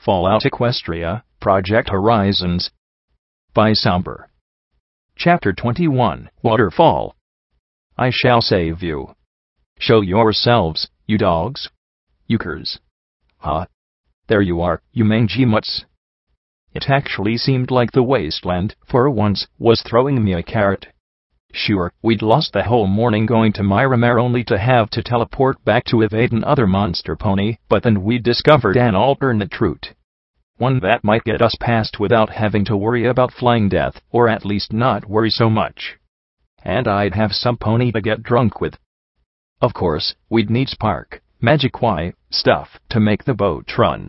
Fallout Equestria, Project Horizons. By Somber. Chapter 21, Waterfall. I shall save you. Show yourselves, you dogs. You curs. Huh? There you are, you mangy mutts. It actually seemed like the wasteland, for once, was throwing me a carrot. Sure, we'd lost the whole morning going to Myromare only to have to teleport back to evade another monster pony, but then we discovered an alternate route. One that might get us past without having to worry about flying death, or at least not worry so much. And I'd have some pony to get drunk with. Of course, we'd need spark, magic stuff to make the boat run.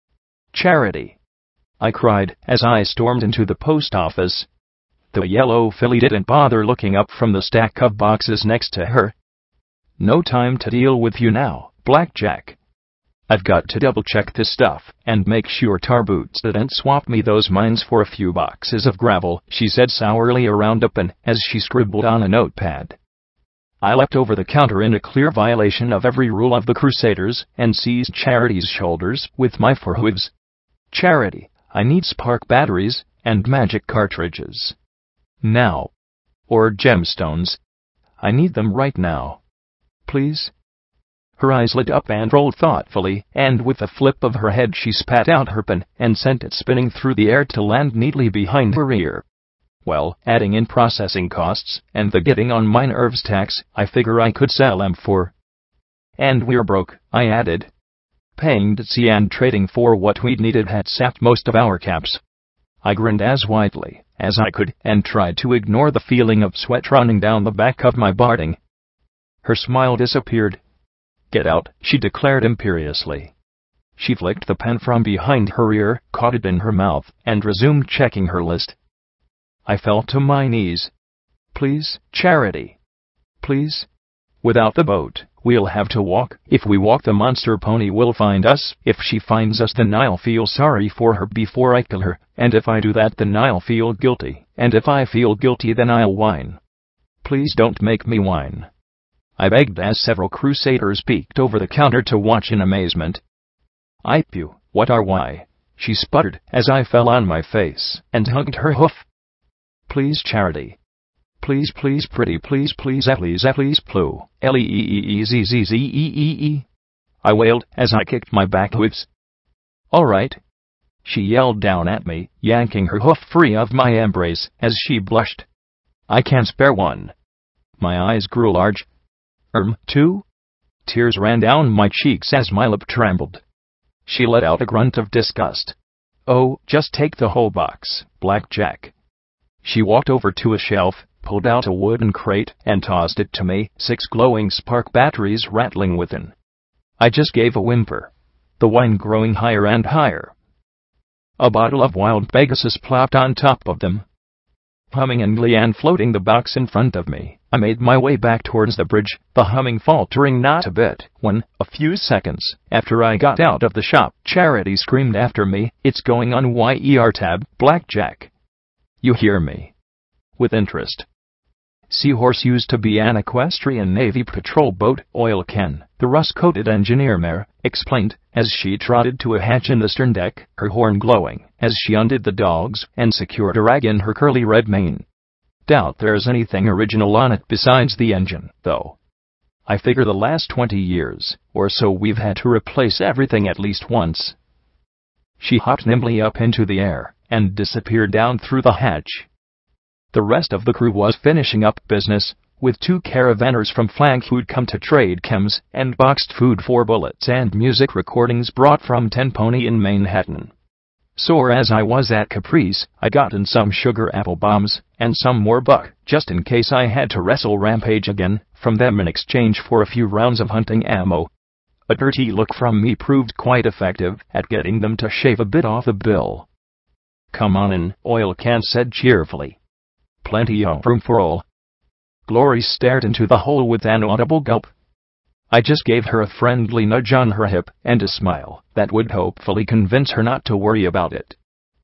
Charity! I cried as I stormed into the post office. The yellow filly didn't bother looking up from the stack of boxes next to her. No time to deal with you now, Blackjack. I've got to double-check this stuff and make sure Tarboots didn't swap me those mines for a few boxes of gravel, she said sourly around Upin as she scribbled on a notepad. I leapt over the counter in a clear violation of every rule of the Crusaders and seized Charity's shoulders with my forehooves. Charity, I need spark batteries and magic cartridges. Now. Or gemstones. I need them right now. Please? Her eyes lit up and rolled thoughtfully, and with a flip of her head she spat out her pen and sent it spinning through the air to land neatly behind her ear. Well, adding in processing costs and the getting on my nerves tax, I figure I could sell them for. And we're broke, I added. Paying Ditsy and trading for what we'd needed had sapped most of our caps. I grinned as widely as I could and tried to ignore the feeling of sweat running down the back of my barding. Her smile disappeared. Get out, she declared imperiously. She flicked the pen from behind her ear, caught it in her mouth, and resumed checking her list. I fell to my knees. Please, Charity. Please? Without the boat, we'll have to walk. If we walk, the monster pony will find us. If she finds us, then I'll feel sorry for her before I kill her. And if I do that, then I'll feel guilty. And if I feel guilty, then I'll whine. Please don't make me whine. I begged as several Crusaders peeked over the counter to watch in amazement. Pew, what are why? She sputtered as I fell on my face and hugged her hoof. Please, Charity. Please, please, pretty, please, please, please, please, please, please, I wailed as I kicked my back hooves. All right. She yelled down at me, yanking her hoof free of my embrace as she blushed. I can spare one. My eyes grew large. Two? Tears ran down my cheeks as my lip trembled. She let out a grunt of disgust. Oh, just take the whole box, Blackjack. She walked over to a shelf, pulled out a wooden crate, and tossed it to me, 6 glowing spark batteries rattling within. I just gave a whimper. The wine growing higher and higher. A bottle of Wild Pegasus plopped on top of them. Humming and Leanne floating the box in front of me, I made my way back towards the bridge, the humming faltering not a bit, when, a few seconds after I got out of the shop, Charity screamed after me, "It's going on YER tab, Blackjack. You hear me?" With interest. Seahorse used to be an equestrian Navy patrol boat, Oil Ken, the rust-coated engineer mare, explained, as she trotted to a hatch in the stern deck, her horn glowing, as she undid the dogs and secured a rag in her curly red mane. Doubt there's anything original on it besides the engine, though. I figure the last 20 years or so we've had to replace everything at least once. She hopped nimbly up into the air and disappeared down through the hatch. The rest of the crew was finishing up business, with 2 caravanners from Flank who'd come to trade chems and boxed food for bullets and music recordings brought from 10 Pony in Manhattan. Sore as I was at Caprice, I'd gotten some sugar apple bombs and some more buck, just in case I had to wrestle Rampage again, from them in exchange for a few rounds of hunting ammo. A dirty look from me proved quite effective at getting them to shave a bit off the bill. Come on in, Oil Can said cheerfully. Plenty of room for all. Glory stared into the hole with an audible gulp. I just gave her a friendly nudge on her hip and a smile that would hopefully convince her not to worry about it.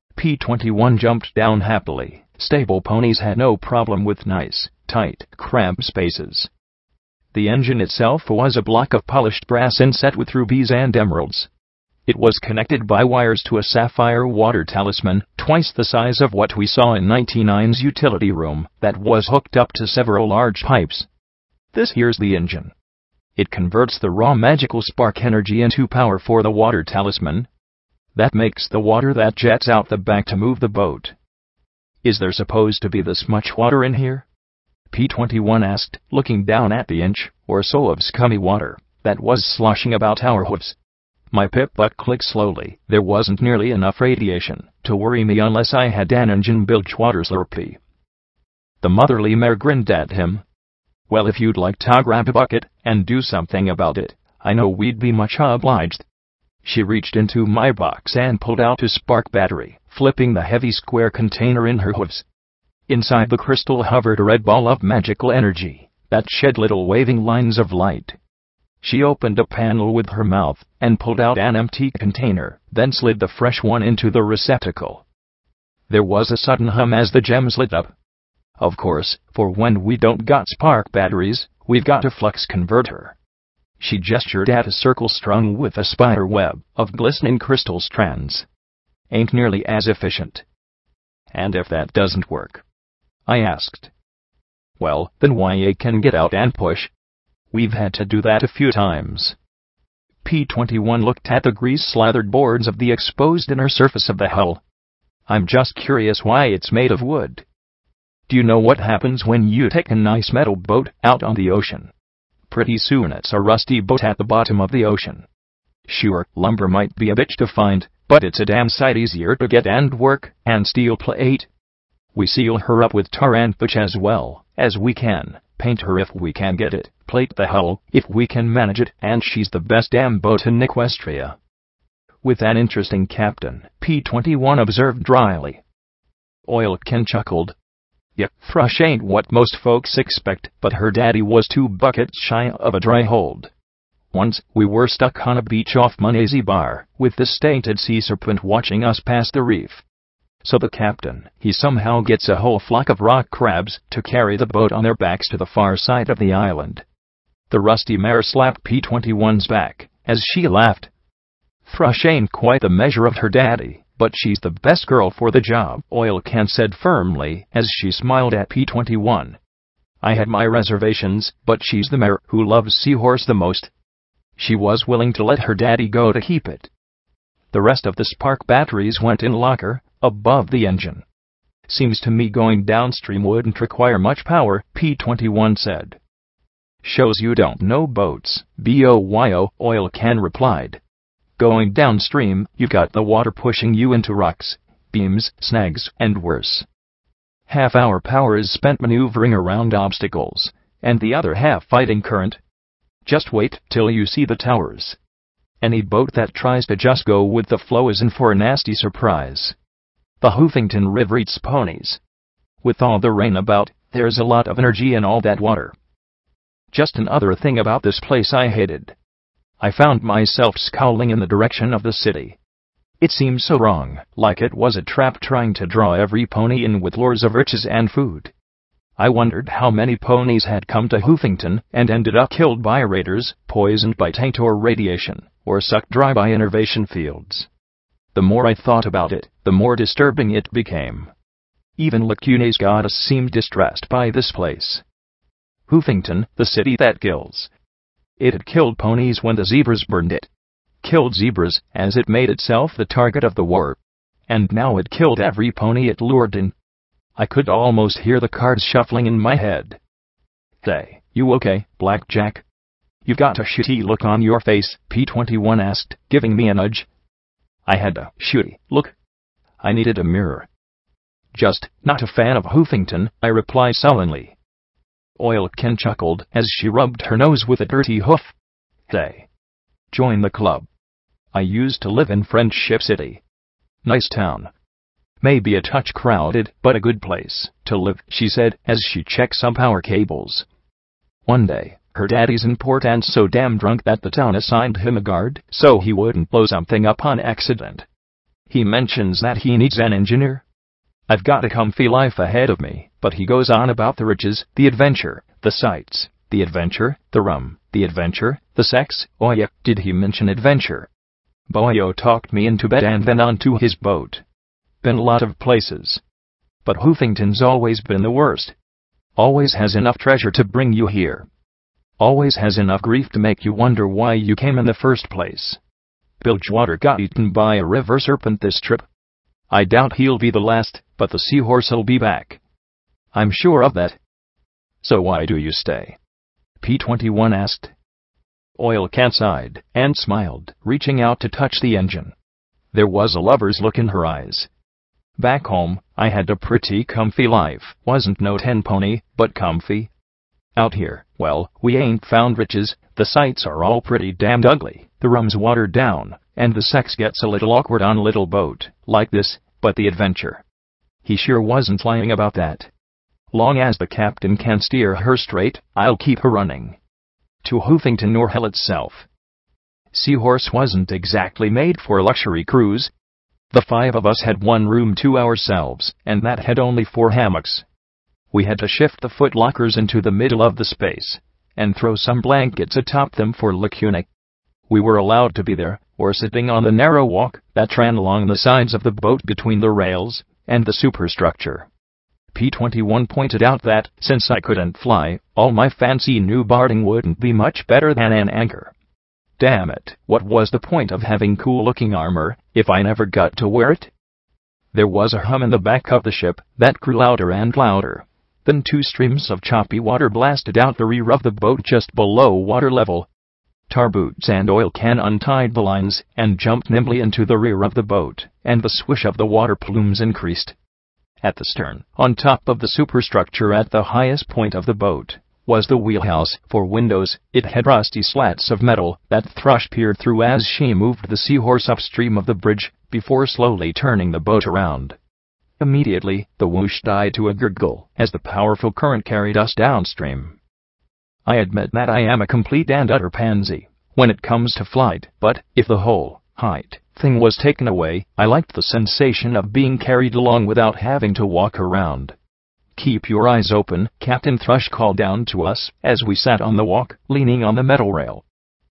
P-21 jumped down happily. Stable ponies had no problem with nice, tight, cramped spaces. The engine itself was a block of polished brass inset with rubies and emeralds. It was connected by wires to a sapphire water talisman, twice the size of what we saw in 99's utility room, that was hooked up to several large pipes. This here's the engine. It converts the raw magical spark energy into power for the water talisman. That makes the water that jets out the back to move the boat. Is there supposed to be this much water in here? P-21 asked, looking down at the inch or so of scummy water that was sloshing about our hooves. My pip-butt clicked slowly. There wasn't nearly enough radiation to worry me unless I had an engine-bilge water slurpee. The motherly mare grinned at him. Well, if you'd like to grab a bucket and do something about it, I know we'd be much obliged. She reached into my box and pulled out a spark battery, flipping the heavy square container in her hooves. Inside the crystal hovered a red ball of magical energy that shed little waving lines of light. She opened a panel with her mouth and pulled out an empty container, then slid the fresh one into the receptacle. There was a sudden hum as the gems lit up. Of course, for when we don't got spark batteries, we've got a flux converter. She gestured at a circle strung with a spider web of glistening crystal strands. Ain't nearly as efficient. And if that doesn't work? I asked. Well, then why you can get out and push? We've had to do that a few times. P-21 looked at the grease-slathered boards of the exposed inner surface of the hull. I'm just curious why it's made of wood. Do you know what happens when you take a nice metal boat out on the ocean? Pretty soon it's a rusty boat at the bottom of the ocean. Sure, lumber might be a bitch to find, but it's a damn sight easier to get and work, and steel plate. We seal her up with tar and pitch as well as we can, paint her if we can get it, plate the hull if we can manage it, and she's the best damn boat in Equestria. With an interesting captain, P-21 observed dryly. Oilkin chuckled. Yeah, Thrush ain't what most folks expect, but her daddy was 2 buckets shy of a dry hold. Once, we were stuck on a beach off Munazi Bar, with the stainted sea serpent watching us past the reef. So the captain, he somehow gets a whole flock of rock crabs to carry the boat on their backs to the far side of the island. The rusty mare slapped P-21's back as she laughed. Thrush ain't quite the measure of her daddy, but she's the best girl for the job, Oilcan said firmly as she smiled at P-21. I had my reservations, but she's the mare who loves Seahorse the most. She was willing to let her daddy go to keep it. The rest of the spark batteries went in locker, above the engine. Seems to me going downstream wouldn't require much power, P-21 said. Shows you don't know boats, BOYO, Oilcan replied. Going downstream, you got the water pushing you into rocks, beams, snags, and worse. Half our power is spent maneuvering around obstacles, and the other half fighting current. Just wait till you see the towers. Any boat that tries to just go with the flow is in for a nasty surprise. The Hoofington River eats ponies. With all the rain about, there's a lot of energy in all that water. Just another thing about this place I hated. I found myself scowling in the direction of the city. It seemed so wrong, like it was a trap trying to draw every pony in with lures of riches and food. I wondered how many ponies had come to Hoofington and ended up killed by raiders, poisoned by taint or radiation, or sucked dry by innervation fields. The more I thought about it, the more disturbing it became. Even Lacuna's goddess seemed distressed by this place. Hoofington, the city that kills. It had killed ponies when the zebras burned it. Killed zebras, as it made itself the target of the war. And now it killed every pony it lured in. I could almost hear the cards shuffling in my head. Hey, you okay, Blackjack? You've got a shitty look on your face, P-21 asked, giving me a nudge. I had a shitty look. I needed a mirror. Just not a fan of Hoofington, I replied sullenly. Oilkin chuckled as she rubbed her nose with a dirty hoof. Hey. Join the club. I used to live in Friendship City. Nice town. Maybe a touch crowded, but a good place to live, she said as she checked some power cables. One day, her daddy's in port and so damn drunk that the town assigned him a guard so he wouldn't blow something up on accident. He mentions that he needs an engineer. I've got a comfy life ahead of me, but he goes on about the riches, the adventure, the sights, the adventure, the rum, the adventure, the sex. Oh yeah, did he mention adventure? Boyo talked me into bed and then onto his boat. Been a lot of places. But Hoofington's always been the worst. Always has enough treasure to bring you here. Always has enough grief to make you wonder why you came in the first place. Bilgewater got eaten by a river serpent this trip. I doubt he'll be the last, but the seahorse'll be back. I'm sure of that. So why do you stay? P-21 asked. Oil can sighed and smiled, reaching out to touch the engine. There was a lover's look in her eyes. Back home, I had a pretty comfy life. Wasn't no 10-pony, but comfy. Out here, well, we ain't found riches. The sights are all pretty damned ugly. The rum's watered down, and the sex gets a little awkward on a little boat like this, but the adventure. He sure wasn't lying about that. Long as the captain can steer her straight, I'll keep her running. To Hoofington or hell itself. Seahorse wasn't exactly made for a luxury cruise. The 5 of us had one room to ourselves, and that had only 4 hammocks. We had to shift the foot lockers into the middle of the space, and throw some blankets atop them for lacuna. We were allowed to be there, or sitting on the narrow walk that ran along the sides of the boat between the rails and the superstructure. P-21 pointed out that, since I couldn't fly, all my fancy new boarding wouldn't be much better than an anchor. Damn it, what was the point of having cool-looking armor if I never got to wear it? There was a hum in the back of the ship that grew louder and louder. Then 2 streams of choppy water blasted out the rear of the boat just below water level. Tar boots and oil can untied the lines and jumped nimbly into the rear of the boat, and the swish of the water plumes increased. At the stern, on top of the superstructure at the highest point of the boat, was the wheelhouse for windows. It had rusty slats of metal that Thrush peered through as she moved the seahorse upstream of the bridge, before slowly turning the boat around. Immediately, the whoosh died to a gurgle as the powerful current carried us downstream. I admit that I am a complete and utter pansy when it comes to flight, but if the whole height thing was taken away, I liked the sensation of being carried along without having to walk around. Keep your eyes open, Captain Thrush called down to us as we sat on the walk, leaning on the metal rail.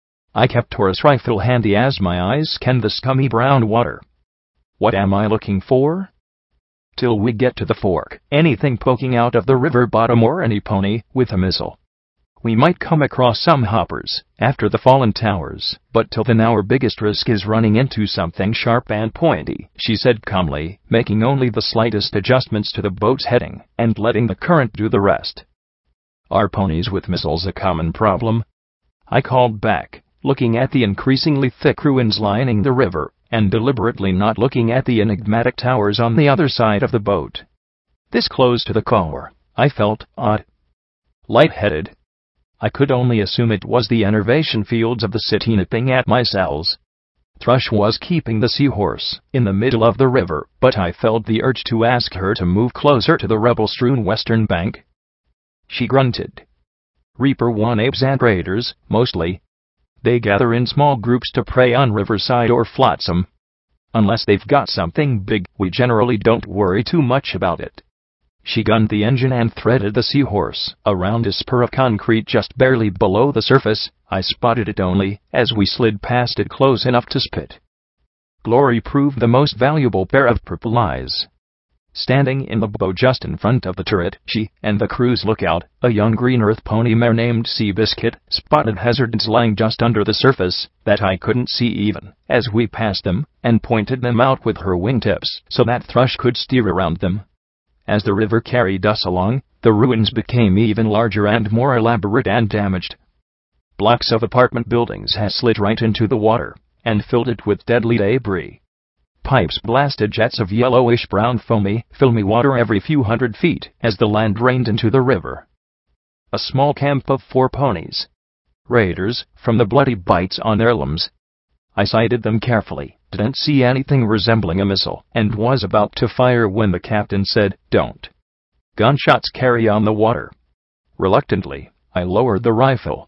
I kept Taurus rifle handy as my eyes scanned the scummy brown water. What am I looking for? Till we get to the fork, anything poking out of the river bottom or any pony with a missile. We might come across some hoppers after the fallen towers, but till then our biggest risk is running into something sharp and pointy, she said calmly, making only the slightest adjustments to the boat's heading and letting the current do the rest. Are ponies with missiles a common problem? I called back, looking at the increasingly thick ruins lining the river, and deliberately not looking at the enigmatic towers on the other side of the boat. This close to the core, I felt odd. Light-headed. I could only assume it was the enervation fields of the city nipping at my cells. Thrush was keeping the seahorse in the middle of the river, but I felt the urge to ask her to move closer to the rebel-strewn western bank. She grunted. Reaper one-apes and raiders, mostly. They gather in small groups to prey on Riverside or Flotsam. Unless they've got something big, we generally don't worry too much about it. She gunned the engine and threaded the seahorse around a spur of concrete just barely below the surface. I spotted it only as we slid past it close enough to spit. Glory proved the most valuable pair of purple eyes. Standing in the bow just in front of the turret, she and the crew's lookout, a young green earth pony mare named Seabiscuit, spotted hazards lying just under the surface that I couldn't see even as we passed them, and pointed them out with her wingtips so that Thrush could steer around them. As the river carried us along, the ruins became even larger and more elaborate and damaged. Blocks of apartment buildings had slid right into the water and filled it with deadly debris. Pipes blasted jets of yellowish-brown filmy water every few hundred feet as the land rained into the river. A small camp of 4 ponies. Raiders, from the bloody bites on their limbs. I sighted them carefully, didn't see anything resembling a missile, and was about to fire when the captain said, "Don't. Gunshots carry on the water." Reluctantly, I lowered the rifle.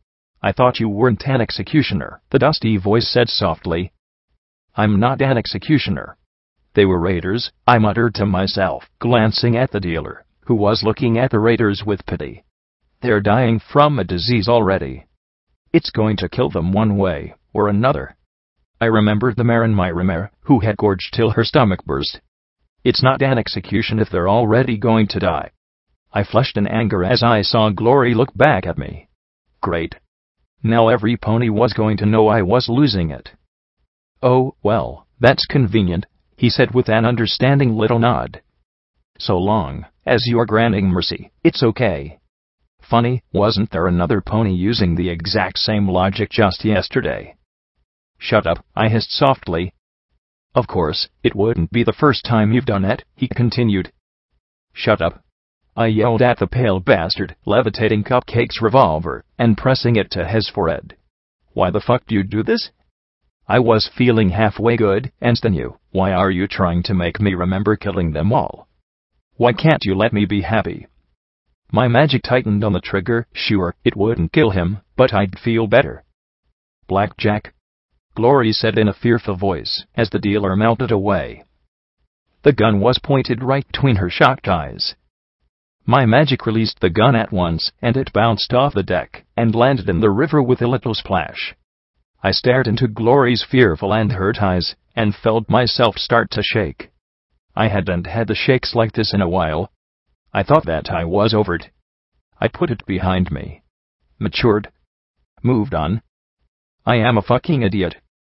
"I thought you weren't an executioner," the dusty voice said softly. "I'm not an executioner." "They were raiders," I muttered to myself, glancing at the dealer, who was looking at the raiders with pity. "They're dying from a disease already. It's going to kill them one way or another." I remembered the mare in my mare, who had gorged till her stomach burst. It's not an execution if they're already going to die. I flushed in anger as I saw Glory look back at me. Great. Now every pony was going to know I was losing it. Oh, well, that's convenient, he said with an understanding little nod. So long as you're granting mercy, it's okay. Funny, wasn't there another pony using the exact same logic just yesterday? Shut up, I hissed softly. Of course, it wouldn't be the first time you've done it, he continued. Shut up. I yelled at the pale bastard, levitating Cupcake's revolver and pressing it to his forehead. Why the fuck do you do this? I was feeling halfway good, and then you. Why are you trying to make me remember killing them all? Why can't you let me be happy? My magic tightened on the trigger. Sure, it wouldn't kill him, but I'd feel better. Blackjack, Glory said in a fearful voice as the dealer melted away. The gun was pointed right between her shocked eyes. My magic released the gun at once, and it bounced off the deck and landed in the river with a little splash. I stared into Glory's fearful and hurt eyes and felt myself start to shake. I hadn't had the shakes like this in a while. I thought that I was over it. I put it behind me. Matured. Moved on. I am a fucking idiot.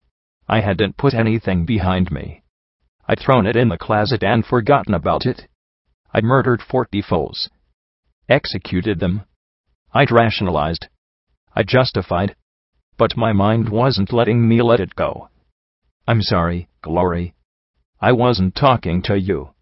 I hadn't put anything behind me. I'd thrown it in the closet and forgotten about it. I'd murdered 40 foes. Executed them. I'd rationalized. I justified. But my mind wasn't letting me let it go. I'm sorry, Glory. I wasn't talking to you.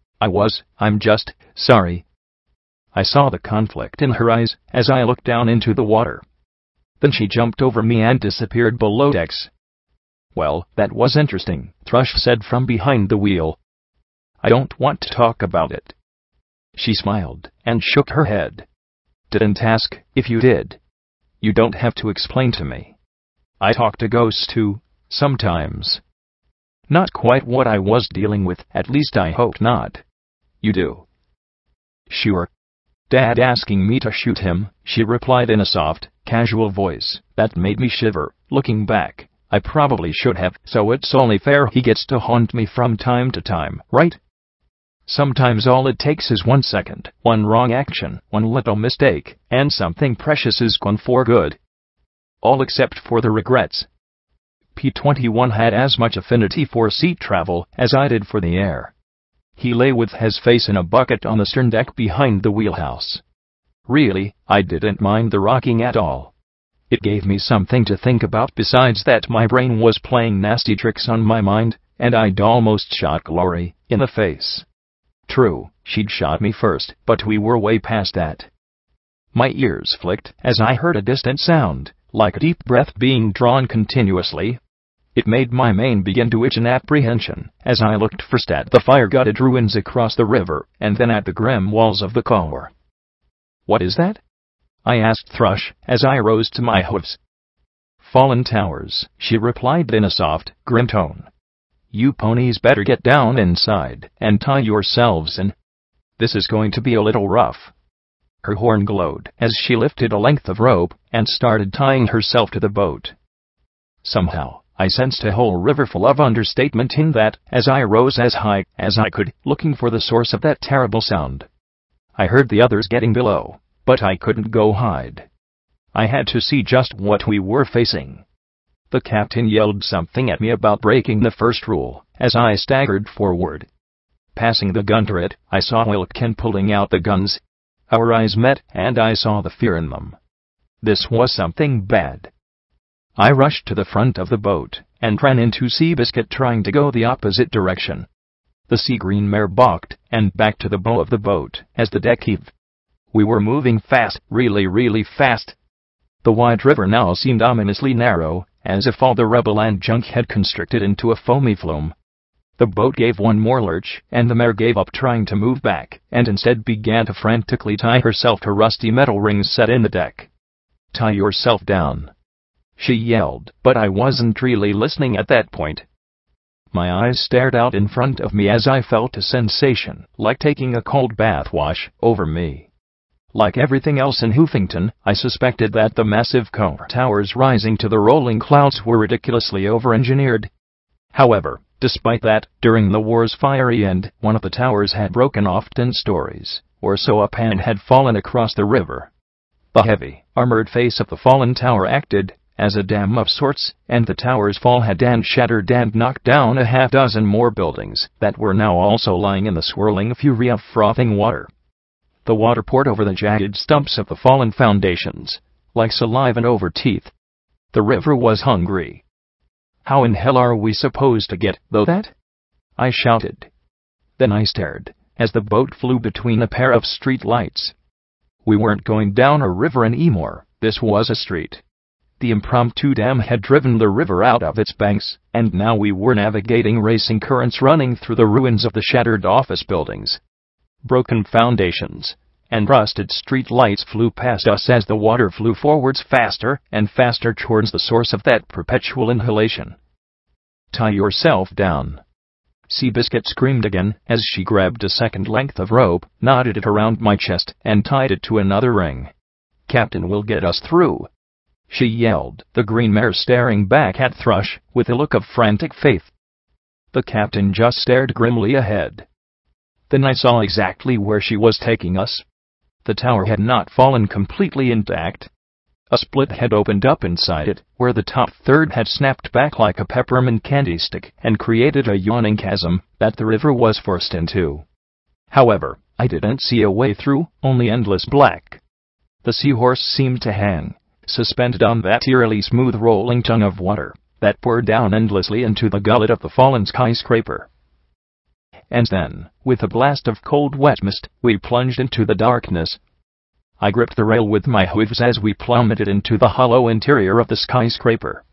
I'm just sorry. I saw the conflict in her eyes as I looked down into the water. Then she jumped over me and disappeared below decks. Well, that was interesting, Thrush said from behind the wheel. I don't want to talk about it. She smiled and shook her head. Didn't ask if you did. You don't have to explain to me. I talk to ghosts too, sometimes. Not quite what I was dealing with, at least I hope not. You do? Sure. Dad asking me to shoot him, she replied in a soft, casual voice that made me shiver. Looking back, I probably should have, so it's only fair he gets to haunt me from time to time, right? Sometimes all it takes is 1 second, one wrong action, one little mistake, and something precious is gone for good. All except for the regrets. P-21 had as much affinity for sea travel as I did for the air. He lay with his face in a bucket on the stern deck behind the wheelhouse. Really, I didn't mind the rocking at all. It gave me something to think about besides that my brain was playing nasty tricks on my mind, and I'd almost shot Glory in the face. True, she'd shot me first, but we were way past that. My ears flicked as I heard a distant sound, like a deep breath being drawn continuously. It made my mane begin to itch in apprehension as I looked first at the fire-gutted ruins across the river and then at the grim walls of the core. What is that? I asked Thrush as I rose to my hooves. Fallen towers, she replied in a soft, grim tone. You ponies better get down inside and tie yourselves in. This is going to be a little rough. Her horn glowed as she lifted a length of rope and started tying herself to the boat. Somehow, I sensed a whole river full of understatement in that as I rose as high as I could, looking for the source of that terrible sound. I heard the others getting below, but I couldn't go hide. I had to see just what we were facing. The captain yelled something at me about breaking the first rule as I staggered forward. Passing the gun turret, I saw Wilkin pulling out the guns. Our eyes met, and I saw the fear in them. This was something bad. I rushed to the front of the boat and ran into Seabiscuit, trying to go the opposite direction. The sea-green mare balked and backed to the bow of the boat as the deck heaved. We were moving fast, really fast. The wide river now seemed ominously narrow, as if all the rebel and junk had constricted into a foamy flume. The boat gave one more lurch, and the mare gave up trying to move back, and instead began to frantically tie herself to rusty metal rings set in the deck. Tie yourself down, she yelled, but I wasn't really listening at that point. My eyes stared out in front of me as I felt a sensation, like taking a cold bath wash over me. Like everything else in Hoofington, I suspected that the massive cone towers rising to the rolling clouds were ridiculously over-engineered. However, despite that, during the war's fiery end, one of the towers had broken off 10 stories or so up and had fallen across the river. The heavy, armored face of the fallen tower acted as a dam of sorts, and the tower's fall had shattered and knocked down a half-dozen more buildings that were now also lying in the swirling fury of frothing water. The water poured over the jagged stumps of the fallen foundations, like saliva over teeth. The river was hungry. "How in hell are we supposed to get through that?" I shouted. Then I stared as the boat flew between a pair of street lights. We weren't going down a river anymore, this was a street. The impromptu dam had driven the river out of its banks, and now we were navigating racing currents running through the ruins of the shattered office buildings. Broken foundations and rusted street lights flew past us as the water flew forwards faster and faster towards the source of that perpetual inhalation. "Tie yourself down," Seabiscuit screamed again as she grabbed a second length of rope, knotted it around my chest, and tied it to another ring. "Captain will get us through," she yelled, the green mare staring back at Thrush with a look of frantic faith. The captain just stared grimly ahead. Then I saw exactly where she was taking us. The tower had not fallen completely intact. A split had opened up inside it, where the top third had snapped back like a peppermint candy stick and created a yawning chasm that the river was forced into. However, I didn't see a way through, only endless black. The seahorse seemed to hang, suspended on that eerily smooth rolling tongue of water that poured down endlessly into the gullet of the fallen skyscraper. And then, with a blast of cold wet mist, we plunged into the darkness. I gripped the rail with my hooves as we plummeted into the hollow interior of the skyscraper.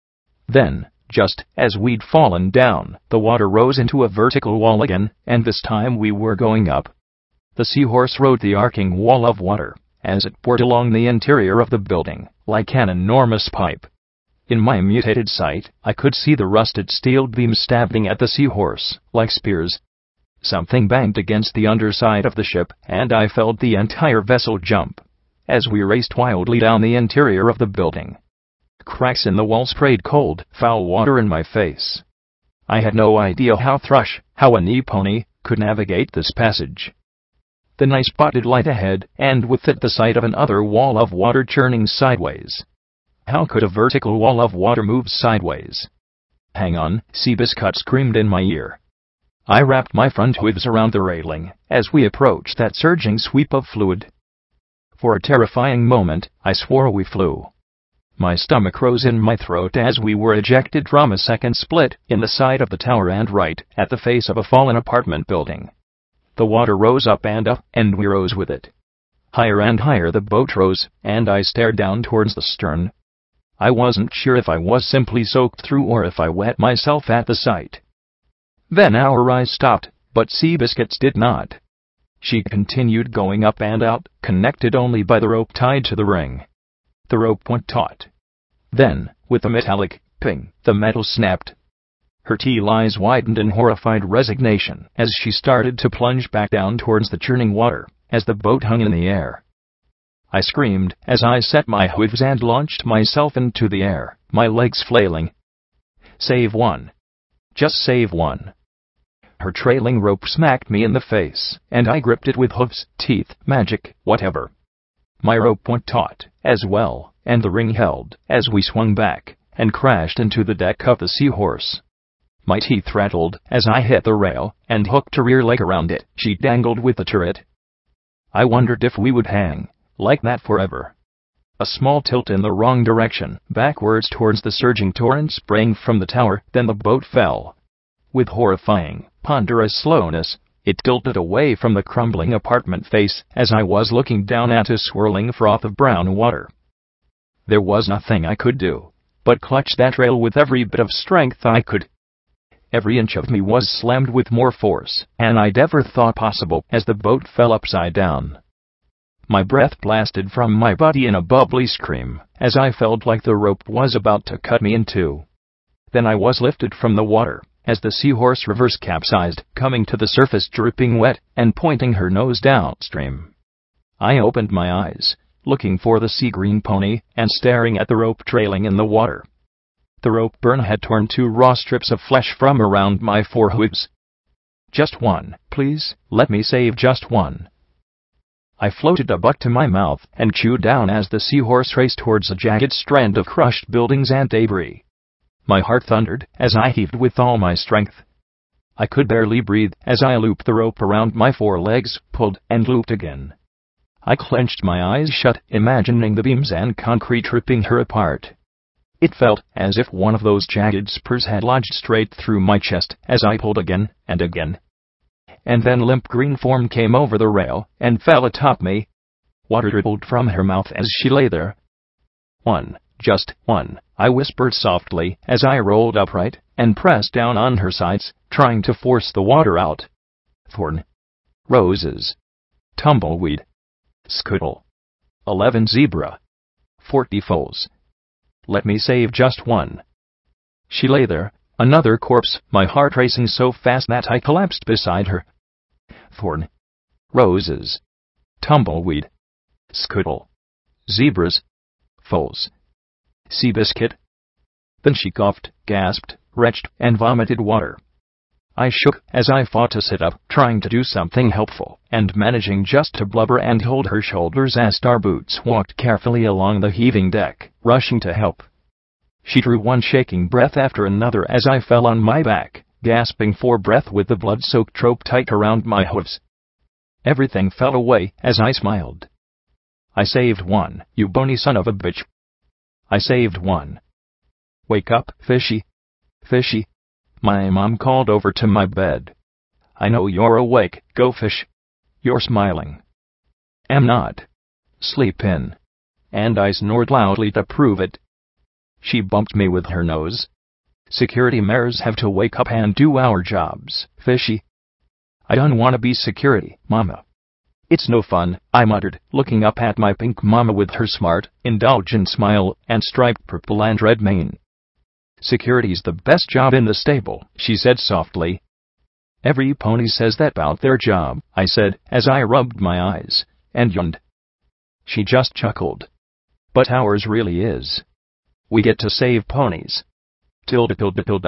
Then, just as we'd fallen down, the water rose into a vertical wall again, and this time we were going up. The seahorse rode the arcing wall of water as it poured along the interior of the building, like an enormous pipe. In my mutated sight, I could see the rusted steel beams stabbing at the seahorse like spears. Something banged against the underside of the ship, and I felt the entire vessel jump as we raced wildly down the interior of the building. Cracks in the wall sprayed cold, foul water in my face. I had no idea how a knee pony, could navigate this passage. Then I spotted light ahead, and with it the sight of another wall of water churning sideways. How could a vertical wall of water move sideways? "Hang on," Seabiscuit screamed in my ear. I wrapped my front hooves around the railing as we approached that surging sweep of fluid. For a terrifying moment, I swore we flew. My stomach rose in my throat as we were ejected from a second split in the side of the tower and right at the face of a fallen apartment building. The water rose up, and we rose with it. Higher and higher the boat rose, and I stared down towards the stern. I wasn't sure if I was simply soaked through or if I wet myself at the sight. Then our eyes stopped, but Seabiscuit's did not. She continued going up and out, connected only by the rope tied to the ring. The rope went taut. Then, with a metallic ping, the metal snapped. Her teal-eyes widened in horrified resignation as she started to plunge back down towards the churning water as the boat hung in the air. I screamed as I set my hooves and launched myself into the air, my legs flailing. "Save one. Just save one." Her trailing rope smacked me in the face, and I gripped it with hooves, teeth, magic, whatever. My rope went taut as well, and the ring held as we swung back and crashed into the deck of the Seahorse. My teeth rattled as I hit the rail and hooked a rear leg around it. She dangled with the turret. I wondered if we would hang like that forever. A small tilt in the wrong direction, backwards towards the surging torrent sprang from the tower, then the boat fell. With horrifying, ponderous slowness, it tilted away from the crumbling apartment face as I was looking down at a swirling froth of brown water. There was nothing I could do but clutch that rail with every bit of strength I could. Every inch of me was slammed with more force than I'd ever thought possible as the boat fell upside down. My breath blasted from my body in a bubbly scream as I felt like the rope was about to cut me in two. Then I was lifted from the water as the Seahorse reverse capsized, coming to the surface dripping wet and pointing her nose downstream. I opened my eyes, looking for the sea green pony and staring at the rope trailing in the water. The rope burn had torn 2 raw strips of flesh from around my forehooves. Just one, please, let me save just one. I floated a buck to my mouth and chewed down as the seahorse raced towards a jagged strand of crushed buildings and debris. My heart thundered as I heaved with all my strength. I could barely breathe as I looped the rope around my forelegs, pulled, and looped again. I clenched my eyes shut, imagining the beams and concrete ripping her apart. It felt as if one of those jagged spurs had lodged straight through my chest as I pulled again and again. And then limp green form came over the rail and fell atop me. Water dribbled from her mouth as she lay there. One, just one, I whispered softly as I rolled upright and pressed down on her sides, trying to force the water out. Thorn. Roses. Tumbleweed. Scuttle. 11 zebra. 40 foals. Let me save just one. She lay there, another corpse, my heart racing so fast that I collapsed beside her. Thorn. Roses. Tumbleweed. Scuttle. Zebras. Foals. Seabiscuit. Then she coughed, gasped, retched, and vomited water. I shook as I fought to sit up, trying to do something helpful, and managing just to blubber and hold her shoulders as Star Boots walked carefully along the heaving deck, rushing to help. She drew one shaking breath after another as I fell on my back, gasping for breath with the blood-soaked rope tight around my hooves. Everything fell away as I smiled. I saved one, you bony son of a bitch. I saved one. Wake up, Fishy. Fishy. My mom called over to my bed. I know you're awake, go fish. You're smiling. Am not. Sleep in. And I snored loudly to prove it. She bumped me with her nose. Security mares have to wake up and do our jobs, Fishy. I don't want to be security, Mama. It's no fun, I muttered, looking up at my pink mama with her smart, indulgent smile and striped purple and red mane. Security's the best job in the stable, she said softly. Every pony says that about their job, I said, as I rubbed my eyes, and yawned. She just chuckled. But ours really is. We get to save ponies. Tilda.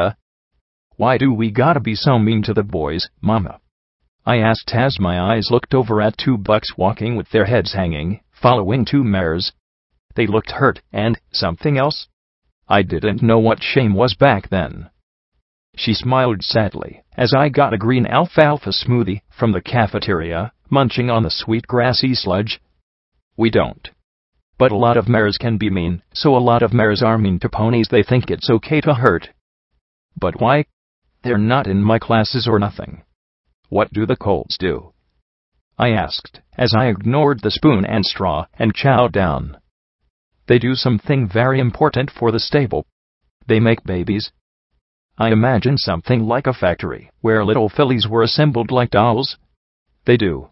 Why do we gotta be so mean to the boys, Mama? I asked as my eyes looked over at 2 bucks walking with their heads hanging, following 2 mares. They looked hurt, and something else? I didn't know what shame was back then. She smiled sadly as I got a green alfalfa smoothie from the cafeteria, munching on the sweet grassy sludge. We don't. But a lot of mares can be mean, so a lot of mares are mean to ponies they think it's okay to hurt. But why? They're not in my classes or nothing. What do the colts do? I asked, as I ignored the spoon and straw and chowed down. They do something very important for the stable. They make babies. I imagine something like a factory, where little fillies were assembled like dolls. They do.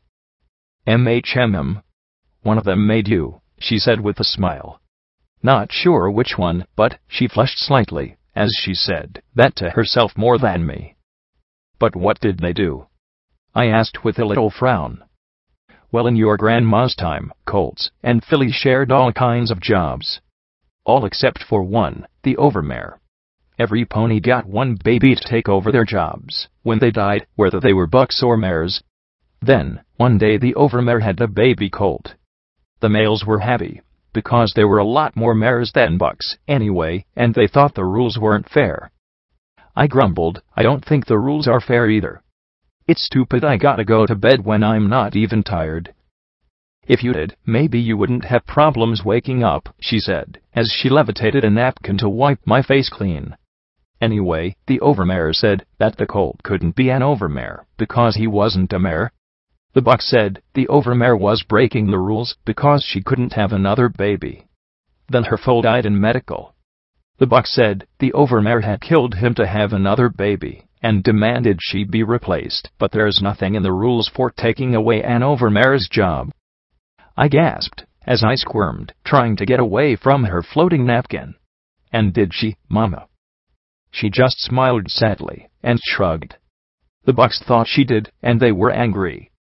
MHMM. One of them made you, she said with a smile. Not sure which one, but she flushed slightly, as she said that to herself more than me. But what did they do? I asked with a little frown. Well, in your grandma's time, colts and fillies shared all kinds of jobs. All except for one, the overmare. Every pony got one baby to take over their jobs when they died, whether they were bucks or mares. Then, one day the overmare had a baby colt. The males were happy, because there were a lot more mares than bucks, anyway, and they thought the rules weren't fair. I grumbled, I don't think the rules are fair either. It's stupid I gotta go to bed when I'm not even tired. If you did, maybe you wouldn't have problems waking up, she said, as she levitated a napkin to wipe my face clean. Anyway, the overmare said that the colt couldn't be an overmare because he wasn't a mare. The buck said the overmare was breaking the rules because she couldn't have another baby. Then her foal died in medical. The buck said the overmare had killed him to have another baby and demanded she be replaced, but there's nothing in the rules for taking away an overmare's job. I gasped as I squirmed, trying to get away from her floating napkin. And did she, Mama? She just smiled sadly and shrugged. The bucks thought she did, and they were angry.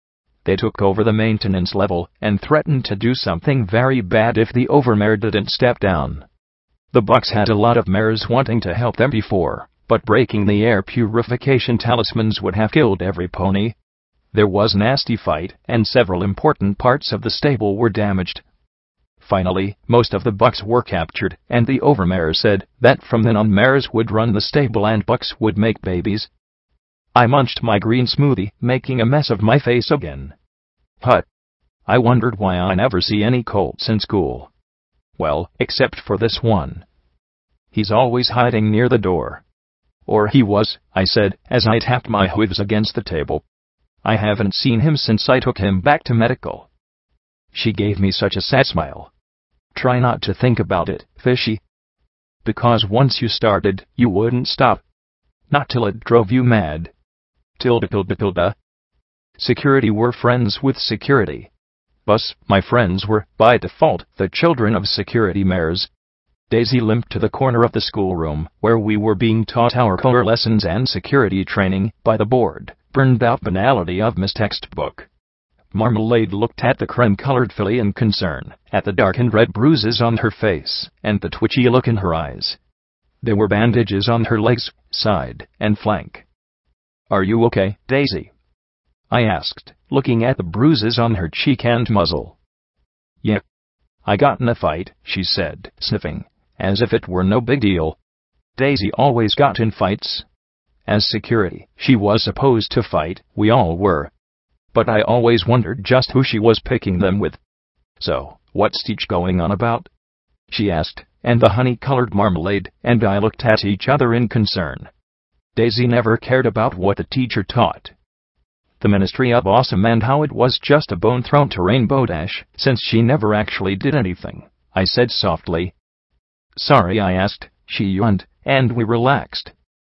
They took over the maintenance level and threatened to do something very bad if the overmare didn't step down. The Bucks had a lot of mares wanting to help them before, but breaking the air purification talismans would have killed every pony. There was a nasty fight, and several important parts of the stable were damaged. Finally, most of the Bucks were captured, and the overmare said that from then on mares would run the stable and Bucks would make babies. I munched my green smoothie, making a mess of my face again. Hut. I wondered why I never see any colts in school. Well, except for this one. He's always hiding near the door. Or he was, I said, as I tapped my hooves against the table. I haven't seen him since I took him back to medical. She gave me such a sad smile. Try not to think about it, fishy. Because once you started, you wouldn't stop. Not till it drove you mad. Tilda. Security were friends with security. Thus, my friends were, by default, the children of security mares. Daisy limped to the corner of the schoolroom, where we were being taught our color lessons and security training by the bored, burned-out banality of Miss Textbook. Marmalade looked at the creme-colored filly in concern, at the dark and red bruises on her face, and the twitchy look in her eyes. There were bandages on her legs, side, and flank. "Are you okay, Daisy?" I asked, looking at the bruises on her cheek and muzzle. "Yeah. I got in a fight," she said, sniffing, as if it were no big deal. Daisy always got in fights. As security, she was supposed to fight, we all were. But I always wondered just who she was picking them with. "So, what's Teach going on about?" she asked, and the honey-colored Marmalade and I looked at each other in concern. Daisy never cared about what the teacher taught. The Ministry of Awesome and how it was just a bone thrown to Rainbow Dash, since she never actually did anything, I said softly. "Sorry," I asked. She yawned, and we relaxed.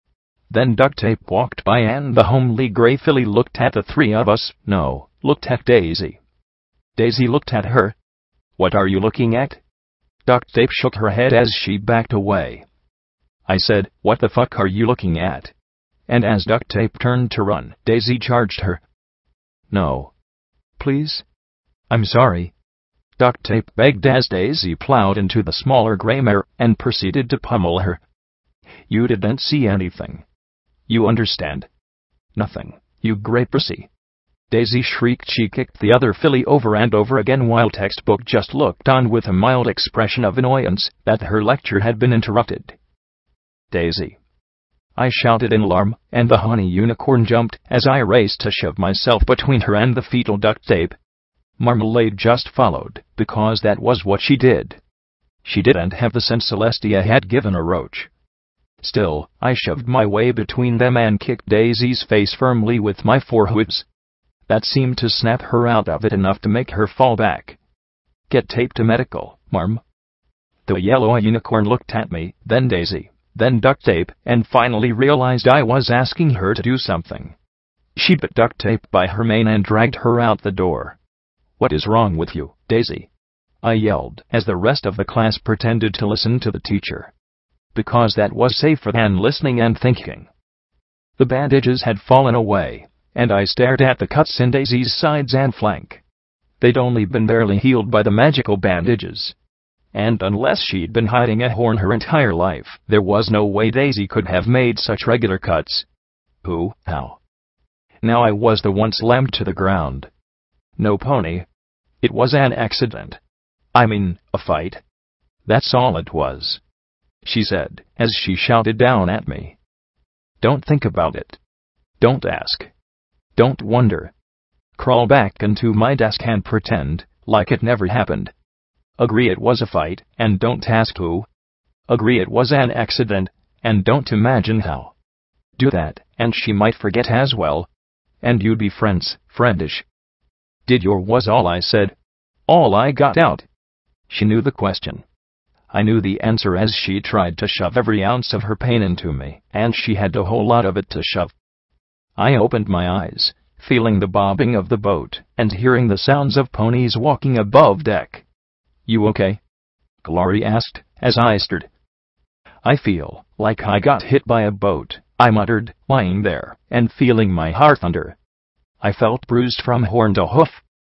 Then Duct Tape walked by and the homely gray filly looked at the three of us, looked at Daisy. Daisy looked at her. "What are you looking at?" Duct Tape shook her head as she backed away. I said, "What the fuck are you looking at?" And as Duct Tape turned to run, Daisy charged her. "No. Please? I'm sorry." Duct Tape begged as Daisy plowed into the smaller gray mare and proceeded to pummel her. "You didn't see anything. You understand? Nothing, you gray pussy." Daisy shrieked. She kicked the other filly over and over again while Textbook just looked on with a mild expression of annoyance that her lecture had been interrupted. "Daisy!" I shouted in alarm, and the honey unicorn jumped as I raced to shove myself between her and the fetal Duct Tape. Marmalade just followed, because that was what she did. She didn't have the sense Celestia had given a roach. Still, I shoved my way between them and kicked Daisy's face firmly with my forehooves. That seemed to snap her out of it enough to make her fall back. "Get Tape to medical, Marm." The yellow unicorn looked at me, then Daisy, then Duct Tape, and finally realized I was asking her to do something. She bit Duct Tape by her mane and dragged her out the door. "What is wrong with you, Daisy?" I yelled, as the rest of the class pretended to listen to the teacher. Because that was safer than listening and thinking. The bandages had fallen away, and I stared at the cuts in Daisy's sides and flank. They'd only been barely healed by the magical bandages. And unless she'd been hiding a horn her entire life, there was no way Daisy could have made such regular cuts. How? Now I was the one slammed to the ground. No pony. It was an accident. I mean, a fight. That's all it was," she said, as she shouted down at me. "Don't think about it. Don't ask. Don't wonder. Crawl back into my desk and pretend like it never happened. Agree it was a fight, and don't ask who. Agree it was an accident, and don't imagine how. Do that, and she might forget as well. And you'd be friendish." "Did your," was all I said. All I got out. She knew the question. I knew the answer as she tried to shove every ounce of her pain into me, and she had a whole lot of it to shove. I opened my eyes, feeling the bobbing of the boat, and hearing the sounds of ponies walking above deck. "You okay?" Glory asked, as I stirred. "I feel like I got hit by a boat," I muttered, lying there, and feeling my heart thunder. I felt bruised from horn to hoof.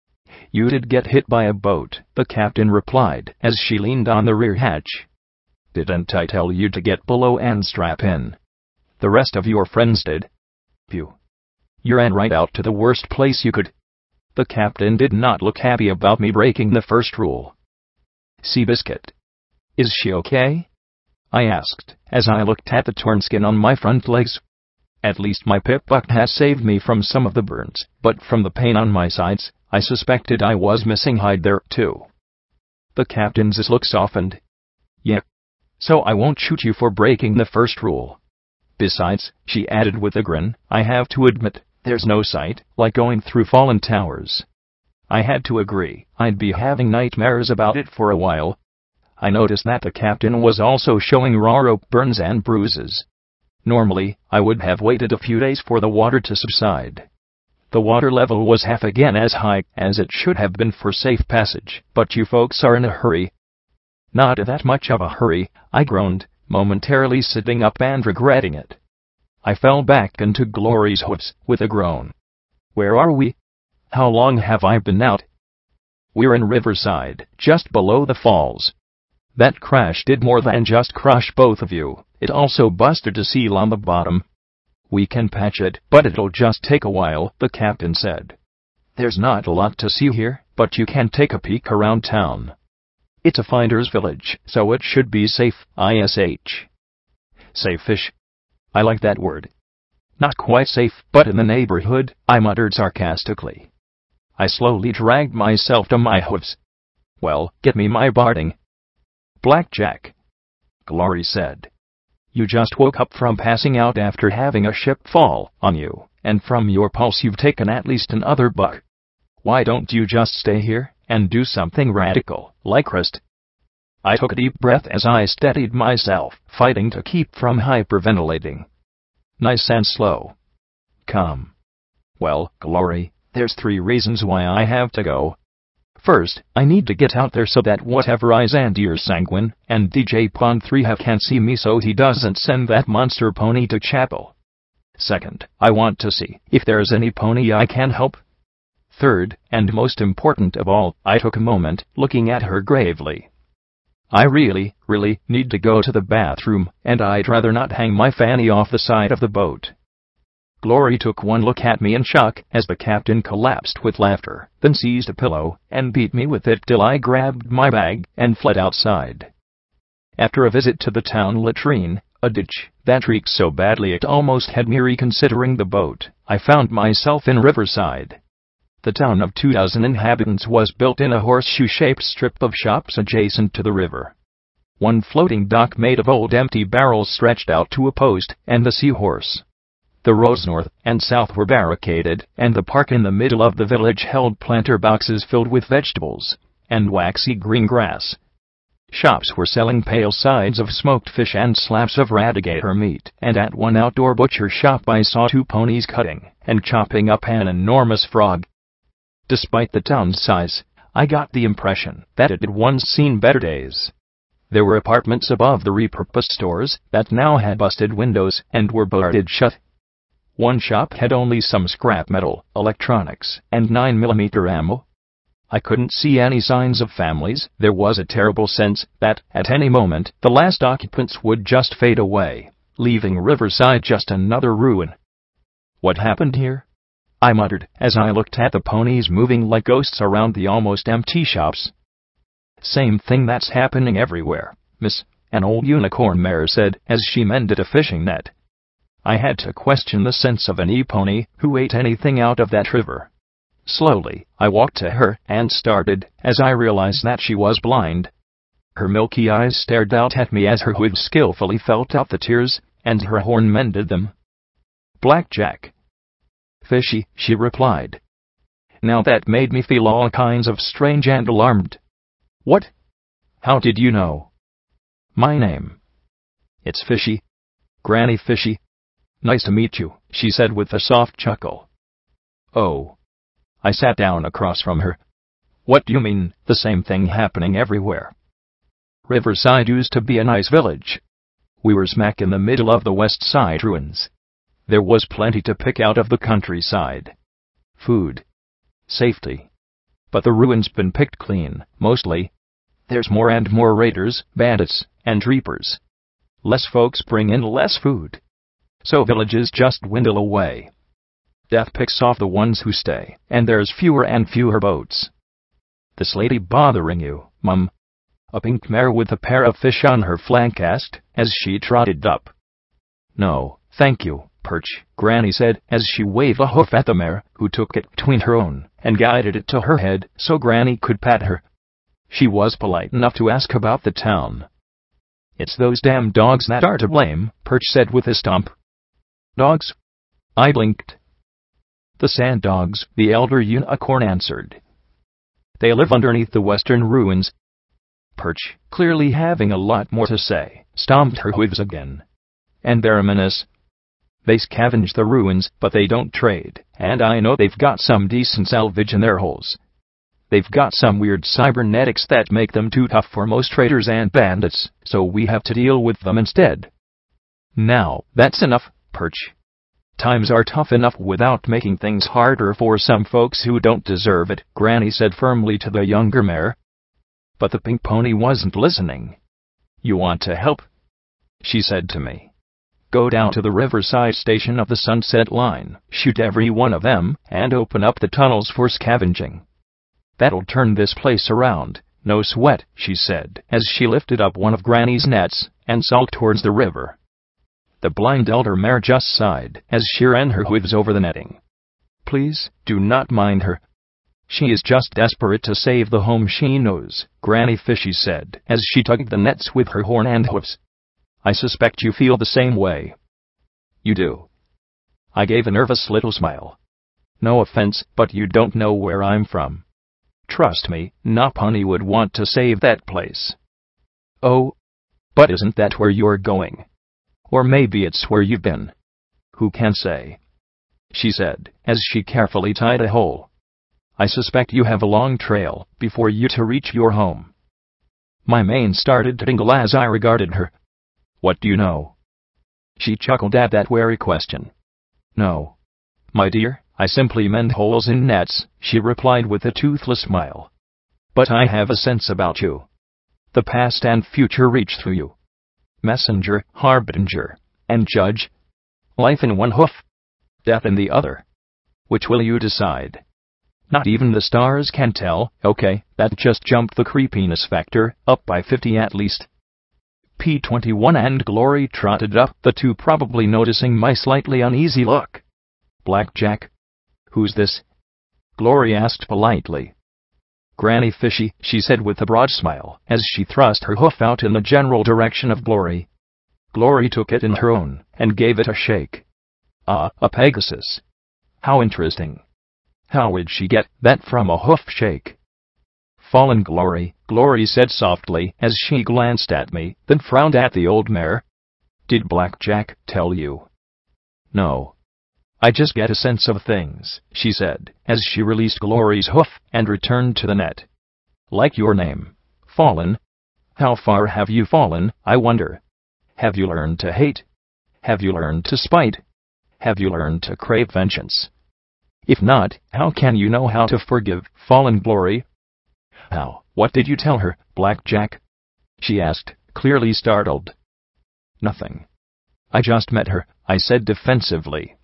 You did get hit by a boat, the captain replied as she leaned on the rear hatch. Didn't I tell you to get below and strap in? The rest of your friends did. You ran right out to the worst place you could. The captain did not look happy about me breaking the first rule. Seabiscuit. Is she okay? I asked, as I looked at the torn skin on my front legs. At least my pip-buck has saved me from some of the burns, but from the pain on my sides, I suspected I was missing hide there too. The captain's look softened. Yeah. So I won't shoot you for breaking the first rule. Besides, she added with a grin, I have to admit, there's no sight like going through fallen towers. I had to agree, I'd be having nightmares about it for a while. I noticed that the captain was also showing raw rope burns and bruises. Normally, I would have waited a few days for the water to subside. The water level was half again as high as it should have been for safe passage, but you folks are in a hurry. Not that much of a hurry, I groaned, momentarily sitting up and regretting it. I fell back into Glory's hooves with a groan. Where are we? How long have I been out? We're in Riverside, just below the falls. That crash did more than just crush both of you, it also busted a seal on the bottom. We can patch it, but it'll just take a while, the captain said. There's not a lot to see here, but you can take a peek around town. It's a finder's village, so it should be safe, ISH. Safe-ish. I like that word. Not quite safe, but in the neighborhood, I muttered sarcastically. I slowly dragged myself to my hooves. Well, get me my barding. Blackjack. Glory said. You just woke up from passing out after having a ship fall on you, and from your pulse you've taken at least another buck. Why don't you just stay here and do something radical, like rest? I took a deep breath as I steadied myself, fighting to keep from hyperventilating. Nice and slow. Come. Well, Glory, there's 3 reasons why I have to go. First, I need to get out there so that whatever eyes and ears Sanguine and DJ Pond 3 have can see me so he doesn't send that monster pony to chapel. Second, I want to see if there's any pony I can help. Third, and most important of all, I took a moment, looking at her gravely. I really need to go to the bathroom, and I'd rather not hang my fanny off the side of the boat. Glory took one look at me in shock as the captain collapsed with laughter, then seized a pillow and beat me with it till I grabbed my bag and fled outside. After a visit to the town latrine, a ditch that reeked so badly it almost had me reconsidering the boat, I found myself in Riverside. The town of 2,000 inhabitants was built in a horseshoe-shaped strip of shops adjacent to the river. One floating dock made of old empty barrels stretched out to a post and the seahorse. The roads north and south were barricaded, and the park in the middle of the village held planter boxes filled with vegetables and waxy green grass. Shops were selling pale sides of smoked fish and slabs of radigator meat, and at one outdoor butcher shop I saw 2 ponies cutting and chopping up an enormous frog. Despite the town's size, I got the impression that it had once seen better days. There were apartments above the repurposed stores that now had busted windows and were boarded shut. One shop had only some scrap metal, electronics, and 9mm ammo. I couldn't see any signs of families. There was a terrible sense that, at any moment, the last occupants would just fade away, leaving Riverside just another ruin. What happened here? I muttered as I looked at the ponies moving like ghosts around the almost empty shops. Same thing that's happening everywhere, miss, an old unicorn mare said as she mended a fishing net. I had to question the sense of an e-pony who ate anything out of that river. Slowly, I walked to her and started as I realized that she was blind. Her milky eyes stared out at me as her hooves skillfully felt out the tears, and her horn mended them. Blackjack. Fishy, she replied. Now that made me feel all kinds of strange and alarmed. What? How did you know? My name. It's Fishy. Granny Fishy. Nice to meet you, she said with a soft chuckle. Oh. I sat down across from her. What do you mean, the same thing happening everywhere? Riverside used to be a nice village. We were smack in the middle of the West Side ruins. There was plenty to pick out of the countryside. food, safety. But the ruin's been picked clean, mostly. There's more and more raiders, bandits, and reapers. Less folks bring in less food. So villages just dwindle away. Death picks off the ones who stay, and there's fewer and fewer boats. This lady bothering you, Mum? A pink mare with a pair of fish on her flank asked, as she trotted up. No, thank you, Perch, Granny said, as she waved a hoof at the mare, who took it between her own, and guided it to her head so Granny could pat her. She was polite enough to ask about the town. It's those damn dogs that are to blame, Perch said with a stomp. Dogs? I blinked. The sand dogs, the elder unicorn answered. They live underneath the western ruins. Perch, clearly having a lot more to say, stomped her hooves again. And they're a menace. They scavenge the ruins, but they don't trade, and I know they've got some decent salvage in their holes. They've got some weird cybernetics that make them too tough for most traders and bandits, so we have to deal with them instead. Now, that's enough, Perch. Times are tough enough without making things harder for some folks who don't deserve it, Granny said firmly to the younger mare. But the pink pony wasn't listening. You want to help? She said to me. Go down to the riverside station of the Sunset Line, shoot every one of them, and open up the tunnels for scavenging. That'll turn this place around, no sweat, she said, as she lifted up one of Granny's nets and sulked towards the river. The blind elder mare just sighed as she ran her hooves over the netting. Please, do not mind her. She is just desperate to save the home she knows, Granny Fishy said, as she tugged the nets with her horn and hoofs. I suspect you feel the same way. You do. I gave a nervous little smile. No offense, but you don't know where I'm from. Trust me, Napani would want to save that place. Oh, but isn't that where you're going? Or maybe it's where you've been. Who can say? She said, as she carefully tied a hole. I suspect you have a long trail before you to reach your home. My mane started to tingle as I regarded her. What do you know? She chuckled at that wary question. No. My dear, I simply mend holes in nets, she replied with a toothless smile. But I have a sense about you. The past and future reach through you. Messenger, harbinger, and judge. Life in one hoof, death in the other. Which will you decide? Not even the stars can tell. Okay, that just jumped the creepiness factor up by 50 at least. P21 and Glory trotted up, the two probably noticing my slightly uneasy look. Blackjack? Who's this? Glory asked politely. Granny Fishy, she said with a broad smile, as she thrust her hoof out in the general direction of Glory. Glory took it in her own, and gave it a shake. Ah, a Pegasus. How interesting. How would she get that from a hoof shake? Fallen Glory, Glory said softly, as she glanced at me, then frowned at the old mare. Did Blackjack tell you? No. I just get a sense of things, she said, as she released Glory's hoof and returned to the net. Like your name. Fallen. How far have you fallen, I wonder? Have you learned to hate? Have you learned to spite? Have you learned to crave vengeance? If not, how can you know how to forgive, Fallen Glory? How? What did you tell her, Blackjack? She asked, clearly startled. Nothing. I just met her, I said defensively.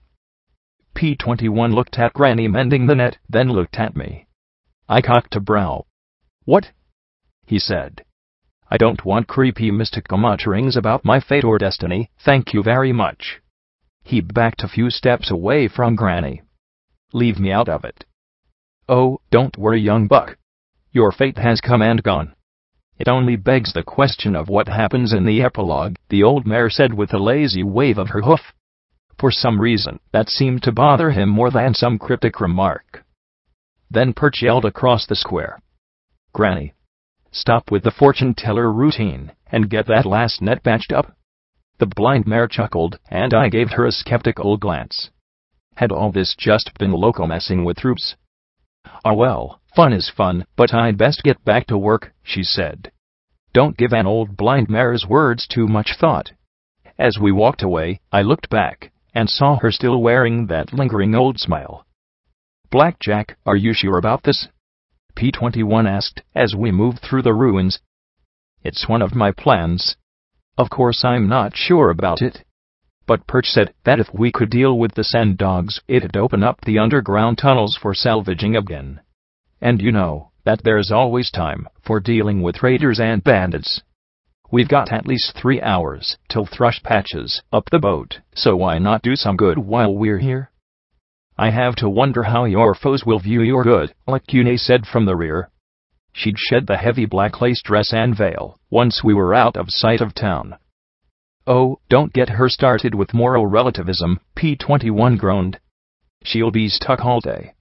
P21 looked at Granny mending the net, then looked at me. I cocked a brow. What? He said. I don't want creepy mystical mutterings about my fate or destiny, thank you very much. He backed a few steps away from Granny. Leave me out of it. Oh, don't worry, young buck. Your fate has come and gone. It only begs the question of what happens in the epilogue, the old mare said with a lazy wave of her hoof. For some reason, that seemed to bother him more than some cryptic remark. Then Perch yelled across the square. Granny, stop with the fortune-teller routine, and get that last net patched up. The blind mare chuckled, and I gave her a skeptical glance. Had all this just been loco messing with troops? Ah well, fun is fun, but I'd best get back to work, she said. Don't give an old blind mare's words too much thought. As we walked away, I looked back, and saw her still wearing that lingering old smile. Blackjack, are you sure about this? P-21 asked as we moved through the ruins. It's one of my plans. Of course I'm not sure about it. But Perch said that if we could deal with the sand dogs, it'd open up the underground tunnels for salvaging again. And you know that there's always time for dealing with raiders and bandits. We've got at least 3 hours till Thrush patches up the boat, so why not do some good while we're here? I have to wonder how your foes will view your good, Lacune said from the rear. She'd shed the heavy black lace dress and veil once we were out of sight of town. Oh, don't get her started with moral relativism, P-21 groaned. She'll be stuck all day.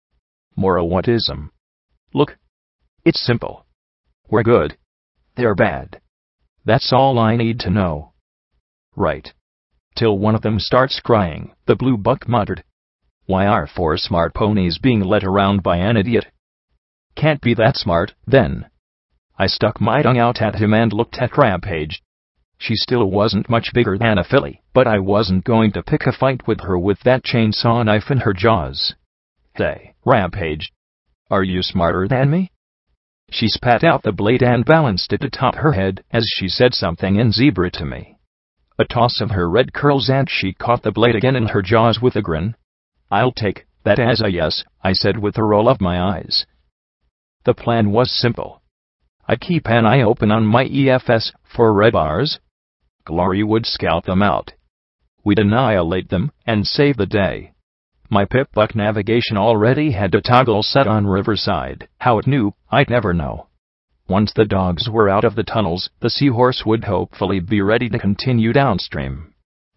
Moral whatism? Look. It's simple. We're good. They're bad. That's all I need to know. Right. Till one of them starts crying, the blue buck muttered. Why are 4 smart ponies being led around by an idiot? Can't be that smart, then. I stuck my tongue out at him and looked at Rampage. She still wasn't much bigger than a filly, but I wasn't going to pick a fight with her with that chainsaw knife in her jaws. Hey, Rampage. Are you smarter than me? She spat out the blade and balanced it atop her head as she said something in zebra to me. A toss of her red curls and she caught the blade again in her jaws with a grin. I'll take that as a yes, I said with a roll of my eyes. The plan was simple. I'd keep an eye open on my EFS for red bars. Glory would scout them out. We'd annihilate them and save the day. My Pip-Buck navigation already had a toggle set on Riverside. How it knew, I'd never know. Once the dogs were out of the tunnels, the Seahorse would hopefully be ready to continue downstream.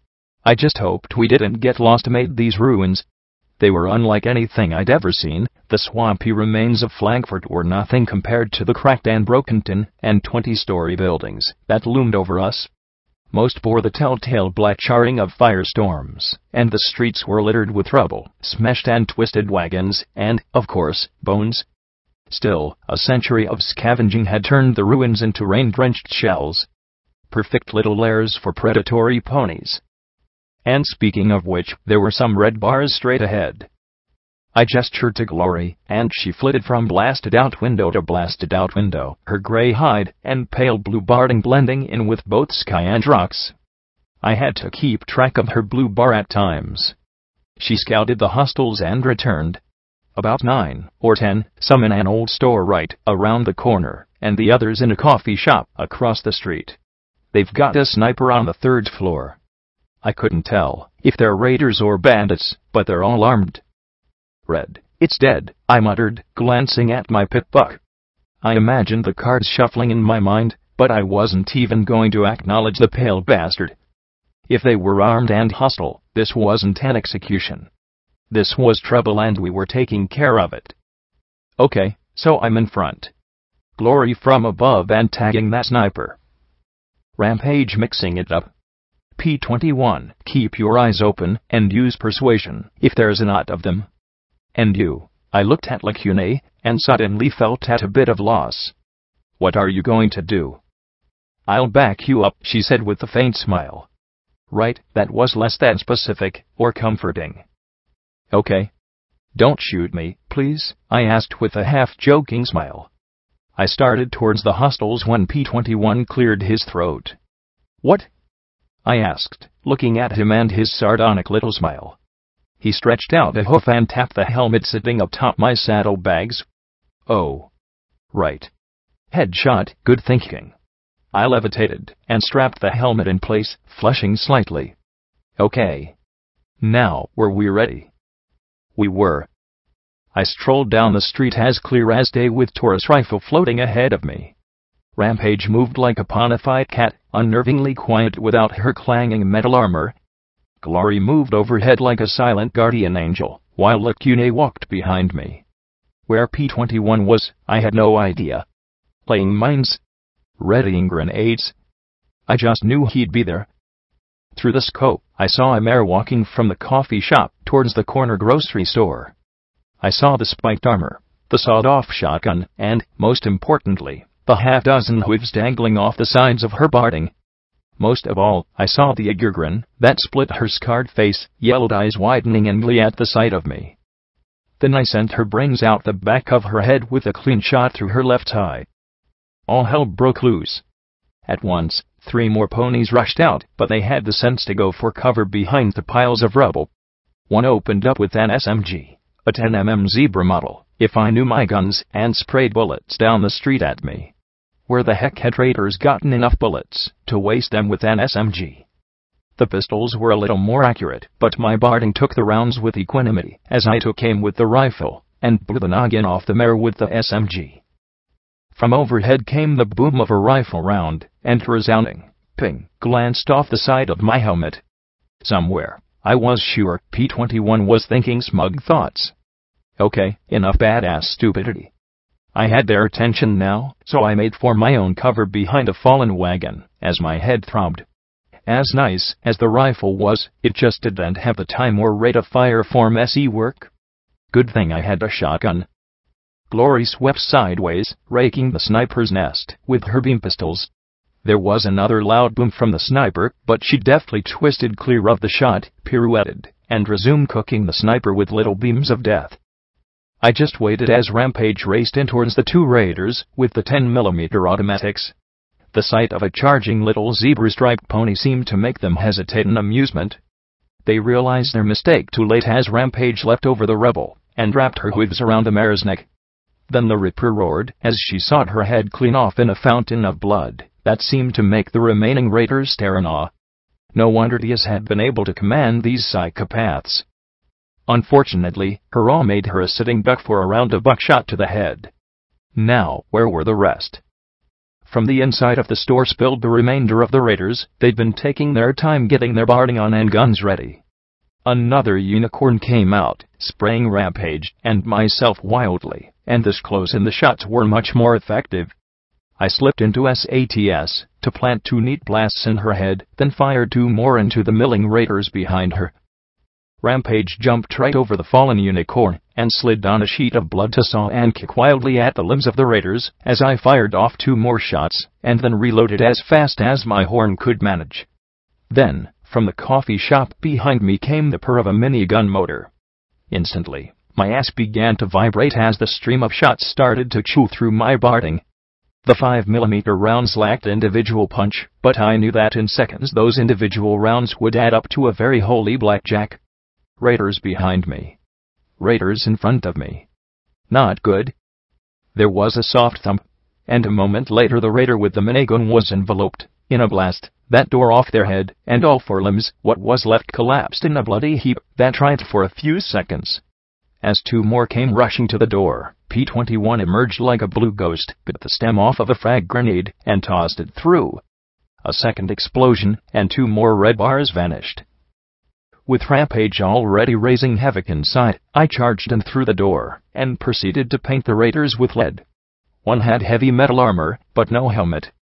I just hoped we didn't get lost amid these ruins. They were unlike anything I'd ever seen. The swampy remains of Frankfurt were nothing compared to the cracked and broken tin and 20-story buildings that loomed over us. Most bore the telltale black charring of firestorms, and the streets were littered with rubble, smashed and twisted wagons, and, of course, bones. Still, a century of scavenging had turned the ruins into rain-drenched shells. Perfect little lairs for predatory ponies. And speaking of which, there were some red bars straight ahead. I gestured to Glory, and she flitted from blasted-out window to blasted-out window, her gray hide and pale blue barding blending in with both sky and rocks. I had to keep track of her blue bar at times. She scouted the hostels and returned. About 9 or 10, some in an old store right around the corner, and the others in a coffee shop across the street. They've got a sniper on the 3rd floor. I couldn't tell if they're raiders or bandits, but they're all armed. Red, it's dead, I muttered, glancing at my Pip-Buck. I imagined the cards shuffling in my mind, but I wasn't even going to acknowledge the pale bastard. If they were armed and hostile, this wasn't an execution. This was trouble and we were taking care of it. Okay, so I'm in front. Glory from above and tagging that sniper. Rampage mixing it up. P-21, keep your eyes open and use persuasion if there's a knot of them. And you, I looked at Lacune, and suddenly felt at a bit of loss. What are you going to do? I'll back you up, she said with a faint smile. Right, that was less than specific, or comforting. Okay. Don't shoot me, please, I asked with a half-joking smile. I started towards the hostels when P-21 cleared his throat. What? I asked, looking at him and his sardonic little smile. He stretched out a hoof and tapped the helmet sitting atop my saddlebags. Oh. Right. Headshot, good thinking. I levitated and strapped the helmet in place, flushing slightly. Okay. Now, were we ready? We were. I strolled down the street as clear as day with Taurus rifle floating ahead of me. Rampage moved like a bona fide cat, unnervingly quiet without her clanging metal armor. Glory moved overhead like a silent guardian angel, while Lacune walked behind me. Where P-21 was, I had no idea. Laying mines? Readying grenades? I just knew he'd be there. Through the scope, I saw a mare walking from the coffee shop towards the corner grocery store. I saw the spiked armor, the sawed-off shotgun, and, most importantly, the half-dozen hooves dangling off the sides of her barding. Most of all, I saw the eager grin that split her scarred face, yellowed eyes widening in glee at the sight of me. Then I sent her brains out the back of her head with a clean shot through her left eye. All hell broke loose. At once, 3 more ponies rushed out, but they had the sense to go for cover behind the piles of rubble. One opened up with an SMG, a 10mm Zebra model, if I knew my guns, and sprayed bullets down the street at me. Where the heck had raiders gotten enough bullets to waste them with an SMG? The pistols were a little more accurate, but my Barding took the rounds with equanimity, as I took aim with the rifle, and blew the noggin off the mare with the SMG. From overhead came the boom of a rifle round, and a resounding ping glanced off the side of my helmet. Somewhere, I was sure, P-21 was thinking smug thoughts. Okay, enough badass stupidity. I had their attention now, so I made for my own cover behind a fallen wagon, as my head throbbed. As nice as the rifle was, it just didn't have the time or rate of fire for messy work. Good thing I had a shotgun. Glory swept sideways, raking the sniper's nest with her beam pistols. There was another loud boom from the sniper, but she deftly twisted clear of the shot, pirouetted, and resumed cooking the sniper with little beams of death. I just waited as Rampage raced in towards the 2 raiders with the 10mm automatics. The sight of a charging little zebra-striped pony seemed to make them hesitate in amusement. They realized their mistake too late as Rampage leapt over the rebel and wrapped her hooves around the mare's neck. Then the Ripper roared as she sawed her head clean off in a fountain of blood that seemed to make the remaining raiders stare in awe. No wonder Diaz had been able to command these psychopaths. Unfortunately, her awe made her a sitting duck for a round of buckshot to the head. Now, where were the rest? From the inside of the store spilled the remainder of the raiders. They'd been taking their time getting their Barding on and guns ready. Another unicorn came out, spraying Rampage and myself wildly, and this close in the shots were much more effective. I slipped into SATS to plant 2 neat blasts in her head, then fired 2 more into the milling raiders behind her. Rampage jumped right over the fallen unicorn and slid down a sheet of blood to saw and kick wildly at the limbs of the raiders as I fired off 2 more shots and then reloaded as fast as my horn could manage. Then, from the coffee shop behind me came the purr of a minigun motor. Instantly, my ass began to vibrate as the stream of shots started to chew through my Barding. The 5mm rounds lacked individual punch, but I knew that in seconds those individual rounds would add up to a very holy blackjack. Raiders behind me. Raiders in front of me. Not good. There was a soft thump, and a moment later the raider with the minigun was enveloped in a blast that tore off their head and all 4 limbs. What was left collapsed in a bloody heap that tried for a few seconds. As 2 more came rushing to the door, P-21 emerged like a blue ghost, bit the stem off of a frag grenade, and tossed it through. A second explosion, and 2 more red bars vanished. With Rampage already raising havoc inside, I charged in through the door, and proceeded to paint the raiders with lead. One had heavy metal armor, but no helmet.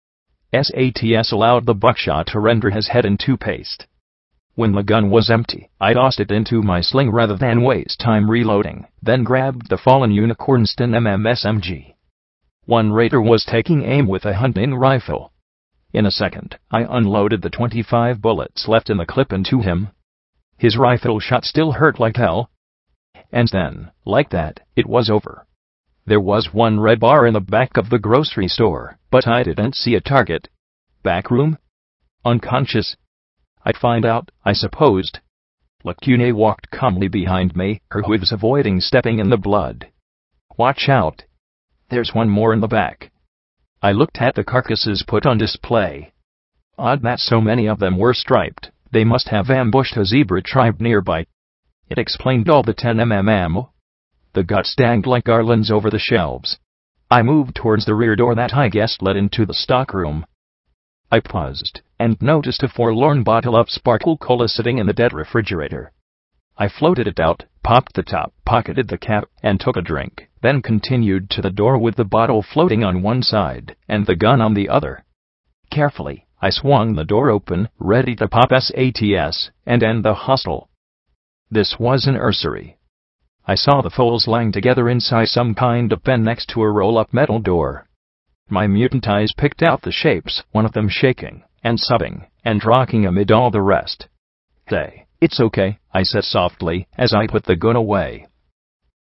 SATS allowed the buckshot to render his head into paste. When the gun was empty, I tossed it into my sling rather than waste time reloading, then grabbed the fallen unicorn's 10mm SMG. One raider was taking aim with a hunting rifle. In a second, I unloaded the 25 bullets left in the clip into him. His rifle shot still hurt like hell. And then, like that, it was over. There was 1 red bar in the back of the grocery store, but I didn't see a target. Back room? Unconscious? I'd find out, I supposed. Lacune walked calmly behind me, her hooves avoiding stepping in the blood. Watch out. There's 1 more in the back. I looked at the carcasses put on display. Odd that so many of them were striped. They must have ambushed a zebra tribe nearby. It explained all the 10mm ammo. The guts dangled like garlands over the shelves. I moved towards the rear door that I guessed led into the stockroom. I paused, and noticed a forlorn bottle of Sparkle Cola sitting in the dead refrigerator. I floated it out, popped the top, pocketed the cap, and took a drink, then continued to the door with the bottle floating on one side, and the gun on the other. Carefully, I swung the door open, ready to pop SATS, and end the hustle. This was an nursery. I saw the foals lying together inside some kind of pen next to a roll-up metal door. My mutant eyes picked out the shapes, one of them shaking, and sobbing, and rocking amid all the rest. "Hey, it's okay," I said softly, as I put the gun away.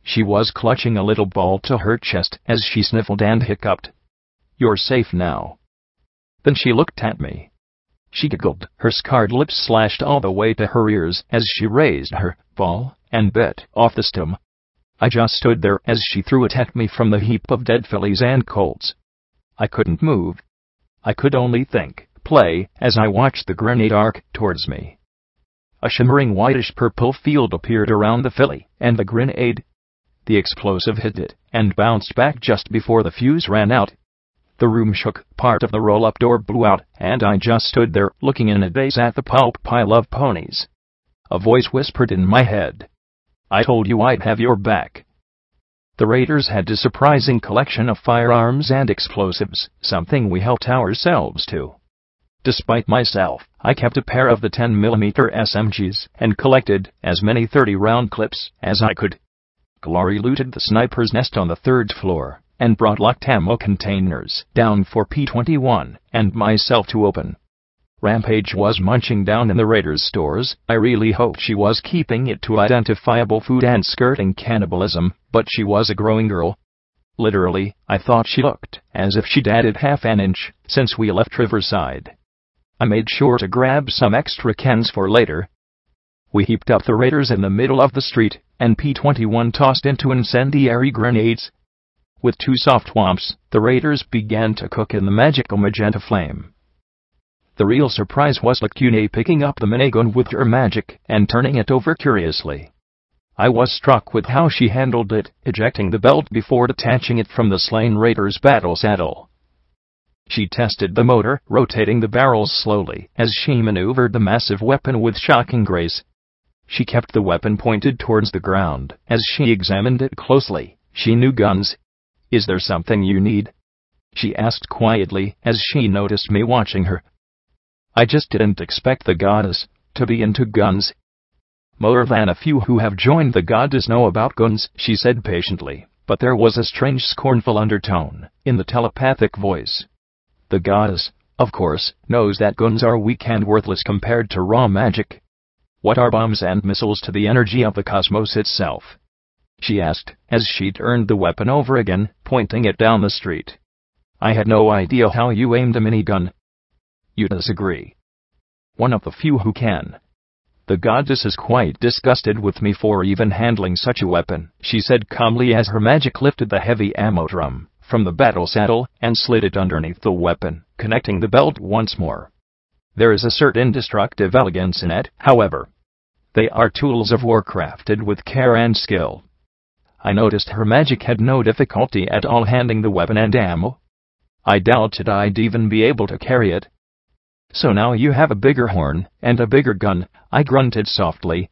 She was clutching a little ball to her chest as she sniffled and hiccuped. "You're safe now." Then she looked at me. She giggled, her scarred lips slashed all the way to her ears as she raised her ball and bit off the stem. I just stood there as she threw it at me from the heap of dead fillies and colts. I couldn't move. I could only think, play, as I watched the grenade arc towards me. A shimmering whitish-purple field appeared around the filly and the grenade. The explosive hit it and bounced back just before the fuse ran out. The room shook, part of the roll-up door blew out, and I just stood there, looking in a daze at the pulp pile of ponies. A voice whispered in my head, "I told you I'd have your back." The raiders had a surprising collection of firearms and explosives, something we helped ourselves to. Despite myself, I kept a pair of the 10mm SMGs and collected as many 30-round clips as I could. Glory looted the sniper's nest on the 3rd floor and brought locked ammo containers down for P-21 and myself to open. Rampage was munching down in the raiders' stores. I really hoped she was keeping it to identifiable food and skirting cannibalism, but she was a growing girl. Literally, I thought she looked as if she'd added half an inch since we left Riverside. I made sure to grab some extra cans for later. We heaped up the raiders in the middle of the street, and P-21 tossed into incendiary grenades. With 2 soft whomps, the raiders began to cook in the magical magenta flame. The real surprise was Lacune picking up the minigun with her magic and turning it over curiously. I was struck with how she handled it, ejecting the belt before detaching it from the slain raider's battle saddle. She tested the motor, rotating the barrels slowly as she maneuvered the massive weapon with shocking grace. She kept the weapon pointed towards the ground as she examined it closely. She knew guns. "Is there something you need?" she asked quietly as she noticed me watching her. I just didn't expect the goddess to be into guns. "More than a few who have joined the goddess know about guns," she said patiently, but there was a strange scornful undertone in the telepathic voice. "The goddess, of course, knows that guns are weak and worthless compared to raw magic. What are bombs and missiles to the energy of the cosmos itself?" she asked, as she turned the weapon over again, pointing it down the street. "I had no idea how you aimed a minigun." "You disagree?" "One of the few who can. The goddess is quite disgusted with me for even handling such a weapon," she said calmly as her magic lifted the heavy ammo drum from the battle saddle and slid it underneath the weapon, connecting the belt once more. "There is a certain destructive elegance in it, however. They are tools of war crafted with care and skill." I noticed her magic had no difficulty at all handling the weapon and ammo. I doubted I'd even be able to carry it. "So now you have a bigger horn and a bigger gun," I grunted softly.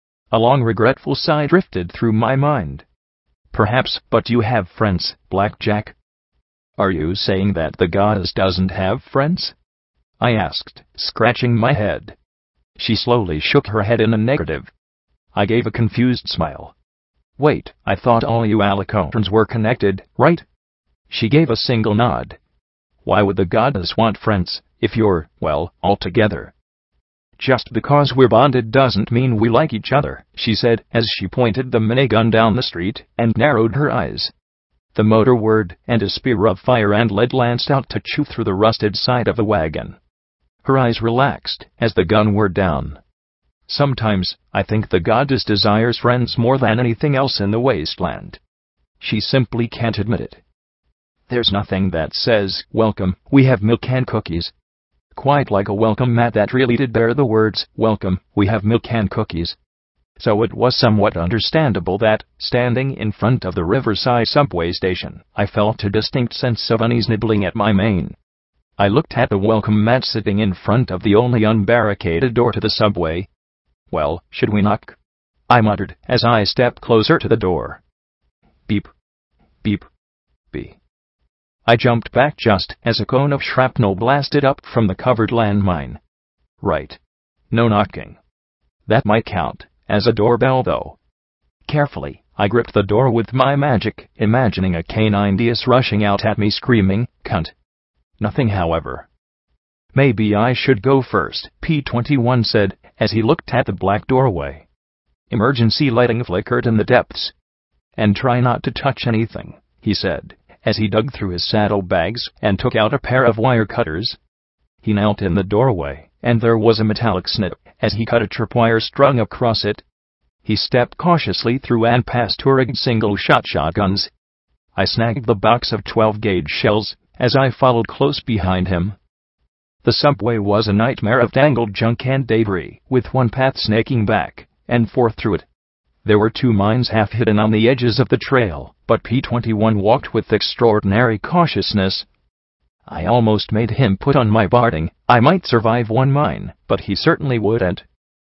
A long regretful sigh drifted through my mind. "Perhaps, but you have friends, Blackjack." "Are you saying that the goddess doesn't have friends?" I asked, scratching my head. She slowly shook her head in a negative. I gave a confused smile. "Wait, I thought all you Alicotrons were connected, right?" She gave a single nod. "Why would the goddess want friends if you're, well, all together?" "Just because we're bonded doesn't mean we like each other," she said as she pointed the minigun down the street and narrowed her eyes. The motor whirred, and a spear of fire and lead lanced out to chew through the rusted side of the wagon. Her eyes relaxed as the gun whirred down. "Sometimes, I think the goddess desires friends more than anything else in the wasteland. She simply can't admit it. There's nothing that says, 'Welcome, we have milk and cookies.' Quite like a welcome mat that really did bear the words, 'Welcome, we have milk and cookies.'" So it was somewhat understandable that, standing in front of the Riverside subway station, I felt a distinct sense of unease nibbling at my mane. I looked at the welcome mat sitting in front of the only unbarricaded door to the subway. "Well, should we knock?" I muttered as I stepped closer to the door. Beep. Beep. Beep. I jumped back just as a cone of shrapnel blasted up from the covered landmine. Right. No knocking. That might count as a doorbell, though. Carefully, I gripped the door with my magic, imagining a canine deus rushing out at me screaming, "Cunt." Nothing, however. "Maybe I should go first," P-21 said, as he looked at the black doorway. Emergency lighting flickered in the depths. and try not to touch anything," he said, as he dug through his saddlebags and took out a pair of wire cutters. He knelt in the doorway, and there was a metallic snip as he cut a tripwire strung across it. He stepped cautiously through and past Tuareg single-shot shotguns. I snagged the box of 12-gauge shells as I followed close behind him. The subway was a nightmare of tangled junk and debris, with one path snaking back and forth through it. There were 2 mines half hidden on the edges of the trail, but P-21 walked with extraordinary cautiousness. I almost made him put on my barding. I might survive 1 mine, but he certainly wouldn't.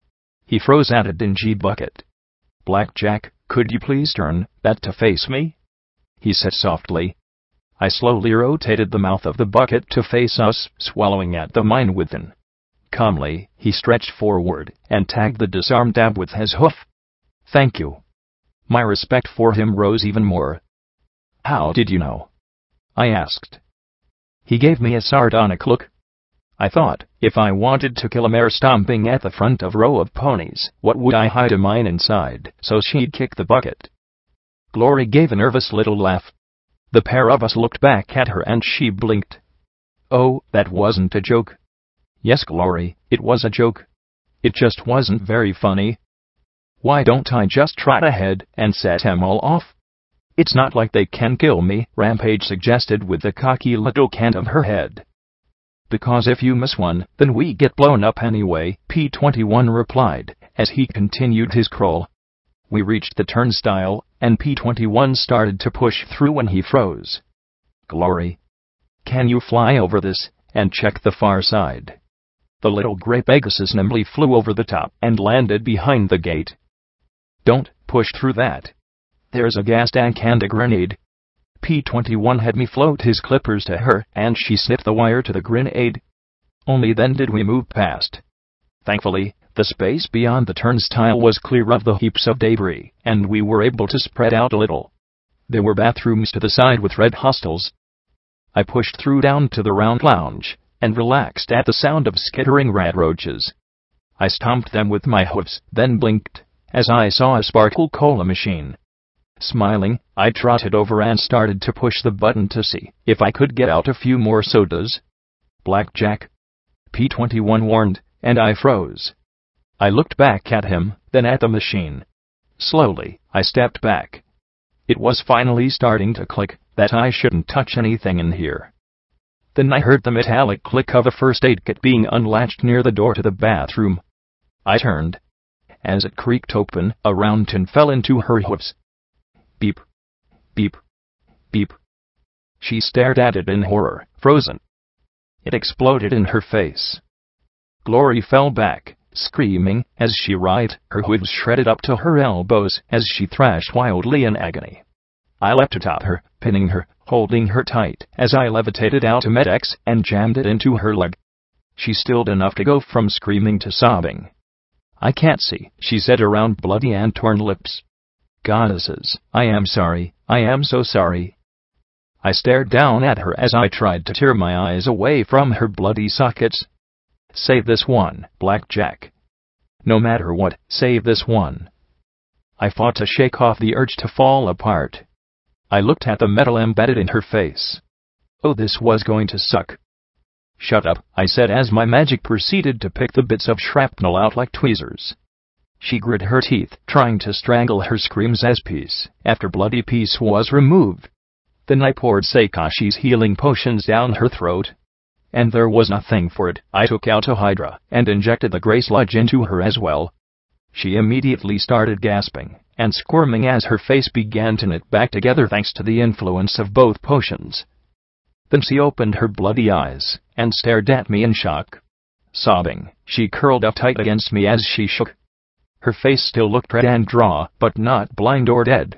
He froze at a dingy bucket. "Blackjack, could you please turn that to face me?" he said softly. I slowly rotated the mouth of the bucket to face us, swallowing at the mine within. Calmly, he stretched forward and tagged the disarmed dab with his hoof. "Thank you." My respect for him rose even more. "How did you know?" I asked. He gave me a sardonic look. I thought, if I wanted to kill a mare stomping at the front of a row of ponies, what would I hide a mine inside, so she'd kick the bucket? Glory gave a nervous little laugh. The pair of us looked back at her and she blinked. "Oh, that wasn't a joke." "Yes, Glory, it was a joke. It just wasn't very funny." "Why don't I just trot ahead and set 'em all off?" "It's not like they can kill me," Rampage suggested with a cocky little cant of her head. "Because if you miss one, then we get blown up anyway," P-21 replied, as he continued his crawl. We reached the turnstile, and P-21 started to push through when he froze. "Glory, can you fly over this and check the far side?" The little gray Pegasus nimbly flew over the top and landed behind the gate. "Don't push through that. There's a gas tank and a grenade." P-21 had me float his clippers to her, and she snipped the wire to the grenade. Only then did we move past. Thankfully, the space beyond the turnstile was clear of the heaps of debris, and we were able to spread out a little. There were bathrooms to the side with red hostels. I pushed through down to the round lounge, and relaxed at the sound of skittering rat roaches. I stomped them with my hooves, then blinked as I saw a Sparkle Cola machine. Smiling, I trotted over and started to push the button to see if I could get out a few more sodas. "Blackjack," P-21 warned, and I froze. I looked back at him, then at the machine. Slowly, I stepped back. It was finally starting to click that I shouldn't touch anything in here. Then I heard the metallic click of a first aid kit being unlatched near the door to the bathroom. I turned. As it creaked open, a round tin fell into her hooves. Beep. Beep. Beep. She stared at it in horror, frozen. It exploded in her face. Glory fell back, screaming, as she writhed, her hooves shredded up to her elbows as she thrashed wildly in agony. I leapt atop her, pinning her, holding her tight, as I levitated out a Med-X and jammed it into her leg. She stilled enough to go from screaming to sobbing. "I can't see," she said around bloody and torn lips. "Goddesses, I am sorry, I am so sorry." I stared down at her as I tried to tear my eyes away from her bloody sockets. "Save this one, Blackjack. No matter what, save this one." I fought to shake off the urge to fall apart. I looked at the metal embedded in her face. Oh, this was going to suck. "Shut up," I said as my magic proceeded to pick the bits of shrapnel out like tweezers. She grit her teeth, trying to strangle her screams as piece after bloody piece was removed. Then I poured Sakashi's healing potions down her throat. And there was nothing for it. I took out a Hydra and injected the gray sludge into her as well. She immediately started gasping and squirming as her face began to knit back together thanks to the influence of both potions. Then she opened her bloody eyes and stared at me in shock. Sobbing, she curled up tight against me as she shook. Her face still looked red and raw, but not blind or dead.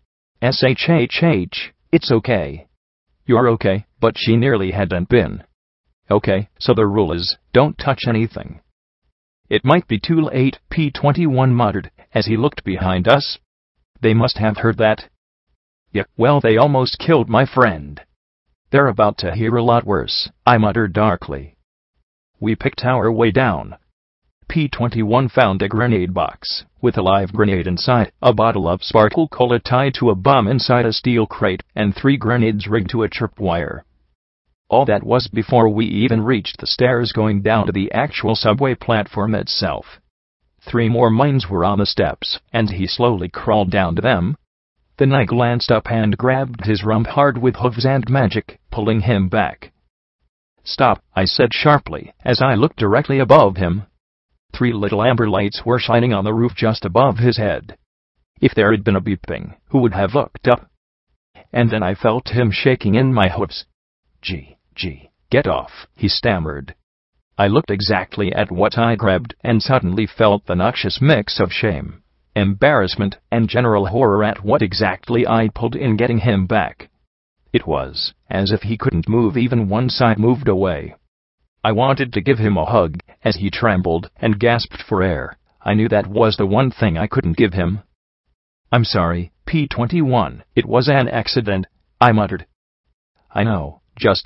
"SHHH, it's okay. You're okay," but she nearly hadn't been. "Okay, so the rule is, don't touch anything." "It might be too late," P-21 muttered, as he looked behind us. "They must have heard that." "Yeah, well, they almost killed my friend." "They're about to hear a lot worse," I muttered darkly. We picked our way down. P-21 found a grenade box, with a live grenade inside, a bottle of sparkle cola tied to a bomb inside a steel crate, and 3 grenades rigged to a tripwire. All that was before we even reached the stairs going down to the actual subway platform itself. 3 more mines were on the steps, and he slowly crawled down to them. Then I glanced up and grabbed his rump hard with hooves and magic, pulling him back. "Stop," I said sharply, as I looked directly above him. 3 little amber lights were shining on the roof just above his head. If there had been a beeping, who would have looked up? And then I felt him shaking in my hooves. Gee, get off," he stammered. I looked exactly at what I grabbed and suddenly felt the noxious mix of shame, embarrassment, and general horror at what exactly I pulled in getting him back. It was as if he couldn't move even one side moved away. I wanted to give him a hug as he trembled and gasped for air. I knew that was the one thing I couldn't give him. "I'm sorry, P-21, it was an accident," I muttered. I know,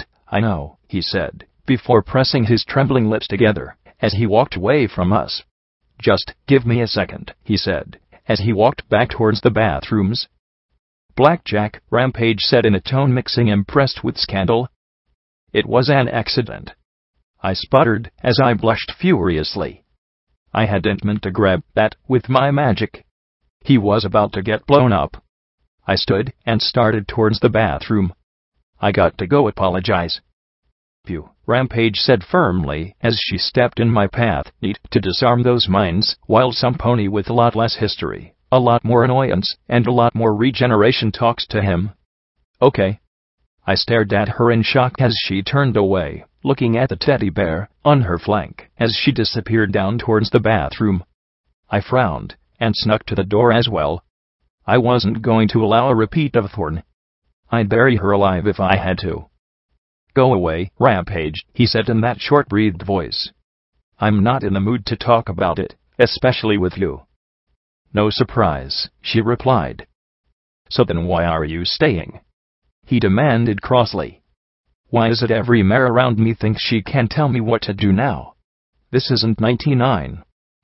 he said, before pressing his trembling lips together, as he walked away from us. "Just give me a second," he said, as he walked back towards the bathrooms. "Blackjack," Rampage said in a tone mixing impressed with scandal. "It was an accident," I sputtered, as I blushed furiously. I hadn't meant to grab that with my magic. He was about to get blown up. I stood and started towards the bathroom. "I got to go apologize." "Phew," Rampage said firmly as she stepped in my path. "Need to disarm those mines, while some pony with a lot less history, a lot more annoyance, and a lot more regeneration talks to him." "Okay." I stared at her in shock as she turned away, looking at the teddy bear on her flank as she disappeared down towards the bathroom. I frowned and snuck to the door as well. I wasn't going to allow a repeat of Thorn. I'd bury her alive if I had to. "Go away, Rampage," he said in that short-breathed voice. "I'm not in the mood to talk about it, especially with you." "No surprise," she replied. "So then why are you staying?" he demanded crossly. "Why is it every mare around me thinks she can tell me what to do now? This isn't 99.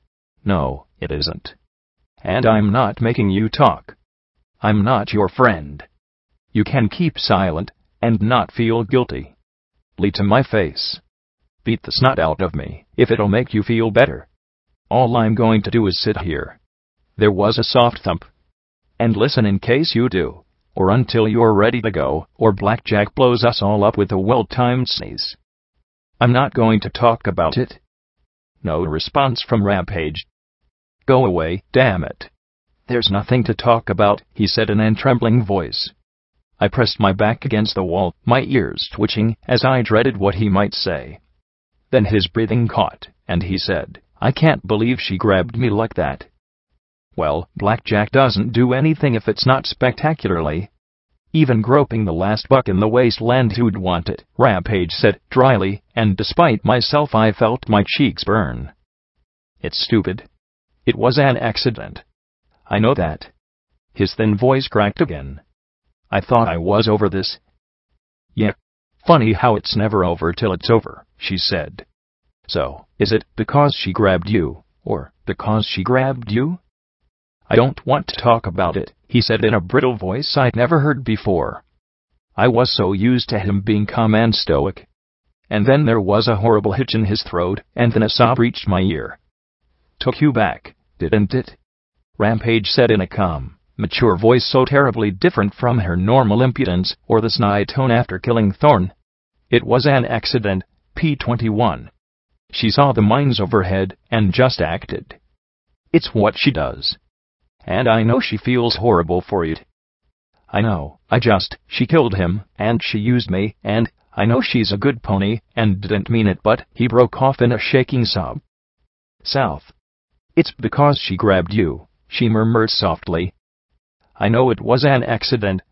No, it isn't. And I'm not making you talk. I'm not your friend. You can keep silent and not feel guilty. Lie to my face. Beat the snot out of me, if it'll make you feel better. All I'm going to do is sit here." There was a soft thump. "And listen in case you do, or until you're ready to go, or Blackjack blows us all up with a well-timed sneeze." "I'm not going to talk about it." No response from Rampage. "Go away, damn it." "There's nothing to talk about," he said in a trembling voice. I pressed my back against the wall, my ears twitching as I dreaded what he might say. Then his breathing caught, and he said, "I can't believe she grabbed me like that." "Well, Blackjack doesn't do anything if it's not spectacularly. Even groping the last buck in the wasteland who'd want it," Rampage said dryly, and despite myself I felt my cheeks burn. "It's stupid. It was an accident. I know that." His thin voice cracked again. "I thought I was over this." "Yeah. Funny how it's never over till it's over," she said. "So, is it because she grabbed you, or because she grabbed you?" "I don't want to talk about it," he said in a brittle voice I'd never heard before. I was so used to him being calm and stoic. And then there was a horrible hitch in his throat, and then a sob reached my ear. "Took you back, didn't it?" Rampage said in a calm, mature voice so terribly different from her normal impudence or the snide tone after killing Thorn. "It was an accident, P-21. She saw the mines overhead and just acted. It's what she does. And I know she feels horrible for it. I know, she killed him, and she used me, and I know she's a good pony, and didn't mean it," but he broke off in a shaking sob. "South. It's because she grabbed you," she murmured softly. "I know it was an accident,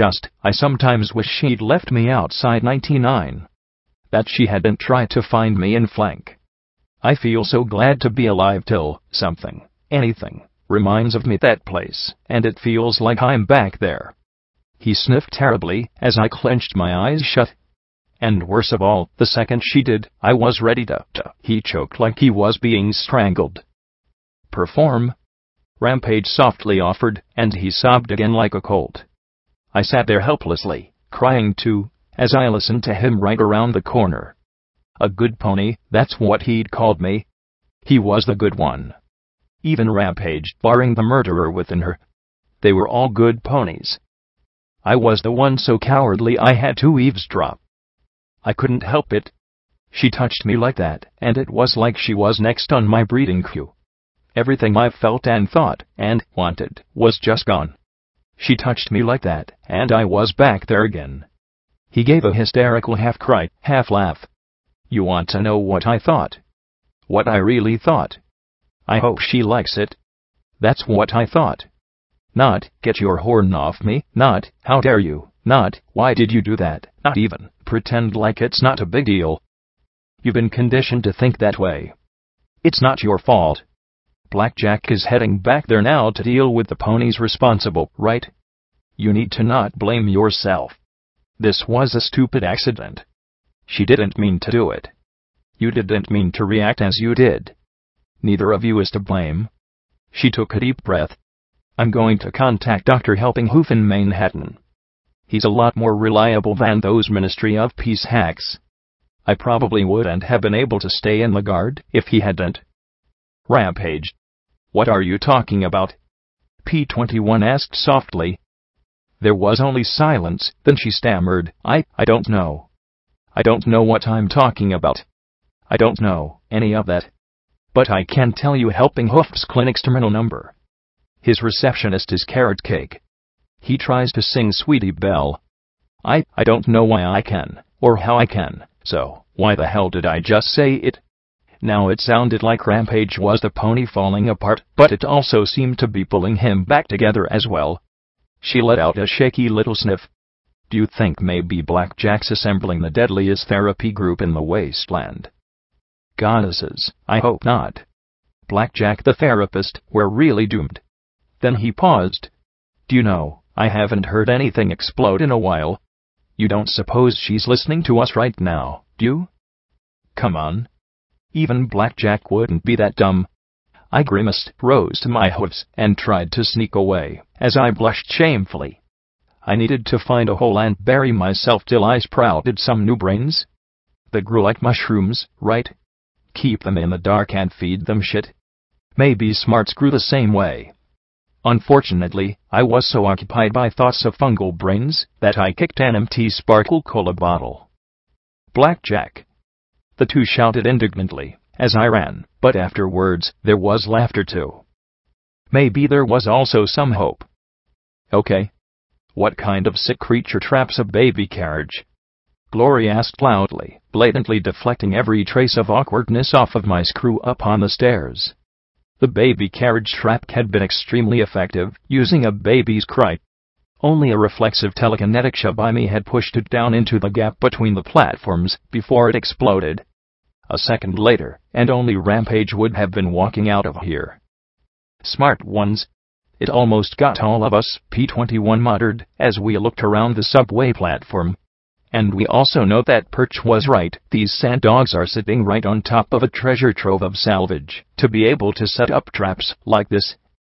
I sometimes wish she'd left me outside 99. That she hadn't tried to find me in flank. I feel so glad to be alive till anything, reminds of me that place, and it feels like I'm back there." He sniffed terribly as I clenched my eyes shut. "And worse of all, the second she did, I was ready to," he choked like he was being strangled. "Perform?" Rampage softly offered, and he sobbed again like a colt. I sat there helplessly, crying too, as I listened to him right around the corner. A good pony, that's what he'd called me. He was the good one. Even Rampage, barring the murderer within her. They were all good ponies. I was the one so cowardly I had to eavesdrop. I couldn't help it. She touched me like that, and it was like she was next on my breeding queue. Everything I felt and thought and wanted was just gone. She touched me like that, and I was back there again. He gave a hysterical half-cry, half-laugh. You want to know what I thought? What I really thought? I hope she likes it. That's what I thought. Not, get your horn off me, not, how dare you, not, why did you do that, not even, pretend like it's not a big deal. You've been conditioned to think that way. It's not your fault. Blackjack is heading back there now to deal with the ponies responsible, right? You need to not blame yourself. This was a stupid accident. She didn't mean to do it. You didn't mean to react as you did. Neither of you is to blame. She took a deep breath. I'm going to contact Dr. Helpinghoof in Manhattan. He's a lot more reliable than those Ministry of Peace hacks. I probably wouldn't have been able to stay in the guard if he hadn't. Rampage. What are you talking about? P-21 asked softly. There was only silence, then she stammered, I don't know. I don't know what I'm talking about. I don't know any of that. But I can tell you Helpinghoof's clinic's terminal number. His receptionist is Carrot Cake. He tries to sing Sweetie Belle. I don't know why I can, or how I can, so why the hell did I just say it? Now it sounded like Rampage was the pony falling apart, but it also seemed to be pulling him back together as well. She let out a shaky little sniff. Do you think maybe Blackjack's assembling the deadliest therapy group in the wasteland? Goddesses, I hope not. Blackjack the therapist, we're really doomed. Then he paused. Do you know, I haven't heard anything explode in a while. You don't suppose she's listening to us right now, do you? Come on. Even Blackjack wouldn't be that dumb. I grimaced, rose to my hooves, and tried to sneak away, as I blushed shamefully. I needed to find a hole and bury myself till I sprouted some new brains. They grew like mushrooms, right? Keep them in the dark and feed them shit. Maybe smarts grew the same way. Unfortunately, I was so occupied by thoughts of fungal brains that I kicked an empty Sparkle Cola bottle. Blackjack! The two shouted indignantly as I ran, but afterwards there was laughter too. Maybe there was also some hope. Okay. What kind of sick creature traps a baby carriage? Glory asked loudly, blatantly deflecting every trace of awkwardness off of my screw up on the stairs. The baby carriage trap had been extremely effective, using a baby's cry. Only a reflexive telekinetic shove by me had pushed it down into the gap between the platforms before it exploded. A second later, and only Rampage would have been walking out of here. Smart ones. It almost got all of us, P-21 muttered, as we looked around the subway platform. And we also know that Perch was right, these sand dogs are sitting right on top of a treasure trove of salvage, to be able to set up traps like this.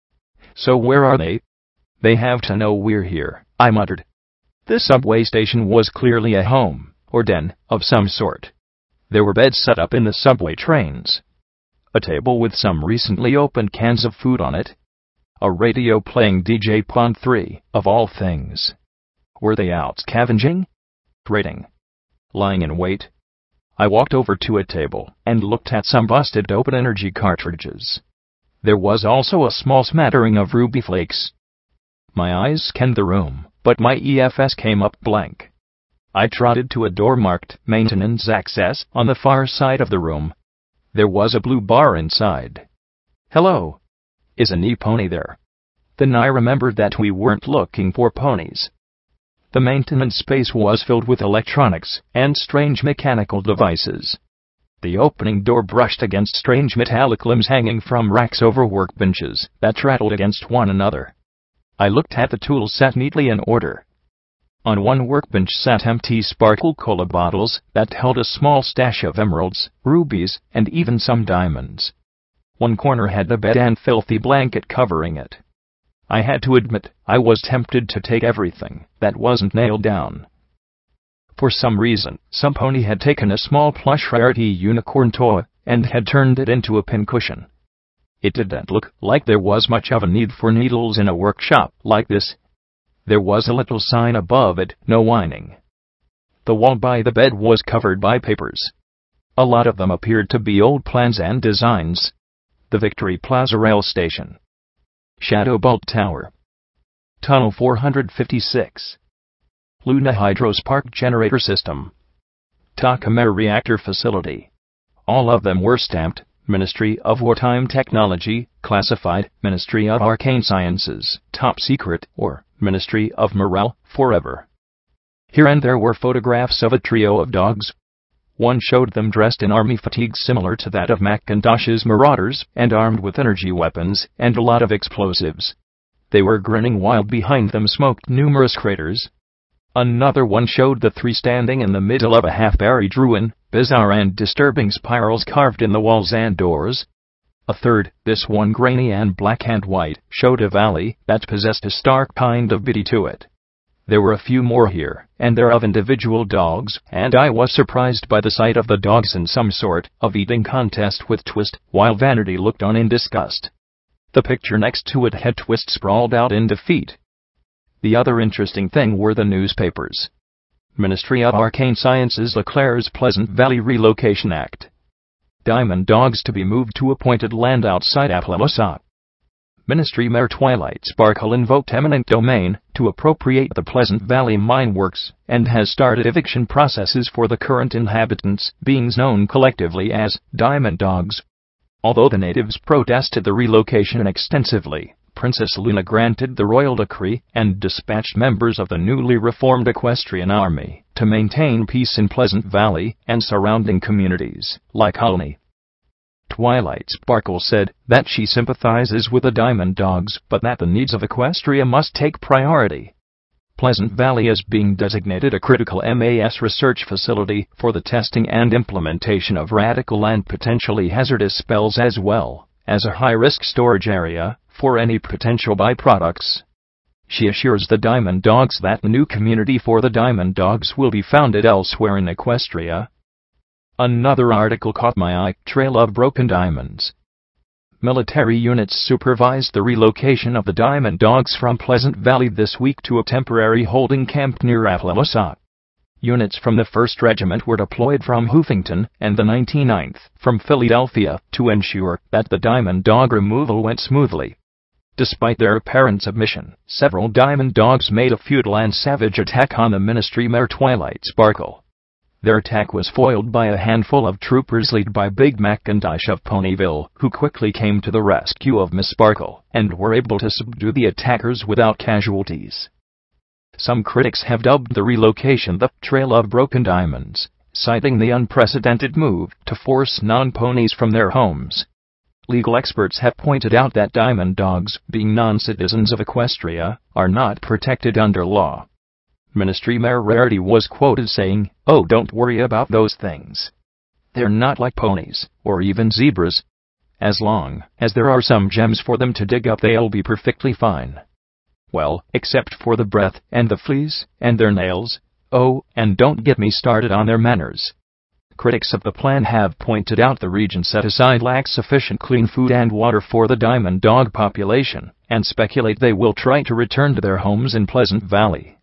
So where are they? They have to know we're here, I muttered. This subway station was clearly a home, or den, of some sort. There were beds set up in the subway trains. A table with some recently opened cans of food on it. A radio playing DJ Pond 3, of all things. Were they out scavenging? Raiding? Lying in wait? I walked over to a table and looked at some busted open energy cartridges. There was also a small smattering of ruby flakes. My eyes scanned the room, but my EFS came up blank. I trotted to a door marked Maintenance Access on the far side of the room. There was a blue bar inside. Hello. Is any pony there? Then I remembered that we weren't looking for ponies. The maintenance space was filled with electronics and strange mechanical devices. The opening door brushed against strange metallic limbs hanging from racks over workbenches that rattled against one another. I looked at the tools set neatly in order. On one workbench sat empty Sparkle Cola bottles that held a small stash of emeralds, rubies, and even some diamonds. One corner had the bed and filthy blanket covering it. I had to admit, I was tempted to take everything that wasn't nailed down. For some reason, some pony had taken a small plush rarity unicorn toy and had turned it into a pincushion. It didn't look like there was much of a need for needles in a workshop like this. There was a little sign above it, "No whining." The wall by the bed was covered by papers. A lot of them appeared to be old plans and designs. The Victory Plaza Rail Station, Shadow Bolt Tower, Tunnel 456, Luna Hydrospark Generator System, Takamare Reactor Facility. All of them were stamped Ministry of Wartime Technology, Classified, Ministry of Arcane Sciences, Top Secret, or Ministry of Morale, Forever. Here and there were photographs of a trio of dogs. One showed them dressed in army fatigues similar to that of Macintosh's Marauders, and armed with energy weapons and a lot of explosives. They were grinning while behind them smoked numerous craters. Another one showed the three standing in the middle of a half-buried ruin, bizarre and disturbing spirals carved in the walls and doors. A third, this one grainy and black and white, showed a valley that possessed a stark kind of beauty to it. There were a few more here and there of individual dogs, and I was surprised by the sight of the dogs in some sort of eating contest with Twist, while Vanity looked on in disgust. The picture next to it had Twist sprawled out in defeat. The other interesting thing were the newspapers. Ministry of Arcane Sciences declares Pleasant Valley Relocation Act. Diamond dogs to be moved to appointed land outside Appalachia. Ministry Mayor Twilight Sparkle invoked eminent domain to appropriate the Pleasant Valley Mine Works and has started eviction processes for the current inhabitants, being known collectively as Diamond Dogs. Although the natives protested the relocation extensively, Princess Luna granted the royal decree and dispatched members of the newly reformed Equestrian Army to maintain peace in Pleasant Valley and surrounding communities, like Colony. Twilight Sparkle said that she sympathizes with the Diamond Dogs, but that the needs of Equestria must take priority. Pleasant Valley is being designated a critical MAS research facility for the testing and implementation of radical and potentially hazardous spells, as well as a high-risk storage area for any potential byproducts. She assures the Diamond Dogs that the new community for the Diamond Dogs will be founded elsewhere in Equestria. Another article caught my eye, Trail of Broken Diamonds. Military units supervised the relocation of the Diamond Dogs from Pleasant Valley this week to a temporary holding camp near Appalachia. Units from the 1st Regiment were deployed from Hoofington and the 99th from Philadelphia to ensure that the Diamond Dog removal went smoothly. Despite their apparent submission, several Diamond Dogs made a futile and savage attack on the Ministry Mayor Twilight Sparkle. Their attack was foiled by a handful of troopers led by Big Macintosh of Ponyville, who quickly came to the rescue of Miss Sparkle and were able to subdue the attackers without casualties. Some critics have dubbed the relocation the Trail of Broken Diamonds, citing the unprecedented move to force non-ponies from their homes. Legal experts have pointed out that Diamond Dogs, being non-citizens of Equestria, are not protected under law. Ministry Mayor Rarity was quoted saying, "Oh, don't worry about those things. They're not like ponies, or even zebras. As long as there are some gems for them to dig up, they'll be perfectly fine. Well, except for the breath, and the fleas, and their nails. Oh, and don't get me started on their manners." Critics of the plan have pointed out the region set aside lacks sufficient clean food and water for the Diamond Dog population, and speculate they will try to return to their homes in Pleasant Valley.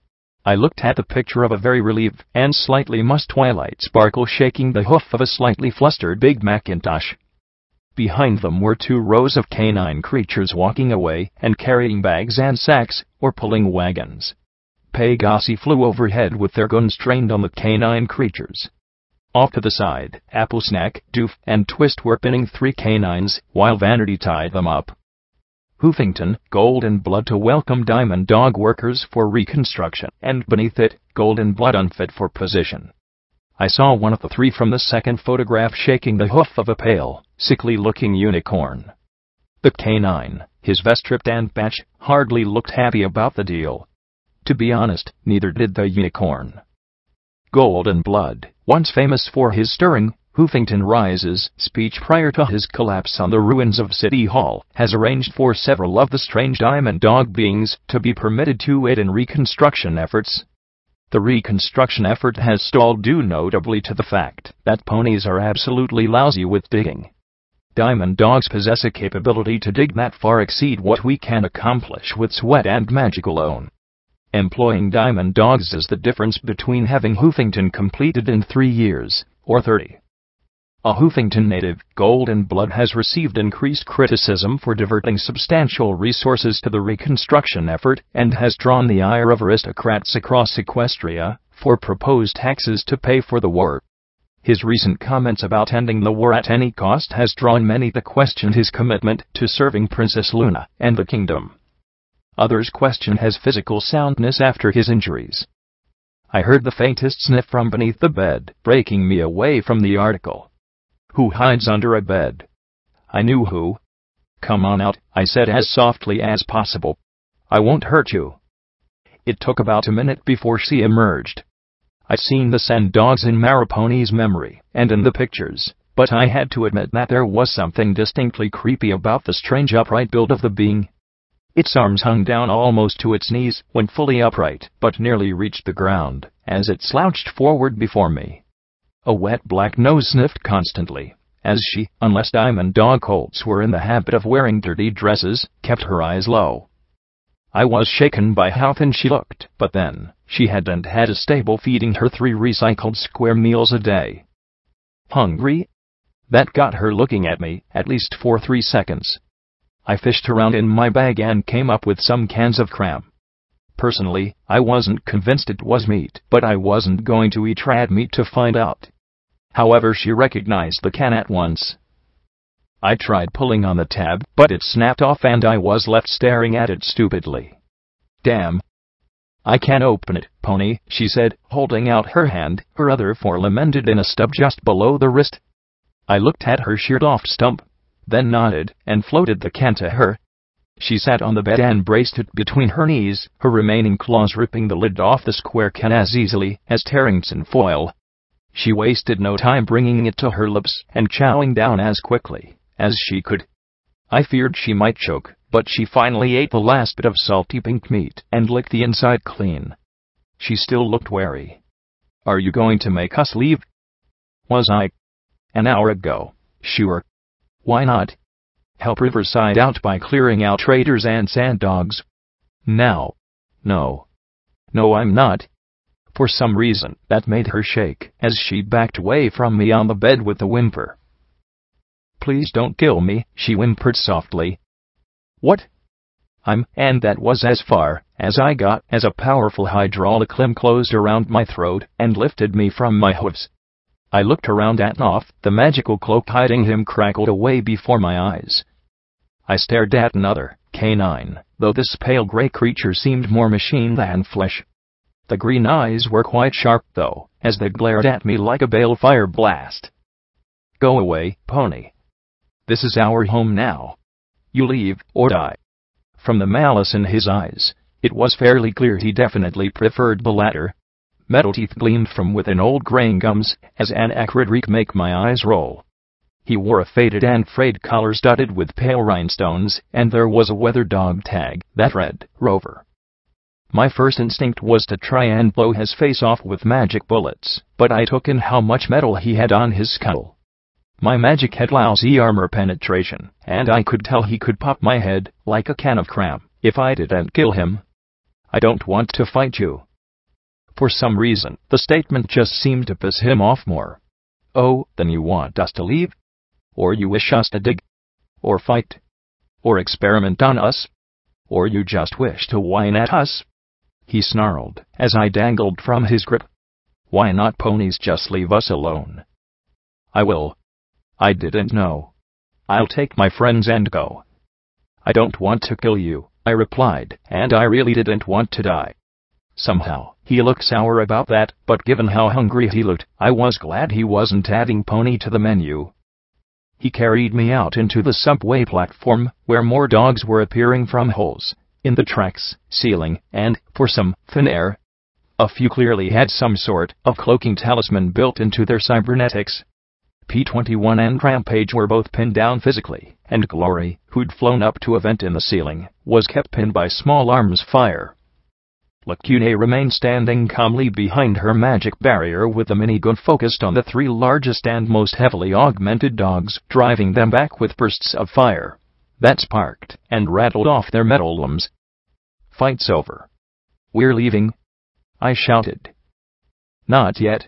I looked at the picture of a very relieved and slightly mussed Twilight Sparkle shaking the hoof of a slightly flustered Big Macintosh. Behind them were 2 rows of canine creatures walking away and carrying bags and sacks, or pulling wagons. Pegasi flew overhead with their guns trained on the canine creatures. Off to the side, Applesnack, Doof, and Twist were pinning 3 canines, while Vanity tied them up. Hoofington, Golden Blood to welcome Diamond Dog workers for reconstruction, and beneath it, Golden Blood unfit for position. I saw one of the 3 from the second photograph shaking the hoof of a pale, sickly-looking unicorn. The canine, his vest stripped and patched, hardly looked happy about the deal. To be honest, neither did the unicorn. Golden Blood, once famous for his stirring, Hoofington Rice's speech prior to his collapse on the ruins of City Hall has arranged for several of the strange diamond dog beings to be permitted to aid in reconstruction efforts. The reconstruction effort has stalled due notably to the fact that ponies are absolutely lousy with digging. Diamond dogs possess a capability to dig that far exceed what we can accomplish with sweat and magic alone. Employing diamond dogs is the difference between having Hoofington completed in 3 years or 30. A Hoofington native, Golden Blood, has received increased criticism for diverting substantial resources to the reconstruction effort and has drawn the ire of aristocrats across Equestria for proposed taxes to pay for the war. His recent comments about ending the war at any cost has drawn many to question his commitment to serving Princess Luna and the kingdom. Others question his physical soundness after his injuries. I heard the faintest sniff from beneath the bed, breaking me away from the article. Who hides under a bed? I knew who. Come on out, I said as softly as possible. I won't hurt you. It took about a minute before she emerged. I'd seen the sand dogs in Mariponi's memory and in the pictures, but I had to admit that there was something distinctly creepy about the strange upright build of the being. Its arms hung down almost to its knees when fully upright, but nearly reached the ground as it slouched forward before me. A wet black nose sniffed constantly, as she, unless diamond dog colts were in the habit of wearing dirty dresses, kept her eyes low. I was shaken by how thin she looked, but then, she hadn't had a stable feeding her 3 recycled square meals a day. Hungry? That got her looking at me, at least for 3 seconds. I fished around in my bag and came up with some cans of cram. Personally, I wasn't convinced it was meat, but I wasn't going to eat rat meat to find out. However, she recognized the can at once. I tried pulling on the tab, but it snapped off and I was left staring at it stupidly. Damn. I can't open it, Pony, she said, holding out her hand, her other forelimb ended in a stub just below the wrist. I looked at her sheared-off stump, then nodded and floated the can to her. She sat on the bed and braced it between her knees, her remaining claws ripping the lid off the square can as easily as tearing tin foil. She wasted no time bringing it to her lips and chowing down as quickly as she could. I feared she might choke, but she finally ate the last bit of salty pink meat and licked the inside clean. She still looked wary. Are you going to make us leave? Was I? An hour ago. Sure. Why not? Help Riverside out by clearing out traitors and sand dogs. Now. No. No, I'm not. For some reason, that made her shake as she backed away from me on the bed with a whimper. Please don't kill me, she whimpered softly. What? And that was as far as I got as a powerful hydraulic limb closed around my throat and lifted me from my hooves. I looked around at Noth, the magical cloak hiding him crackled away before my eyes. I stared at another canine, though this pale gray creature seemed more machine than flesh. The green eyes were quite sharp, though, as they glared at me like a balefire blast. Go away, Pony. This is our home now. You leave, or die. From the malice in his eyes, it was fairly clear he definitely preferred the latter. Metal teeth gleamed from within old graying gums as an acrid reek made my eyes roll. He wore a faded and frayed collar studded with pale rhinestones, and there was a weather dog tag that read, Rover. My first instinct was to try and blow his face off with magic bullets, but I took in how much metal he had on his skull. My magic had lousy armor penetration, and I could tell he could pop my head like a can of cram if I didn't kill him. I don't want to fight you. For some reason, the statement just seemed to piss him off more. Oh, then you want us to leave? Or you wish us to dig? Or fight? Or experiment on us? Or you just wish to whine at us? He snarled as I dangled from his grip. Why not, ponies, just leave us alone? I will. I didn't know. I'll take my friends and go. I don't want to kill you, I replied, and I really didn't want to die. Somehow, he looked sour about that, but given how hungry he looked, I was glad he wasn't adding Pony to the menu. He carried me out into the subway platform, where more dogs were appearing from holes in the tracks, ceiling, and, for some thin air, a few clearly had some sort of cloaking talisman built into their cybernetics. P-21 and Rampage were both pinned down physically, and Glory, who'd flown up to a vent in the ceiling, was kept pinned by small arms fire. Lacune remained standing calmly behind her magic barrier with the minigun focused on the three largest and most heavily augmented dogs, driving them back with bursts of fire that sparked and rattled off their metal limbs. "Fight's over. We're leaving," I shouted. "Not yet.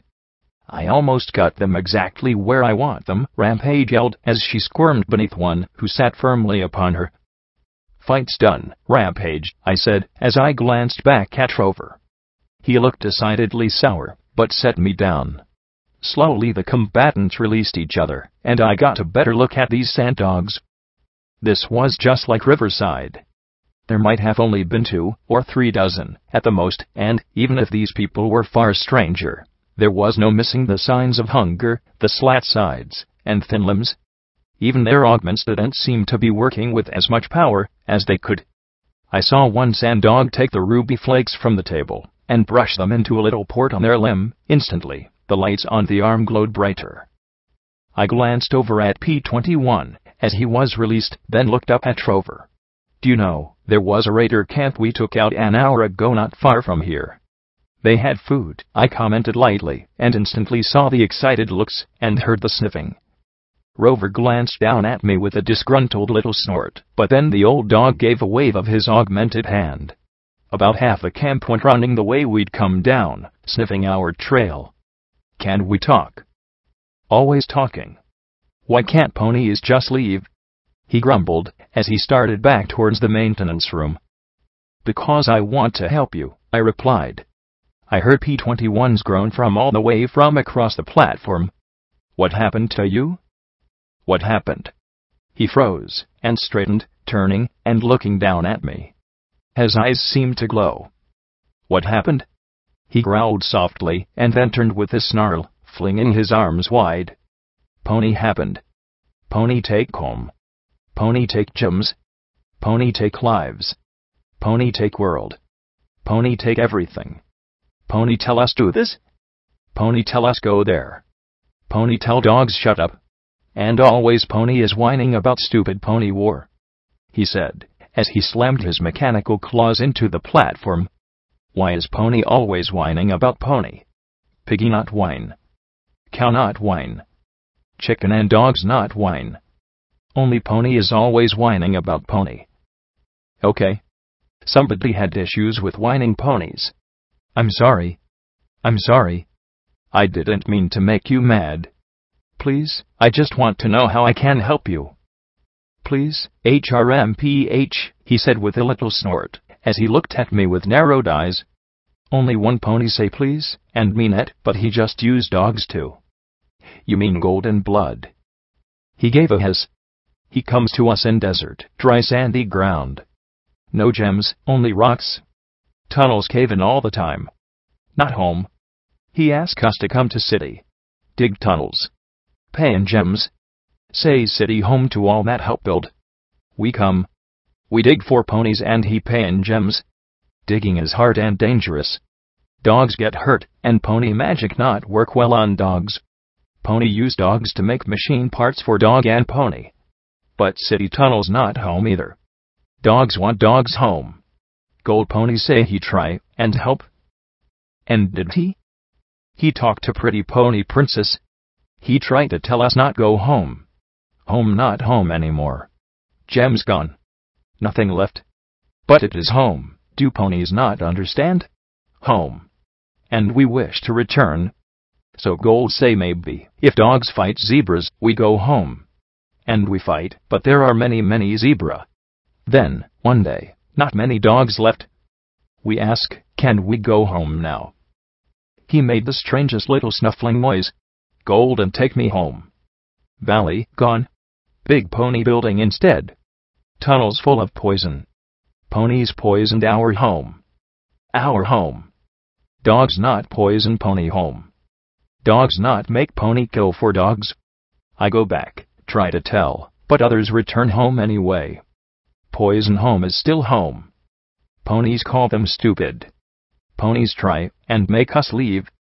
I almost got them exactly where I want them," Rampage yelled as she squirmed beneath one who sat firmly upon her. "Fight's done, Rampage," I said as I glanced back at Trover. He looked decidedly sour, but set me down. Slowly the combatants released each other, and I got a better look at these sand dogs. This was just like Riverside. There might have only been 2 or 3 dozen, at the most, and, even if these people were far stranger, there was no missing the signs of hunger, the slat sides, and thin limbs. Even their augments didn't seem to be working with as much power as they could. I saw one sand dog take the ruby flakes from the table and brush them into a little port on their limb. Instantly, the lights on the arm glowed brighter. I glanced over at P-21 as he was released, then looked up at Trover. "Do you know, there was a raider camp we took out an hour ago not far from here. They had food," I commented lightly, and instantly saw the excited looks and heard the sniffing. Rover glanced down at me with a disgruntled little snort, but then the old dog gave a wave of his augmented hand. About half the camp went running the way we'd come down, sniffing our trail. "Can we talk?" "Always talking. Why can't ponies just leave?" he grumbled as he started back towards the maintenance room. "Because I want to help you," I replied. I heard P-21's groan from all the way from across the platform. "What happened to you?" "What happened?" He froze and straightened, turning and looking down at me. His eyes seemed to glow. "What happened?" He growled softly and then turned with a snarl, flinging his arms wide. "Pony happened. Pony take home. Pony take gems. Pony take lives. Pony take world. Pony take everything. Pony tell us do this. Pony tell us go there. Pony tell dogs shut up. And always Pony is whining about stupid pony war," he said, as he slammed his mechanical claws into the platform. "Why is Pony always whining about pony? Piggy not whine. Cow not whine. Chicken and dogs not whine. Only Pony is always whining about pony." Okay. Somebody had issues with whining ponies. I'm sorry. I didn't mean to make you mad. Please, I just want to know how I can help you. Please, HRMPH, he said with a little snort, as he looked at me with narrowed eyes. Only one pony say please, and mean it, but he just used dogs too. You mean Golden Blood? He gave a hiss. He comes to us in desert, dry sandy ground. No gems, only rocks. Tunnels cave in all the time. Not home. He ask us to come to city. Dig tunnels. Pay in gems. Say city home to all that help build. We come. We dig for ponies and he pay in gems. Digging is hard and dangerous. Dogs get hurt, and pony magic not work well on dogs. Pony use dogs to make machine parts for dog and pony. But city tunnels not home either. Dogs want dogs home. Gold Pony say he try and help. And did he? He talked to Pretty Pony Princess. He tried to tell us not go home. Home not home anymore. Gems gone. Nothing left. But it is home. Do ponies not understand? Home. And we wish to return. So Gold say maybe, if dogs fight zebras, we go home. And we fight, but there are many zebra. Then, one day, not many dogs left. We ask, can we go home now? He made the strangest little snuffling noise. Gold and take me home. Valley, gone. Big pony building instead. Tunnels full of poison. Ponies poisoned our home. Our home. Dogs not poison pony home. Dogs not make pony kill for dogs. I go back, try to tell, but others return home anyway. Poison home is still home. Ponies call them stupid. Ponies try and make us leave.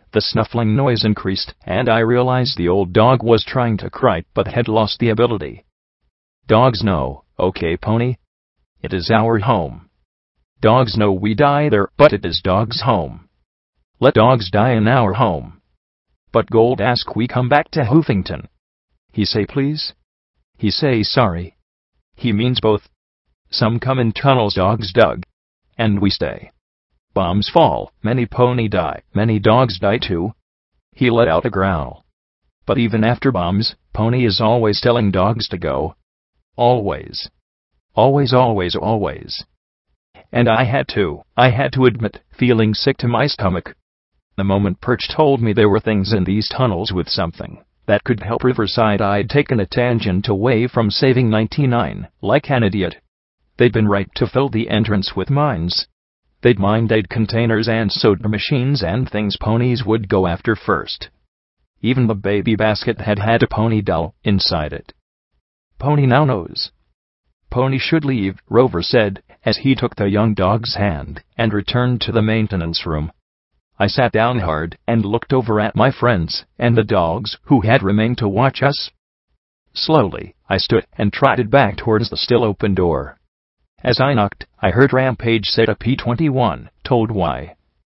The snuffling noise increased, and I realized the old dog was trying to cry but had lost the ability. Dogs know, okay, Pony? It is our home. Dogs know we die there, but it is dogs' home. Let dogs die in our home. But Gold ask we come back to Hoofington. He say please. He say sorry. He means both. Some come in tunnels dogs dug. And we stay. Bombs fall, many pony die, many dogs die too. He let out a growl. But even after bombs, Pony is always telling dogs to go. Always. Always, always, always. And I had to admit, feeling sick to my stomach. The moment Perch told me there were things in these tunnels with something that could help Riverside, I'd taken a tangent away from saving 99, like an idiot. They'd been right to fill the entrance with mines. They'd mined aid containers and soda machines and things ponies would go after first. Even the baby basket had a pony doll inside it. Pony now knows. Pony should leave, Rover said, as he took the young dog's hand and returned to the maintenance room. I sat down hard and looked over at my friends and the dogs who had remained to watch us. Slowly, I stood and trotted back towards the still open door. As I knocked, I heard Rampage say to P21, told why.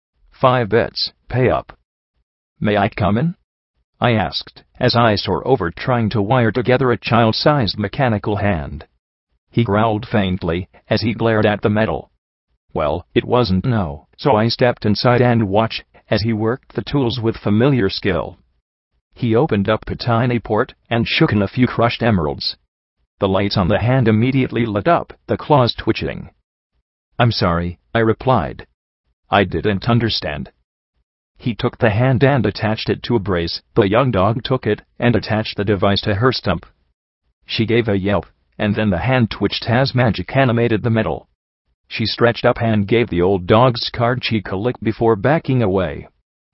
5 bits, pay up. May I come in? I asked, as I soared over trying to wire together a child-sized mechanical hand. He growled faintly as he glared at the metal. Well, it wasn't no, so I stepped inside and watched as he worked the tools with familiar skill. He opened up a tiny port and shook in a few crushed emeralds. The lights on the hand immediately lit up, the claws twitching. I'm sorry, I replied. I didn't understand. He took the hand and attached it to a brace. The young dog took it and attached the device to her stump. She gave a yelp, and then the hand twitched as magic animated the metal. She stretched up and gave the old dog's scarred cheek a lick before backing away.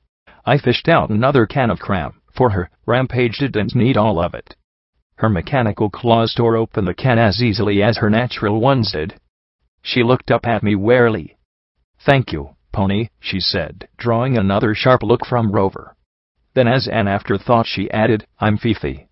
I fished out another can of cram for her. Rampage didn't need all of it. Her mechanical claws tore open the can as easily as her natural ones did. She looked up at me warily. Thank you, Pony, she said, drawing another sharp look from Rover. Then as an afterthought she added, I'm Fifi.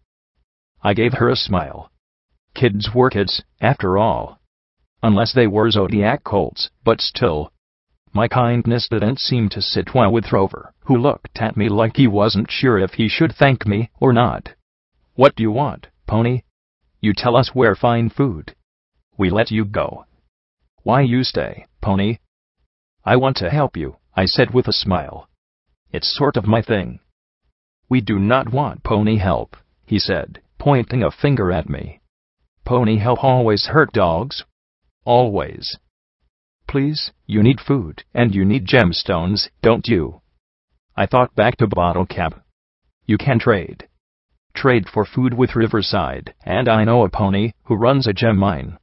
I gave her a smile. Kids were kids, after all. Unless they were Zodiac colts, but still. My kindness didn't seem to sit well with Rover, who looked at me like he wasn't sure if he should thank me or not. What do you want, Pony? You tell us where find food. We let you go. Why you stay, Pony? I want to help you, I said with a smile. It's sort of my thing. We do not want Pony help, he said, pointing a finger at me. Pony help always hurt dogs. Always. Please, you need food, and you need gemstones, don't you? I thought back to Bottle Cap. You can trade. Trade for food with Riverside, and I know a pony who runs a gem mine.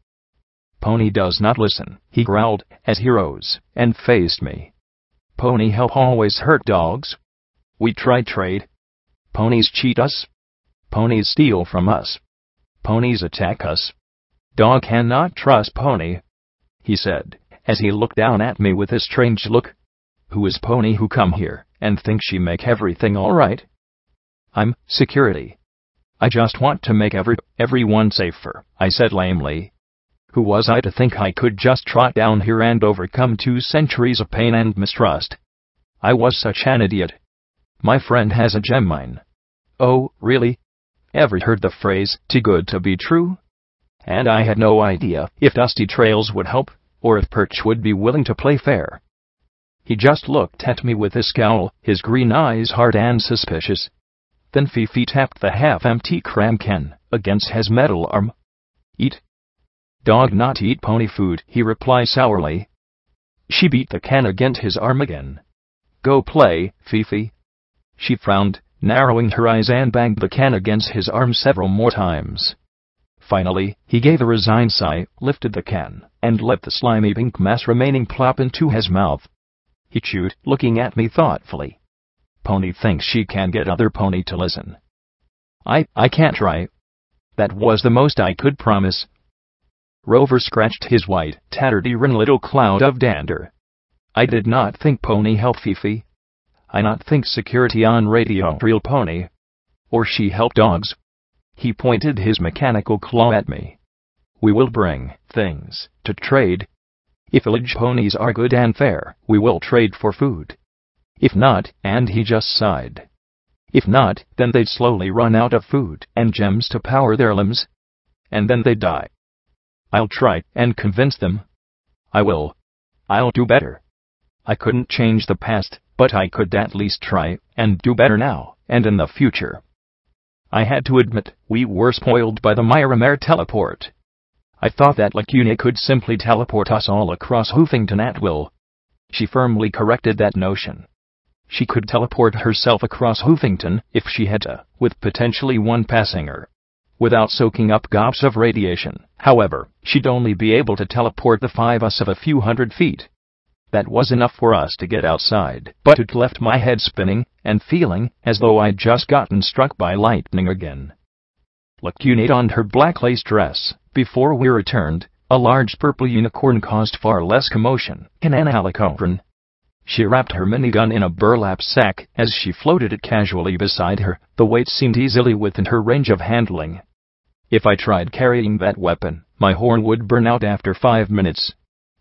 Pony does not listen, he growled, as he rose and faced me. Pony help always hurt dogs. We try trade. Ponies cheat us. Ponies steal from us. Ponies attack us. Dog cannot trust Pony, he said, as he looked down at me with a strange look. Who is Pony who come here and think she make everything all right? I'm security. I just want to make everyone safer, I said lamely. Who was I to think I could just trot down here and overcome 2 centuries of pain and mistrust? I was such an idiot. My friend has a gem mine. Oh, really? Ever heard the phrase, too good to be true? And I had no idea if Dusty Trails would help, or if Perch would be willing to play fair. He just looked at me with a scowl, his green eyes hard and suspicious. Then Fifi tapped the half-empty cram can against his metal arm. Eat. Dog not eat pony food, he replied sourly. She beat the can against his arm again. Go play, Fifi. She frowned, narrowing her eyes and banged the can against his arm several more times. Finally, he gave a resigned sigh, lifted the can, and let the slimy pink mass remaining plop into his mouth. He chewed, looking at me thoughtfully. Pony thinks she can get other pony to listen. I can't try. That was the most I could promise. Rover scratched his white, tattered little cloud of dander. I did not think Pony helped Fifi. I not think security on radio real pony? Or she help dogs? He pointed his mechanical claw at me. We will bring things to trade. If village ponies are good and fair, we will trade for food. If not, and he just sighed. If not, then they'd slowly run out of food and gems to power their limbs. And then they'd die. I'll try and convince them. I will. I'll do better. I couldn't change the past, but I could at least try and do better now and in the future. I had to admit, we were spoiled by the Miramer teleport. I thought that Lacuna could simply teleport us all across Hoofington at will. She firmly corrected that notion. She could teleport herself across Hoofington if she had to, with potentially one passing her. Without soaking up gobs of radiation, however, she'd only be able to teleport the 5 of us of a few hundred feet. That was enough for us to get outside, but it left my head spinning and feeling as though I'd just gotten struck by lightning again. Lacuna donned her black lace dress. Before we returned, a large purple unicorn caused far less commotion than an alicorn. She wrapped her minigun in a burlap sack as she floated it casually beside her. The weight seemed easily within her range of handling. If I tried carrying that weapon, my horn would burn out after 5 minutes.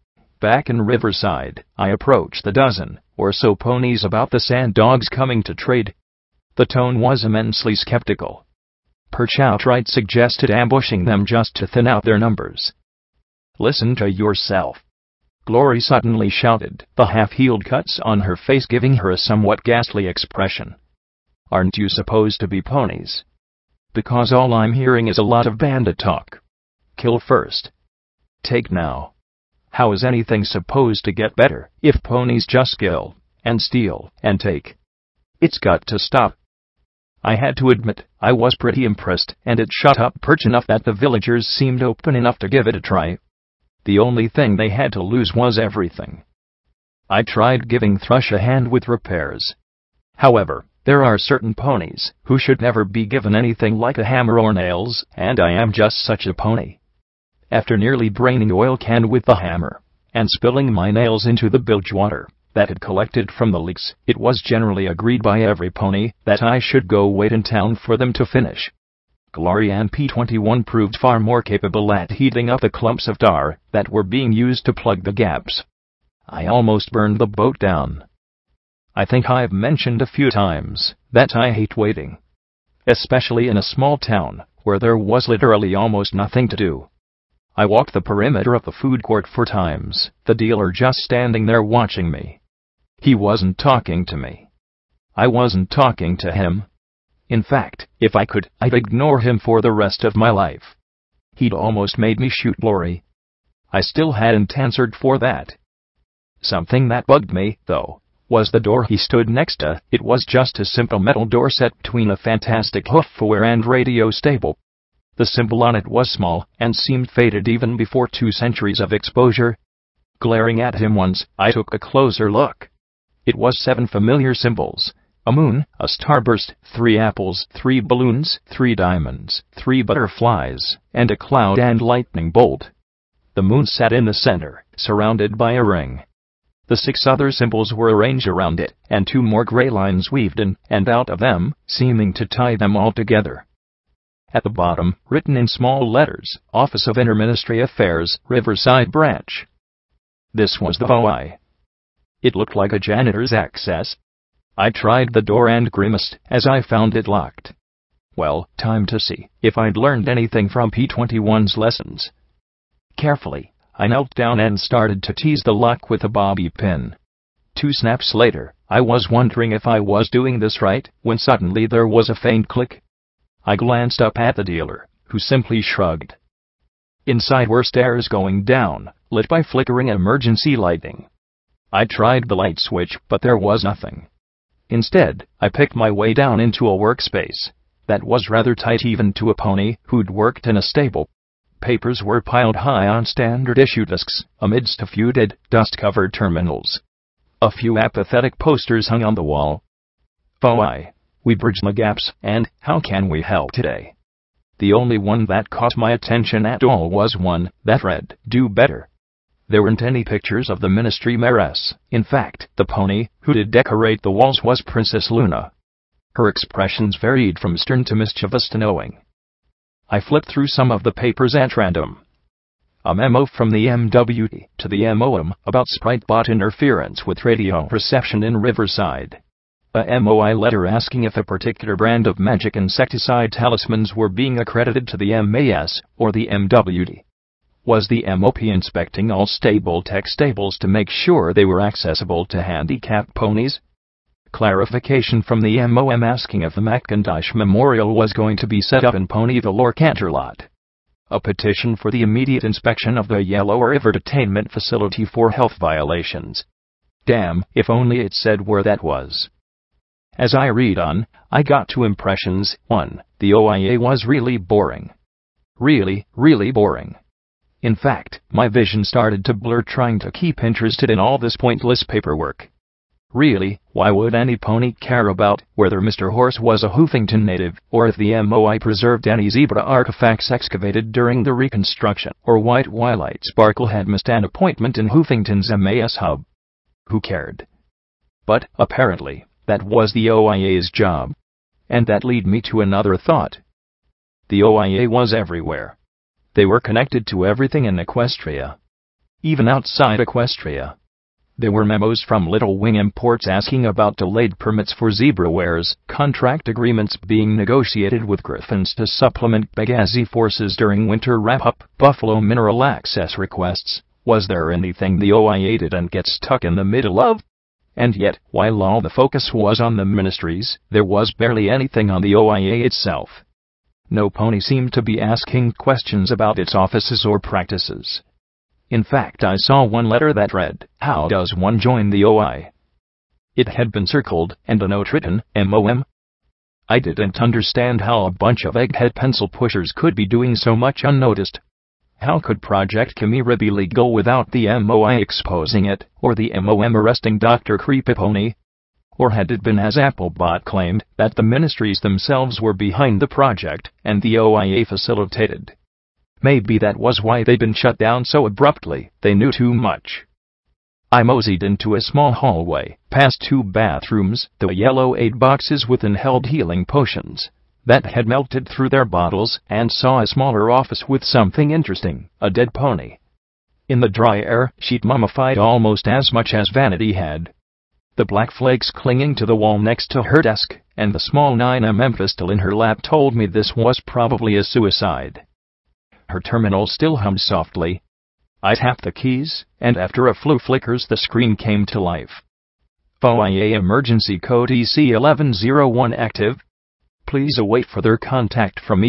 Back in Riverside, I approached the dozen or so ponies about the sand dogs coming to trade. The tone was immensely skeptical. Perch outright suggested ambushing them just to thin out their numbers. Listen to yourself, Glory suddenly shouted, the half-healed cuts on her face giving her a somewhat ghastly expression. Aren't you supposed to be ponies? Because all I'm hearing is a lot of bandit talk. Kill first. Take now. How is anything supposed to get better if ponies just kill and steal and take? It's got to stop. I had to admit, I was pretty impressed, and it shut up Perch enough that the villagers seemed open enough to give it a try. The only thing they had to lose was everything. I tried giving Thrush a hand with repairs. However, there are certain ponies who should never be given anything like a hammer or nails, and I am just such a pony. After nearly braining oil can with the hammer, and spilling my nails into the bilge water that had collected from the leaks, it was generally agreed by every pony that I should go wait in town for them to finish. Glory and P-21 proved far more capable at heating up the clumps of tar that were being used to plug the gaps. I almost burned the boat down. I think I've mentioned a few times that I hate waiting, especially in a small town where there was literally almost nothing to do. I walked the perimeter of the food court 4 times, the dealer just standing there watching me. He wasn't talking to me. I wasn't talking to him. In fact, if I could, I'd ignore him for the rest of my life. He'd almost made me shoot Glory. I still hadn't answered for that. Something that bugged me, though, was the door he stood next to. It was just a simple metal door set between a fantastic hoofwear and radio stable. The symbol on it was small and seemed faded even before 2 centuries of exposure. Glaring at him once, I took a closer look. It was 7 familiar symbols: a moon, a starburst, 3 apples, 3 balloons, 3 diamonds, 3 butterflies, and a cloud and lightning bolt. The moon sat in the center, surrounded by a ring. The 6 other symbols were arranged around it, and 2 more gray lines weaved in and out of them, seeming to tie them all together. At the bottom, written in small letters, Office of Interministry Affairs, Riverside Branch. This was the VOI. It looked like a janitor's access. I tried the door and grimaced as I found it locked. Well, time to see if I'd learned anything from P-21's lessons. Carefully, I knelt down and started to tease the lock with a bobby pin. 2 snaps later, I was wondering if I was doing this right, when suddenly there was a faint click. I glanced up at the dealer, who simply shrugged. Inside were stairs going down, lit by flickering emergency lighting. I tried the light switch, but there was nothing. Instead, I picked my way down into a workspace that was rather tight even to a pony who'd worked in a stable. Papers were piled high on standard issue desks, amidst a few dead, dust-covered terminals. A few apathetic posters hung on the wall. VOI. We bridge the gaps, and how can we help today? The only one that caught my attention at all was one that read, do better. There weren't any pictures of the ministry mayoress. In fact, the pony who did decorate the walls was Princess Luna. Her expressions varied from stern to mischievous to knowing. I flipped through some of the papers at random. A memo from the MWD to the MOM about Spritebot interference with radio reception in Riverside. A MOI letter asking if a particular brand of magic insecticide talismans were being accredited to the MAS or the MWD. Was the MOP inspecting all Stable-Tech stables to make sure they were accessible to handicapped ponies? Clarification from the MOM asking if the McIntosh Memorial was going to be set up in Ponyville or Canterlot. A petition for the immediate inspection of the Yellow River Detainment Facility for health violations. Damn, if only it said where that was. As I read on, I got two impressions. 1. The OIA was really boring. Really boring. In fact, my vision started to blur trying to keep interested in all this pointless paperwork. Really, why would any pony care about whether Mr. Horse was a Hoofington native, or if the MOI preserved any zebra artifacts excavated during the reconstruction, or why Twilight Sparkle had missed an appointment in Hoofington's MAS hub? Who cared? But, apparently, that was the OIA's job. And that led me to another thought. The OIA was everywhere. They were connected to everything in Equestria. Even outside Equestria. There were memos from Little Wing Imports asking about delayed permits for zebra wares, contract agreements being negotiated with Griffins to supplement Benghazi forces during winter wrap-up, Buffalo mineral access requests. Was there anything the OIA didn't get stuck in the middle of? And yet, while all the focus was on the ministries, there was barely anything on the OIA itself. No pony seemed to be asking questions about its offices or practices. In fact, I saw one letter that read, "How does one join the OI?" It had been circled, and a note written, MOM. I didn't understand how a bunch of egghead pencil pushers could be doing so much unnoticed. How could Project Chimera be legal without the MOI exposing it, or the MOM arresting Dr. Creepypony? Or had it been as Applebot claimed, that the ministries themselves were behind the project, and the OIA facilitated? Maybe that was why they'd been shut down so abruptly. They knew too much. I moseyed into a small hallway, past two bathrooms, the yellow aid boxes with inhaled healing potions that had melted through their bottles, and saw a smaller office with something interesting, a dead pony. In the dry air, she'd mummified almost as much as Vanity had. The black flakes clinging to the wall next to her desk, and the small 9mm pistol in her lap told me this was probably a suicide. Her terminal still hummed softly. I tapped the keys, and after a few flickers the screen came to life. OIA emergency code EC1101 active. Please await further contact from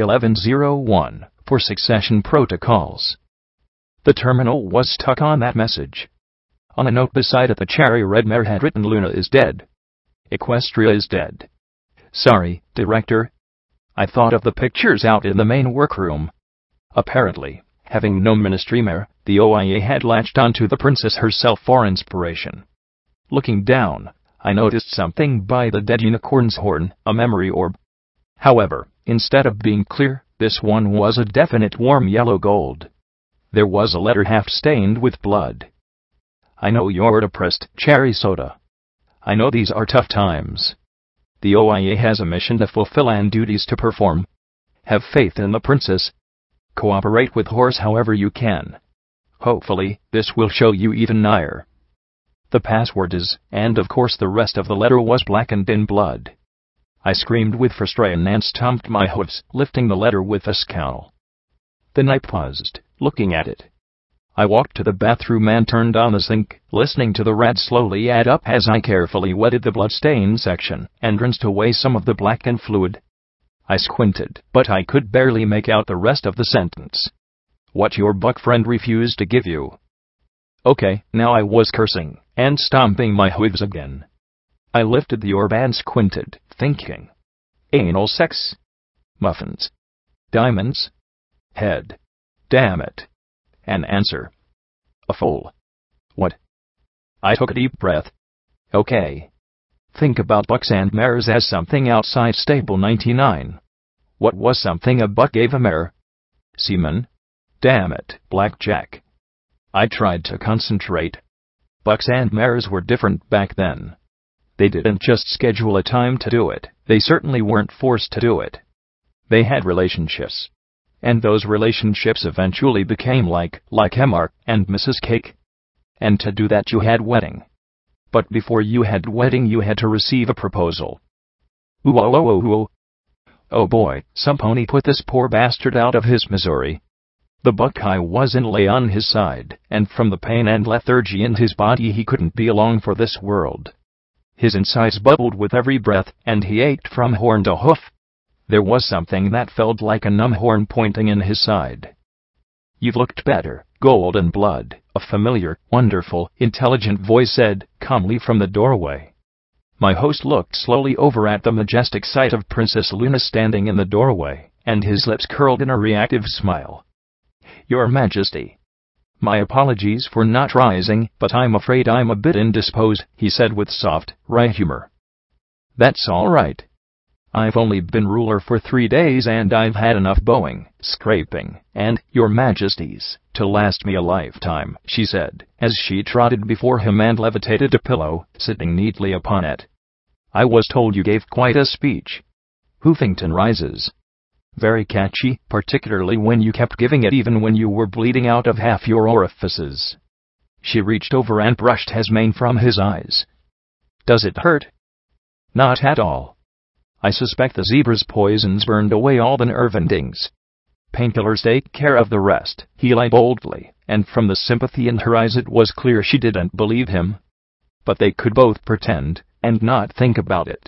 EC1101 for succession protocols. The terminal was stuck on that message. On a note beside it, the cherry red mare had written, "Luna is dead. Equestria is dead. Sorry, Director. I thought of the pictures out in the main workroom." Apparently, having no ministry mare, the OIA had latched onto the princess herself for inspiration. Looking down, I noticed something by the dead unicorn's horn, a memory orb. However, instead of being clear, this one was a definite warm yellow gold. There was a letter half stained with blood. I know you're depressed, Cherry Soda. I know these are tough times. The OIA has a mission to fulfill and duties to perform. Have faith in the princess. Cooperate with Horse however you can. Hopefully, this will show you even nigher. The password is, and of course the rest of the letter was blackened in blood. I screamed with frustration and stomped my hooves, lifting the letter with a scowl. Then I paused, looking at it. I walked to the bathroom and turned on the sink, listening to the rat slowly add up as I carefully wetted the bloodstain section and rinsed away some of the blackened fluid. I squinted, but I could barely make out the rest of the sentence. What your buck friend refused to give you. Okay, now I was cursing and stomping my hooves again. I lifted the orb and squinted, thinking. Anal sex? Muffins? Diamonds? Head? Damn it. An answer. A fool. What? I took a deep breath. Okay. Think about bucks and mares as something outside Stable 99. What was something a buck gave a mare? Semen? Damn it, Blackjack. I tried to concentrate. Bucks and mares were different back then. They didn't just schedule a time to do it, they certainly weren't forced to do it. They had relationships. And those relationships eventually became like Mr. and Mrs. Cake. And to do that you had wedding. But before you had wedding you had to receive a proposal. Ooh oh oh oh oh. Oh boy, some pony put this poor bastard out of his misery. The Buckeye wasn't lay on his side, and from the pain and lethargy in his body he couldn't be along for this world. His insides bubbled with every breath, and he ached from horn to hoof. There was something that felt like a numb horn pointing in his side. You've looked better, Golden Blood, a familiar, wonderful, intelligent voice said, calmly from the doorway. My host looked slowly over at the majestic sight of Princess Luna standing in the doorway, and his lips curled in a reactive smile. Your Majesty. My apologies for not rising, but I'm afraid I'm a bit indisposed, he said with soft, wry humor. That's all right. I've only been ruler for 3 days and I've had enough bowing, scraping, and, Your Majesties, to last me a lifetime, she said, as she trotted before him and levitated a pillow, sitting neatly upon it. I was told you gave quite a speech. Hoofington rises. Very catchy, particularly when you kept giving it even when you were bleeding out of half your orifices. She reached over and brushed his mane from his eyes. Does it hurt? Not at all. I suspect the zebra's poisons burned away all the nerve endings. Painkillers take care of the rest, he lied boldly, and from the sympathy in her eyes it was clear she didn't believe him. But they could both pretend, and not think about it.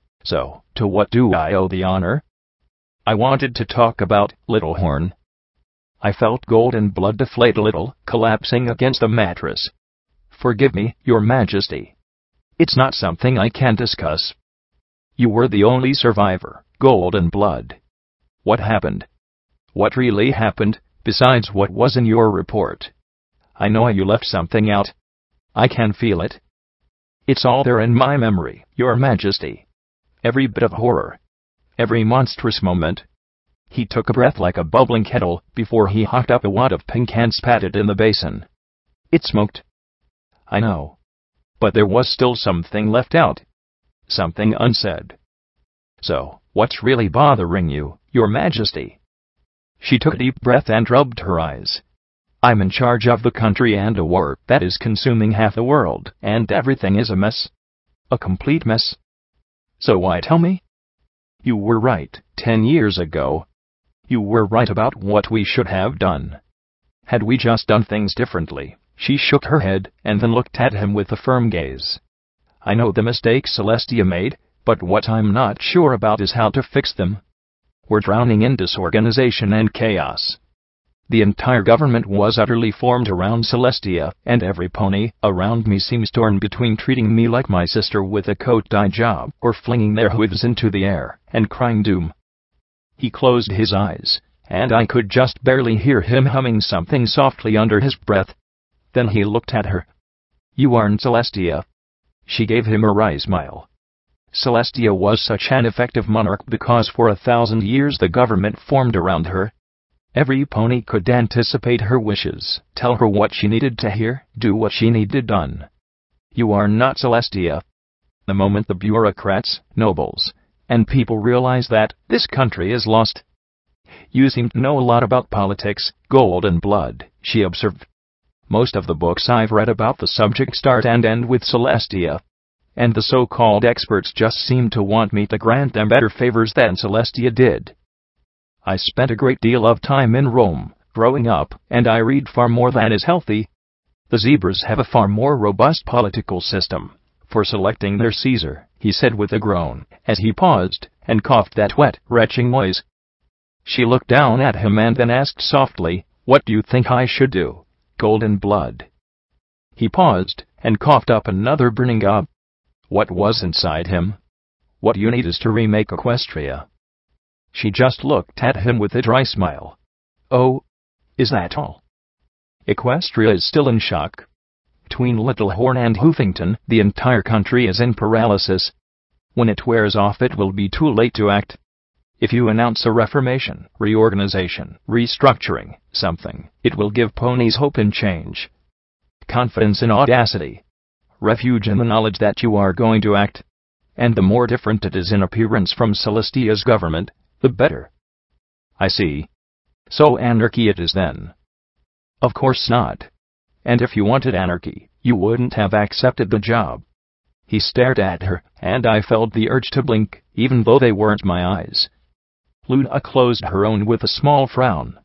So, to what do I owe the honor? I wanted to talk about Little Horn. I felt Golden Blood deflate a little, collapsing against the mattress. Forgive me, Your Majesty. It's not something I can discuss. You were the only survivor, Golden Blood. What happened? What really happened, besides what was in your report? I know you left something out. I can feel it. It's all there in my memory, Your Majesty. Every bit of horror. Every monstrous moment. He took a breath like a bubbling kettle before he hocked up a wad of pink and spat it in the basin. It smoked. I know. But there was still something left out. Something unsaid. So, what's really bothering you, Your Majesty? She took a deep breath and rubbed her eyes. I'm in charge of the country and a war that is consuming half the world, and everything is a mess. A complete mess. So why tell me? You were right, 10 years ago. You were right about what we should have done. Had we just done things differently? She shook her head, and then looked at him with a firm gaze. I know the mistakes Celestia made, but what I'm not sure about is how to fix them. We're drowning in disorganization and chaos. The entire government was utterly formed around Celestia, and every pony around me seems torn between treating me like my sister with a coat-dye job, or flinging their hooves into the air and crying doom. He closed his eyes, and I could just barely hear him humming something softly under his breath. Then he looked at her. You aren't Celestia. She gave him a wry smile. Celestia was such an effective monarch because for 1,000 years the government formed around her. Every pony could anticipate her wishes, tell her what she needed to hear, do what she needed done. You are not Celestia. The moment the bureaucrats, nobles, and people realize that this country is lost. You seem to know a lot about politics, Golden Blood, she observed. Most of the books I've read about the subject start and end with Celestia. And the so-called experts just seem to want me to grant them better favors than Celestia did. I spent a great deal of time in Rome, growing up, and I read far more than is healthy. The zebras have a far more robust political system for selecting their Caesar, he said with a groan, as he paused and coughed that wet, retching noise. She looked down at him and then asked softly, What do you think I should do, Golden Blood? He paused and coughed up another burning gob. What was inside him? What you need is to remake Equestria. She just looked at him with a dry smile. Oh, is that all? Equestria is still in shock. Between Little Horn and Hoofington, the entire country is in paralysis. When it wears off it will be too late to act. If you announce a reformation, reorganization, restructuring, something, it will give ponies hope in change, confidence in audacity, refuge in the knowledge that you are going to act. And the more different it is in appearance from Celestia's government, the better. I see. So anarchy it is then? Of course not. And if you wanted anarchy, you wouldn't have accepted the job. He stared at her, and I felt the urge to blink, even though they weren't my eyes. Luna closed her own with a small frown.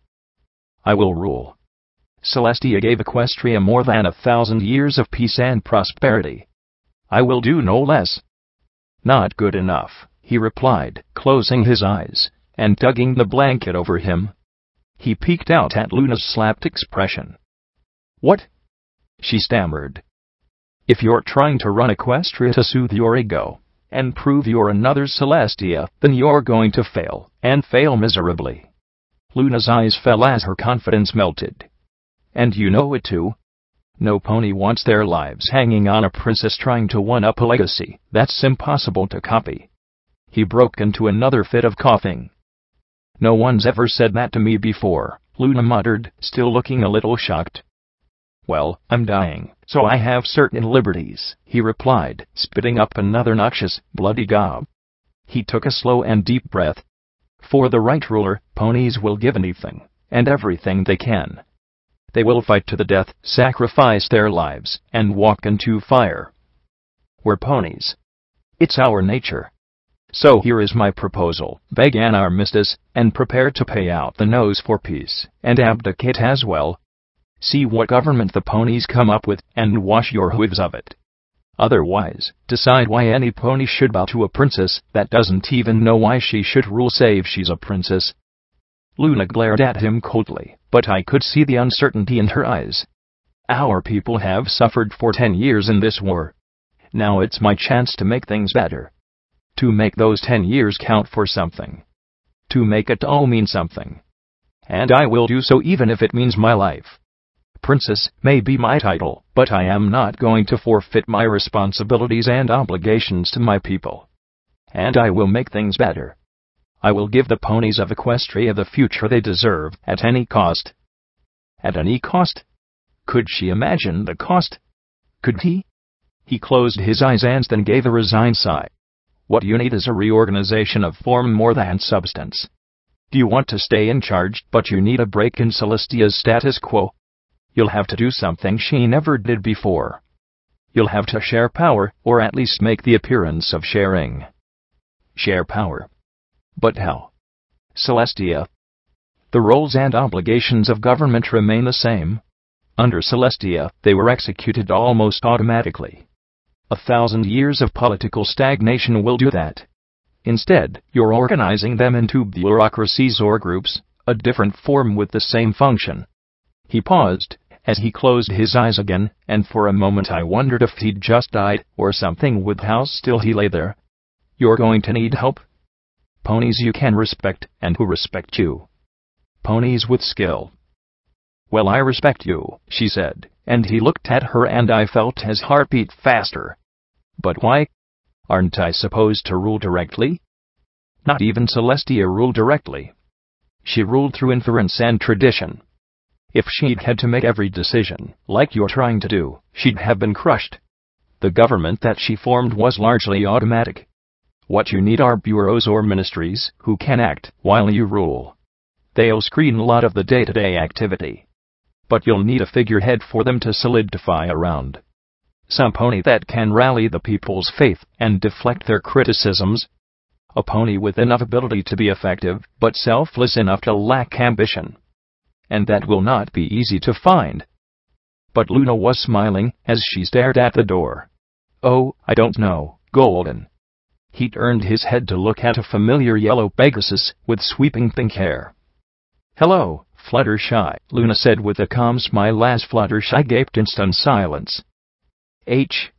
I will rule. Celestia gave Equestria more than 1,000 years of peace and prosperity. I will do no less. Not good enough, he replied, closing his eyes, and tugging the blanket over him. He peeked out at Luna's slapped expression. What? She stammered. If you're trying to run Equestria to soothe your ego, and prove you're another Celestia, then you're going to fail, and fail miserably. Luna's eyes fell as her confidence melted. And you know it too. No pony wants their lives hanging on a princess trying to one-up a legacy that's impossible to copy. He broke into another fit of coughing. No one's ever said that to me before, Luna muttered, still looking a little shocked. Well, I'm dying, so I have certain liberties, he replied, spitting up another noxious, bloody gob. He took a slow and deep breath. For the right ruler, ponies will give anything, and everything they can. They will fight to the death, sacrifice their lives, and walk into fire. We're ponies. It's our nature. So here is my proposal. Beg an armistice, and prepare to pay out the nose for peace, and abdicate as well. See what government the ponies come up with, and wash your hooves of it. Otherwise, decide why any pony should bow to a princess that doesn't even know why she should rule save she's a princess. Luna glared at him coldly, but I could see the uncertainty in her eyes. Our people have suffered for 10 years in this war. Now it's my chance to make things better. To make those 10 years count for something. To make it all mean something. And I will do so even if it means my life. Princess may be my title, but I am not going to forfeit my responsibilities and obligations to my people. And I will make things better. I will give the ponies of Equestria the future they deserve, at any cost. At any cost? Could she imagine the cost? Could he? He closed his eyes and then gave a resigned sigh. What you need is a reorganization of form more than substance. Do you want to stay in charge, but you need a break in Celestia's status quo? You'll have to do something she never did before. You'll have to share power, or at least make the appearance of sharing. Share power. But how? Celestia. The roles and obligations of government remain the same. Under Celestia, they were executed almost automatically. 1,000 years of political stagnation will do that. Instead, you're organizing them into bureaucracies or groups, a different form with the same function. He paused, as he closed his eyes again, and for a moment I wondered if he'd just died, or something with how still he lay there. You're going to need help. Ponies you can respect, and who respect you. Ponies with skill. Well, I respect you, she said, and he looked at her and I felt his heart beat faster. But why? Aren't I supposed to rule directly? Not even Celestia ruled directly. She ruled through inference and tradition. If she'd had to make every decision, like you're trying to do, she'd have been crushed. The government that she formed was largely automatic. What you need are bureaus or ministries who can act while you rule. They'll screen a lot of the day-to-day activity. But you'll need a figurehead for them to solidify around. Some pony that can rally the people's faith and deflect their criticisms. A pony with enough ability to be effective, but selfless enough to lack ambition. And that will not be easy to find. But Luna was smiling as she stared at the door. Oh, I don't know, Golden. He turned his head to look at a familiar yellow Pegasus with sweeping pink hair. Hello, Fluttershy, Luna said with a calm smile as Fluttershy gaped in stunned silence. H,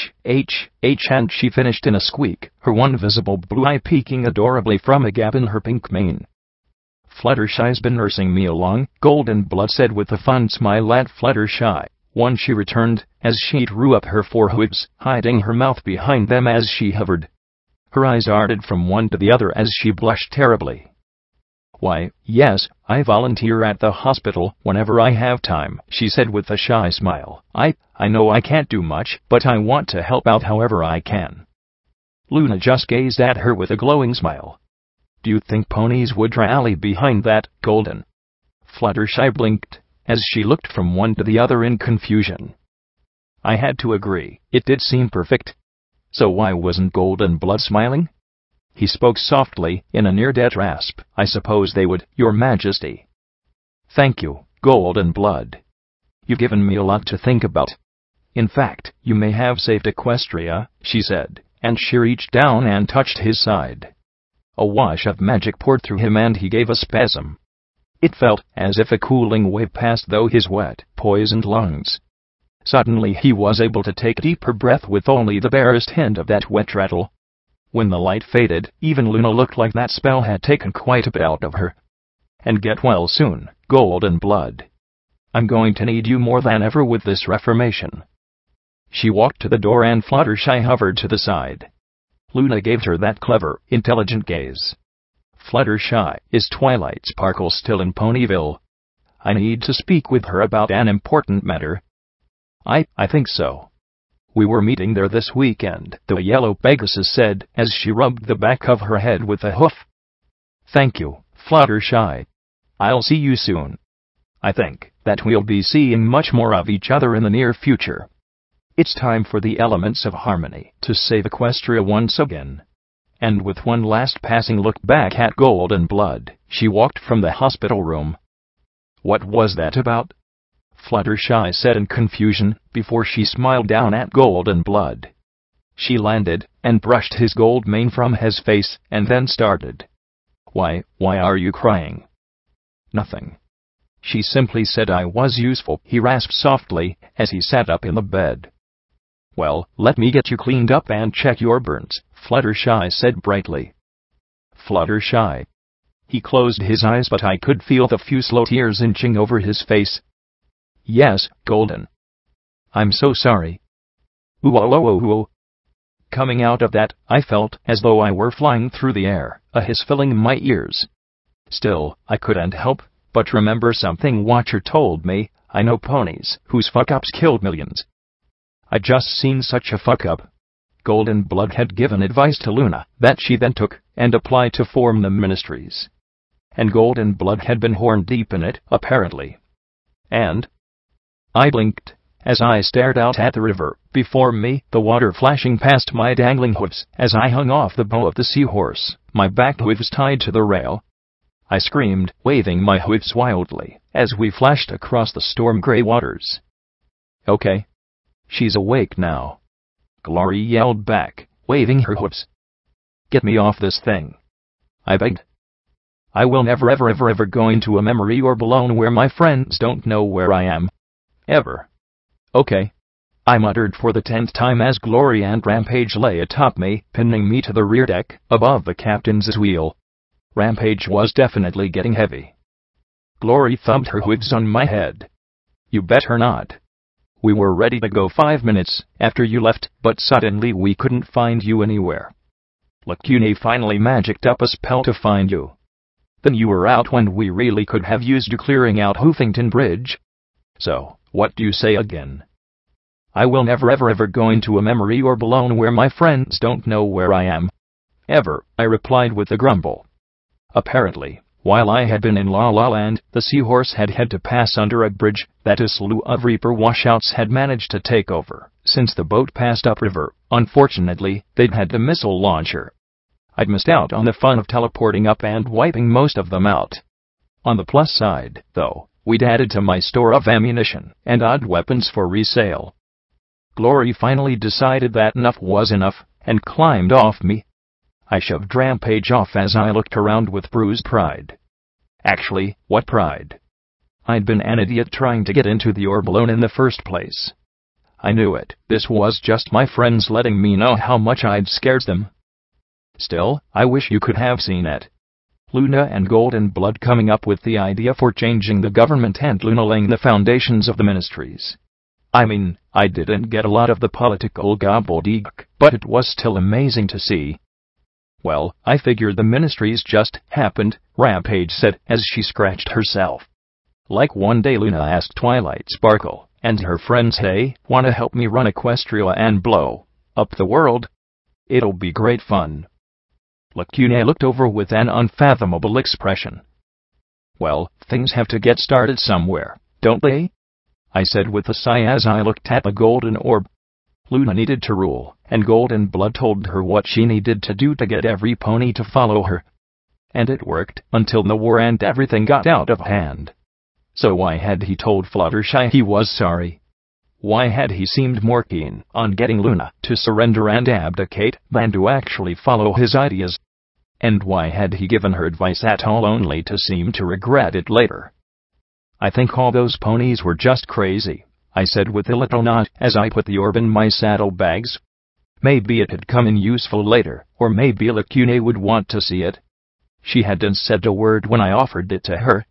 and she finished in a squeak, her one visible blue eye peeking adorably from a gap in her pink mane. Fluttershy's been nursing me along, Golden Blood said with a fond smile at Fluttershy, one she returned, as she drew up her forehooves, hiding her mouth behind them as she hovered. Her eyes darted from one to the other as she blushed terribly. "Why, yes, I volunteer at the hospital whenever I have time," she said with a shy smile. I know I can't do much, but I want to help out however I can." Luna just gazed at her with a glowing smile. "Do you think ponies would rally behind that, Golden?" Fluttershy blinked as she looked from one to the other in confusion. I had to agree, it did seem perfect. So why wasn't Golden Blood smiling? He spoke softly, in a near-dead rasp. "I suppose they would, Your Majesty." "Thank you, Golden Blood. You've given me a lot to think about. In fact, you may have saved Equestria," she said, and she reached down and touched his side. A wash of magic poured through him and he gave a spasm. It felt as if a cooling wave passed through his wet, poisoned lungs. Suddenly he was able to take a deeper breath with only the barest hint of that wet rattle. When the light faded, even Luna looked like that spell had taken quite a bit out of her. "And get well soon, Golden Blood. I'm going to need you more than ever with this reformation." She walked to the door and Fluttershy hovered to the side. Luna gave her that clever, intelligent gaze. "Fluttershy, is Twilight Sparkle still in Ponyville? I need to speak with her about an important matter." I think so. We were meeting there this weekend," the yellow Pegasus said as she rubbed the back of her head with a hoof. "Thank you, Fluttershy. I'll see you soon. I think that we'll be seeing much more of each other in the near future. It's time for the elements of harmony to save Equestria once again." And with one last passing look back at Golden Blood, she walked from the hospital room. "What was that about?" Fluttershy said in confusion, before she smiled down at Golden Blood. She landed, and brushed his gold mane from his face, and then started. Why are you crying?" "Nothing. She simply said I was useful," he rasped softly, as he sat up in the bed. "Well, let me get you cleaned up and check your burns," Fluttershy said brightly. "Fluttershy." He closed his eyes, but I could feel the few slow tears inching over his face. "Yes, Golden. I'm so sorry." Ooh. Coming out of that, I felt as though I were flying through the air, a hiss filling my ears. Still, I couldn't help but remember something Watcher told me. I know ponies whose fuck-ups killed millions. I'd just seen such a fuck-up. Golden Blood had given advice to Luna that she then took and applied to form the ministries. And Golden Blood had been horn deep in it, apparently. And I blinked as I stared out at the river before me, the water flashing past my dangling hooves as I hung off the bow of the seahorse, my back hooves tied to the rail. I screamed, waving my hooves wildly, as we flashed across the storm-gray waters. "Okay. She's awake now," Glory yelled back, waving her hooves. "Get me off this thing," I begged. "I will never ever go into a memory orb alone where my friends don't know where I am. Ever." "Okay," I muttered for the 10th time as Glory and Rampage lay atop me, pinning me to the rear deck, above the captain's wheel. Rampage was definitely getting heavy. Glory thumped her hooves on my head. "You better not. We were ready to go 5 minutes after you left, but suddenly we couldn't find you anywhere. Lacune finally magicked up a spell to find you. Then you were out when we really could have used you clearing out Hoofington Bridge. So, what do you say again?" "I will never ever go into a memory orb alone where my friends don't know where I am. Ever," I replied with a grumble. Apparently, while I had been in La La Land, the Seahorse had had to pass under a bridge that a slew of Reaper washouts had managed to take over. Since the boat passed upriver, unfortunately, they'd had a missile launcher. I'd missed out on the fun of teleporting up and wiping most of them out. On the plus side, though, we'd added to my store of ammunition and odd weapons for resale. Glory finally decided that enough was enough, and climbed off me. I shoved Rampage off as I looked around with bruised pride. Actually, what pride? I'd been an idiot trying to get into the orb alone in the first place. I knew it. This was just my friends letting me know how much I'd scared them. Still, I wish you could have seen it. Luna and Golden Blood coming up with the idea for changing the government and Luna laying the foundations of the ministries. I mean, I didn't get a lot of the political gobbledygook, but it was still amazing to see. Well, I figured the ministries just happened, Rampage said as she scratched herself. Like one day Luna asked Twilight Sparkle and her friends, hey, wanna help me run Equestria and blow up the world? It'll be great fun. Lacuna looked over with an unfathomable expression. Well, things have to get started somewhere, don't they? I said with a sigh as I looked at the golden orb. Luna needed to rule, and Golden Blood told her what she needed to do to get every pony to follow her. And it worked, until the war and everything got out of hand. So why had he told Fluttershy he was sorry? Why had he seemed more keen on getting Luna to surrender and abdicate than to actually follow his ideas? And why had he given her advice at all only to seem to regret it later? I think all those ponies were just crazy, I said with a little nod as I put the orb in my saddlebags. Maybe it had come in useful later, or maybe Lacuna would want to see it. She hadn't said a word when I offered it to her.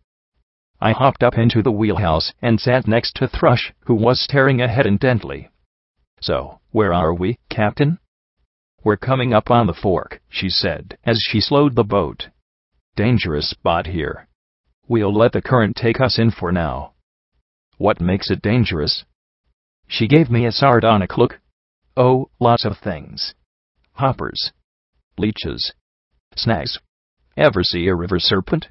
I hopped up into the wheelhouse and sat next to Thrush, who was staring ahead intently. So, where are we, Captain? We're coming up on the fork, she said as she slowed the boat. Dangerous spot here. We'll let the current take us in for now. What makes it dangerous? She gave me a sardonic look. Oh, lots of things. Hoppers. Leeches. Snags. Ever see a river serpent?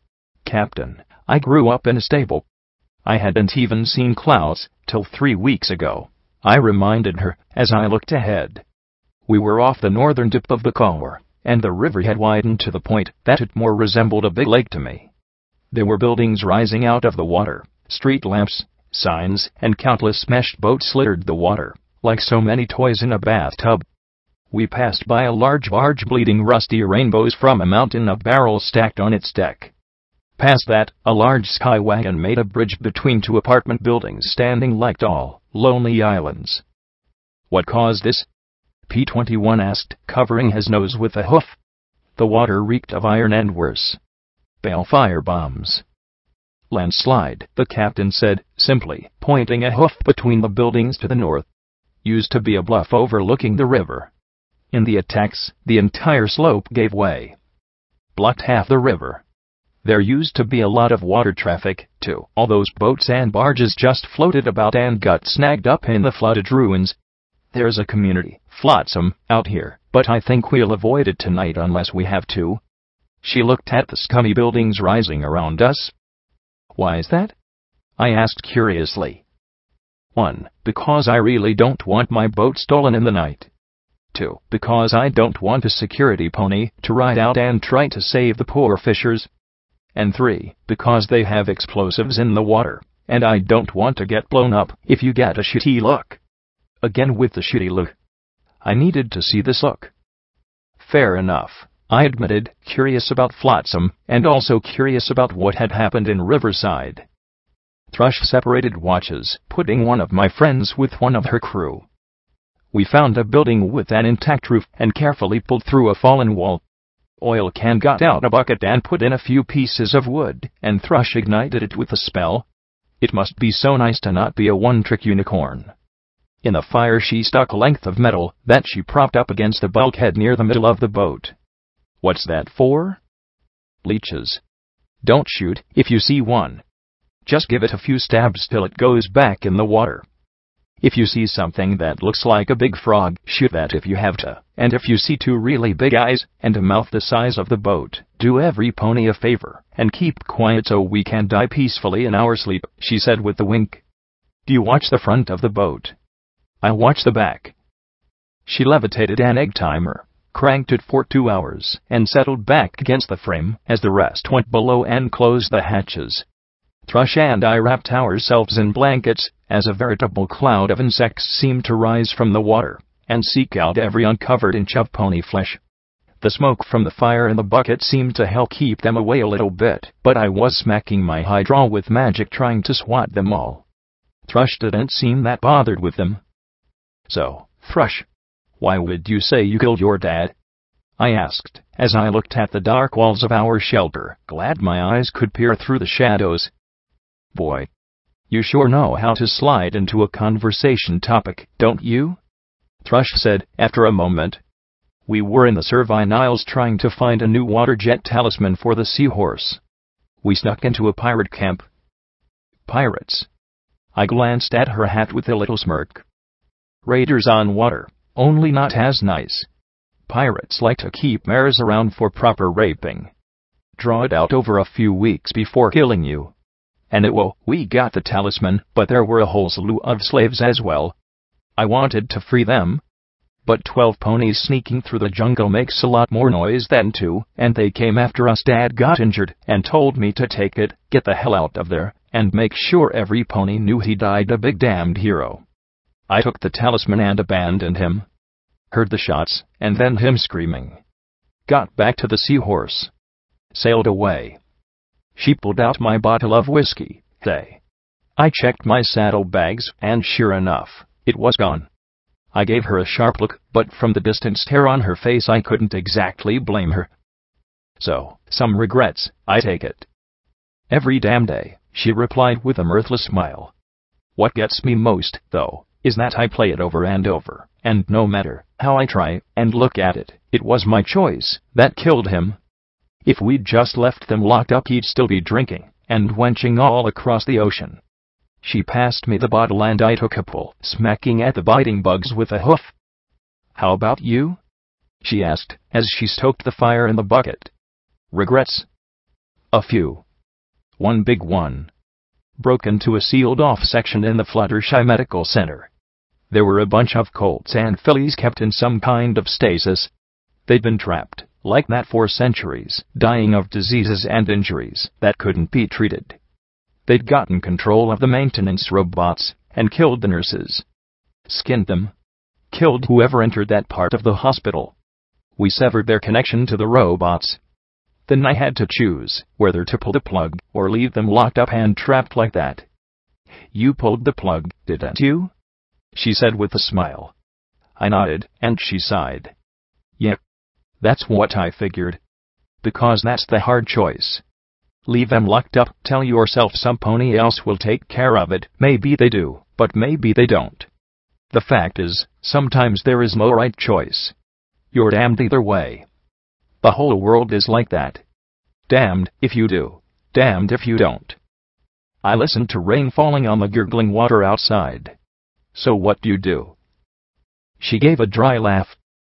Captain, I grew up in a stable. I hadn't even seen clouds till 3 weeks ago, I reminded her as I looked ahead. We were off the northern tip of the Colmore, and the river had widened to the point that it more resembled a big lake to me. There were buildings rising out of the water, street lamps, signs, and countless meshed boats littered the water, like so many toys in a bathtub. We passed by a large barge bleeding rusty rainbows from a mountain of barrels stacked on its deck. Past that, a large sky wagon made a bridge between 2 apartment buildings standing like tall, lonely islands. What caused this? P-21 asked, covering his nose with a hoof. The water reeked of iron and worse. Balefire bombs. Landslide, the captain said, simply, pointing a hoof between the buildings to the north. Used to be a bluff overlooking the river. In the attacks, the entire slope gave way. Blocked half the river. There used to be a lot of water traffic, too. All those boats and barges just floated about and got snagged up in the flooded ruins. There's a community, Flotsam, out here, but I think we'll avoid it tonight unless we have to. She looked at the scummy buildings rising around us. Why is that? I asked curiously. 1. Because I really don't want my boat stolen in the night. 2. Because I don't want a security pony to ride out and try to save the poor fishers. And 3. Because they have explosives in the water, and I don't want to get blown up if you get a shitty look. Again with the shitty look. I needed to see this look. Fair enough, I admitted, curious about Flotsam, and also curious about what had happened in Riverside. Thrush separated watches, putting one of my friends with one of her crew. We found a building with an intact roof and carefully pulled through a fallen wall. Oil can got out a bucket and put in a few pieces of wood, and Thrush ignited it with a spell. It must be so nice to not be a one-trick unicorn. In the fire she stuck a length of metal that she propped up against the bulkhead near the middle of the boat. What's that for? Leeches. Don't shoot if you see one. Just give it a few stabs till it goes back in the water. If you see something that looks like a big frog, shoot that if you have to. And if you see 2 really big eyes and a mouth the size of the boat, do every pony a favor and keep quiet so we can die peacefully in our sleep, she said with a wink. Do you watch the front of the boat? I watch the back. She levitated an egg timer, cranked it for 2 hours, and settled back against the frame as the rest went below and closed the hatches. Thrush and I wrapped ourselves in blankets as a veritable cloud of insects seemed to rise from the water and seek out every uncovered inch of pony flesh. The smoke from the fire in the bucket seemed to help keep them away a little bit, but I was smacking my hydra with magic trying to swat them all. Thrush didn't seem that bothered with them. So, Thrush, why would you say you killed your dad? I asked, as I looked at the dark walls of our shelter, glad my eyes could peer through the shadows. Boy, you sure know how to slide into a conversation topic, don't you? Thrush said, after a moment. We were in the Servine Isles trying to find a new water jet talisman for the seahorse. We snuck into a pirate camp. Pirates. I glanced at her hat with a little smirk. Raiders on water, only not as nice. Pirates like to keep mares around for proper raping. Draw it out over a few weeks before killing you. And we got the talisman, but there were a whole slew of slaves as well. I wanted to free them. But 12 ponies sneaking through the jungle makes a lot more noise than 2, and they came after us. Dad got injured and told me to take it, get the hell out of there, and make sure every pony knew he died a big damned hero. I took the talisman and abandoned him. Heard the shots, and then him screaming. Got back to the seahorse. Sailed away. She pulled out my bottle of whiskey. I checked my saddlebags, and sure enough, it was gone. I gave her a sharp look, but from the distant stare on her face I couldn't exactly blame her. So, some regrets, I take it. Every damn day, she replied with a mirthless smile. What gets me most, though, is that I play it over and over, and no matter how I try and look at it, it was my choice that killed him. If we'd just left them locked up, he'd still be drinking and wenching all across the ocean. She passed me the bottle and I took a pull, smacking at the biting bugs with a hoof. How about you? She asked, as she stoked the fire in the bucket. Regrets? A few. One big one. Broke into a sealed-off section in the Fluttershy Medical Center. There were a bunch of colts and fillies kept in some kind of stasis. They'd been trapped, like that for centuries, dying of diseases and injuries that couldn't be treated. They'd gotten control of the maintenance robots, and killed the nurses. Skinned them. Killed whoever entered that part of the hospital. We severed their connection to the robots. Then I had to choose whether to pull the plug, or leave them locked up and trapped like that. You pulled the plug, didn't you? She said with a smile. I nodded, and she sighed. Yep. That's what I figured. Because that's the hard choice. Leave them locked up, tell yourself some pony else will take care of it. Maybe they do, but maybe they don't. The fact is, sometimes there is no right choice. You're damned either way. The whole world is like that. Damned if you do, damned if you don't. I listened to rain falling on the gurgling water outside. So what do you do? She gave a dry laugh.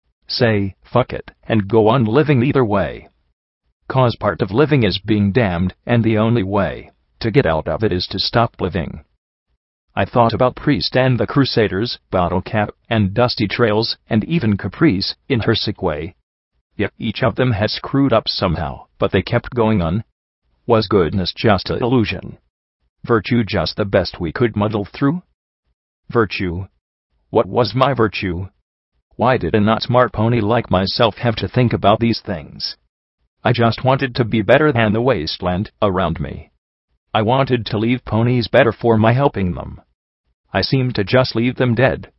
Say, fuck it, and go on living either way. 'Cause part of living is being damned, and the only way to get out of it is to stop living. I thought about Priest and the Crusaders, Bottle Cap, and Dusty Trails, and even Caprice, in her sick way. Yet each of them had screwed up somehow, but they kept going on. Was goodness just an illusion? Virtue just the best we could muddle through? Virtue? What was my virtue? Why did a not smart pony like myself have to think about these things? I just wanted to be better than the wasteland around me. I wanted to leave ponies better for my helping them. I seemed to just leave them dead.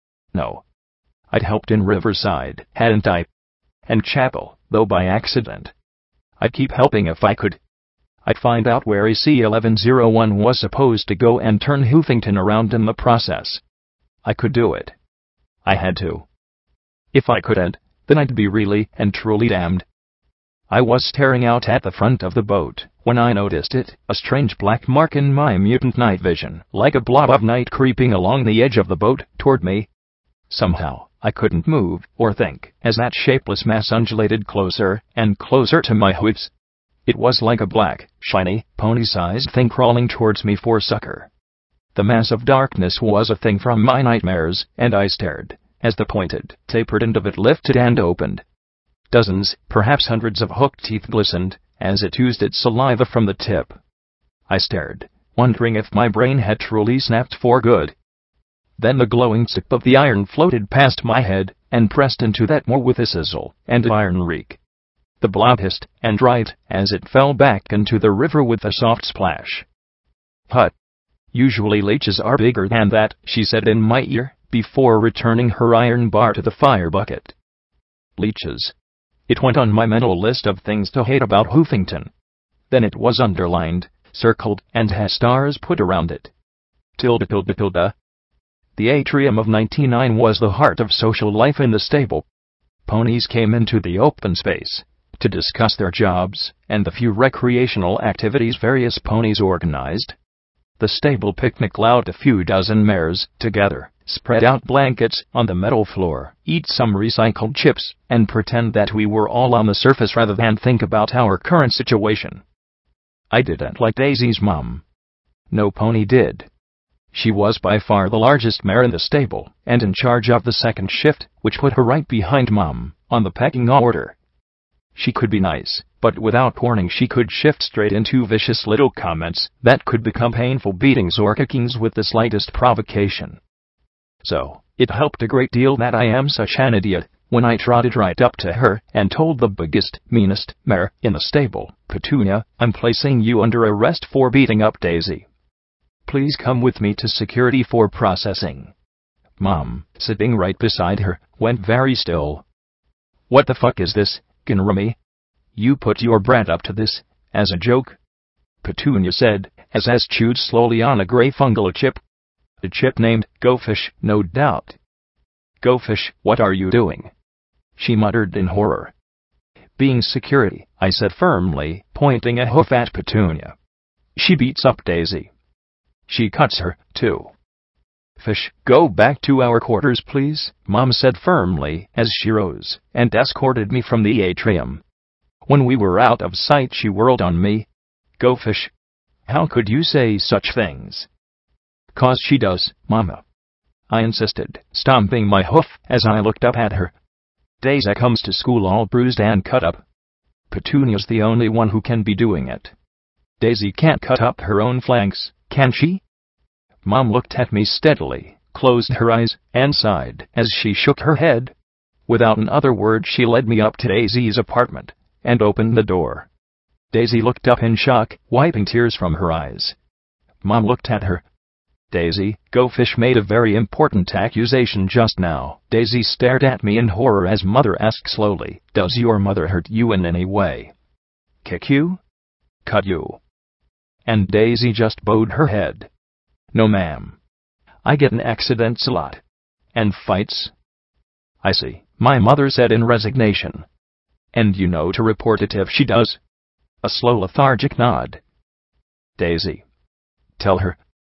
No. I'd helped in Riverside, hadn't I? And Chapel, though by accident. I'd keep helping if I could. I'd find out where AC-1101 was supposed to go and turn Hoofington around in the process. I could do it. I had to. If I couldn't, then I'd be really and truly damned. I was staring out at the front of the boat when I noticed it, a strange black mark in my mutant night vision, like a blob of night creeping along the edge of the boat toward me. Somehow, I couldn't move or think as that shapeless mass undulated closer and closer to my hooves. It was like a black, shiny, pony-sized thing crawling towards me for succor. The mass of darkness was a thing from my nightmares, and I stared as the pointed, tapered end of it lifted and opened. Dozens, perhaps hundreds of hooked teeth glistened as it oozed its saliva from the tip. I stared, wondering if my brain had truly snapped for good. Then the glowing tip of the iron floated past my head and pressed into that more with a sizzle and iron reek. The blob hissed and writhed as it fell back into the river with a soft splash. Hut. Usually leeches are bigger than that, she said in my ear, before returning her iron bar to the fire bucket. Leeches. It went on my mental list of things to hate about Hoofington. Then it was underlined, circled, and had stars put around it. Tilde. The atrium of 99 was the heart of social life in the stable. ponies came into the open space to discuss their jobs and the few recreational activities various ponies organized. The stable picnic allowed a few dozen mares together, spread out blankets on the metal floor, eat some recycled chips, and pretend that we were all on the surface rather than think about our current situation. I didn't like Daisy's mom. No pony did. She was by far the largest mare in the stable, and in charge of the second shift, which put her right behind Mom on the pecking order. She could be nice, but without warning she could shift straight into vicious little comments that could become painful beatings or kickings with the slightest provocation. So, it helped a great deal that I am such an idiot when I trotted right up to her and told the biggest, meanest mare in the stable, "Petunia, I'm placing you under arrest for beating up Daisy. Please come with me to security for processing." Mom, sitting right beside her, went very still. "What the fuck is this, Ginrami? You put your brat up to this, as a joke?" Petunia said, as chewed slowly on a gray fungal chip. A chip named Go Fish, no doubt. "Go Fish, what are you doing?" she muttered in horror. "Being security," I said firmly, pointing a hoof at Petunia. "She beats up Daisy. She cuts her, too." "Fish, go back to our quarters, please," Mom said firmly as she rose and escorted me from the atrium. When we were out of sight, she whirled on me. "Go Fish. How could you say such things?" "'Cause she does, Mama," I insisted, stomping my hoof as I looked up at her. "Daisy comes to school all bruised and cut up. Petunia's the only one who can be doing it. Daisy can't cut up her own flanks, can she?" Mom looked at me steadily, closed her eyes, and sighed as she shook her head. Without another word she led me up to Daisy's apartment and opened the door. Daisy looked up in shock, wiping tears from her eyes. Mom looked at her. "Daisy, Go Fish made a very important accusation just now." Daisy stared at me in horror as Mother asked slowly, "Does your mother hurt you in any way? Kick you? Cut you?" And Daisy just bowed her head. "No, ma'am. I get in accidents a lot. And fights." "I see," my mother said in resignation. "And you know to report it if she does?" A slow lethargic nod. "Daisy. Tell her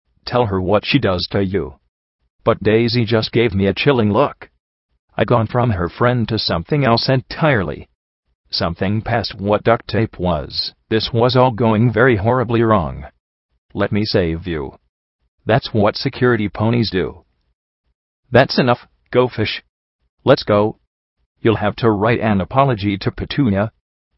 what she does to you." But Daisy just gave me a chilling look. I'd gone from her friend to something else entirely. Something past what duct tape was. This was all going very horribly wrong. "Let me save you." That's what security ponies do. "That's enough, Go Fish. Let's go. You'll have to write an apology to Petunia."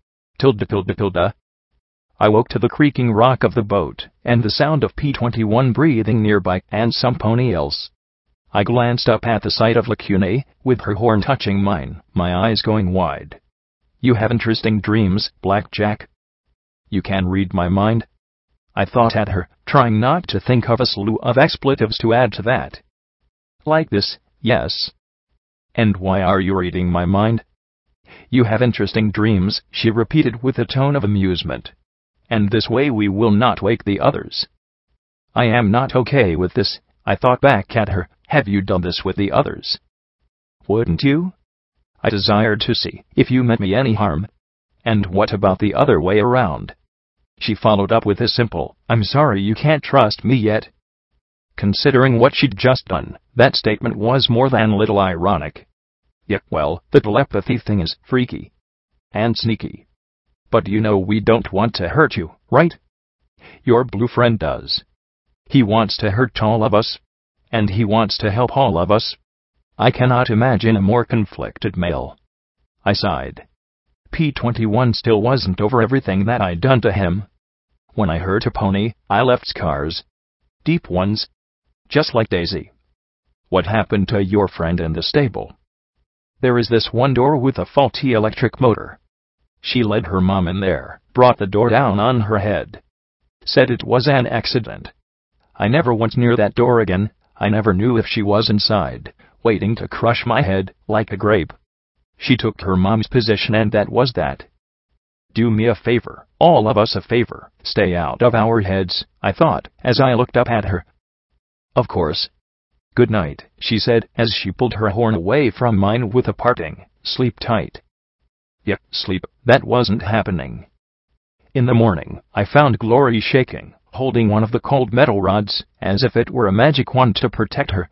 Tilda. I woke to the creaking rock of the boat and the sound of P-21 breathing nearby and some pony else. I glanced up at the sight of Lacune, with her horn touching mine, my eyes going wide. "You have interesting dreams, Blackjack. You can read my mind?" I thought at her, trying not to think of a slew of expletives to add to that. "Like this, yes." "And why are you reading my mind?" "You have interesting dreams," she repeated with a tone of amusement. "And this way we will not wake the others." I am not okay with this, I thought back at her. "Have you done this with the others?" "Wouldn't you?" I desired to see if you meant me any harm. "And what about the other way around?" She followed up with a simple, "I'm sorry you can't trust me yet." Considering what she'd just done, that statement was more than a little ironic. Yeah, well, the telepathy thing is freaky. And sneaky. But you know we don't want to hurt you, right? Your blue friend does. He wants to hurt all of us. And he wants to help all of us. I cannot imagine a more conflicted male. I sighed. P-21 still wasn't over everything that I'd done to him. When I hurt a pony, I left scars. Deep ones. Just like Daisy. "What happened to your friend in the stable?" "There is this one door with a faulty electric motor. She led her mom in there, brought the door down on her head. Said it was an accident. I never went near that door again. I never knew if she was inside, waiting to crush my head like a grape. She took her mom's position and that was that. Do me a favor, all of us a favor, stay out of our heads," I thought, as I looked up at her. "Of course. Good night," she said, as she pulled her horn away from mine with a parting, sleep tight. Yep, sleep. That wasn't happening. In the morning, I found Glory shaking, holding one of the cold metal rods, as if it were a magic wand to protect her.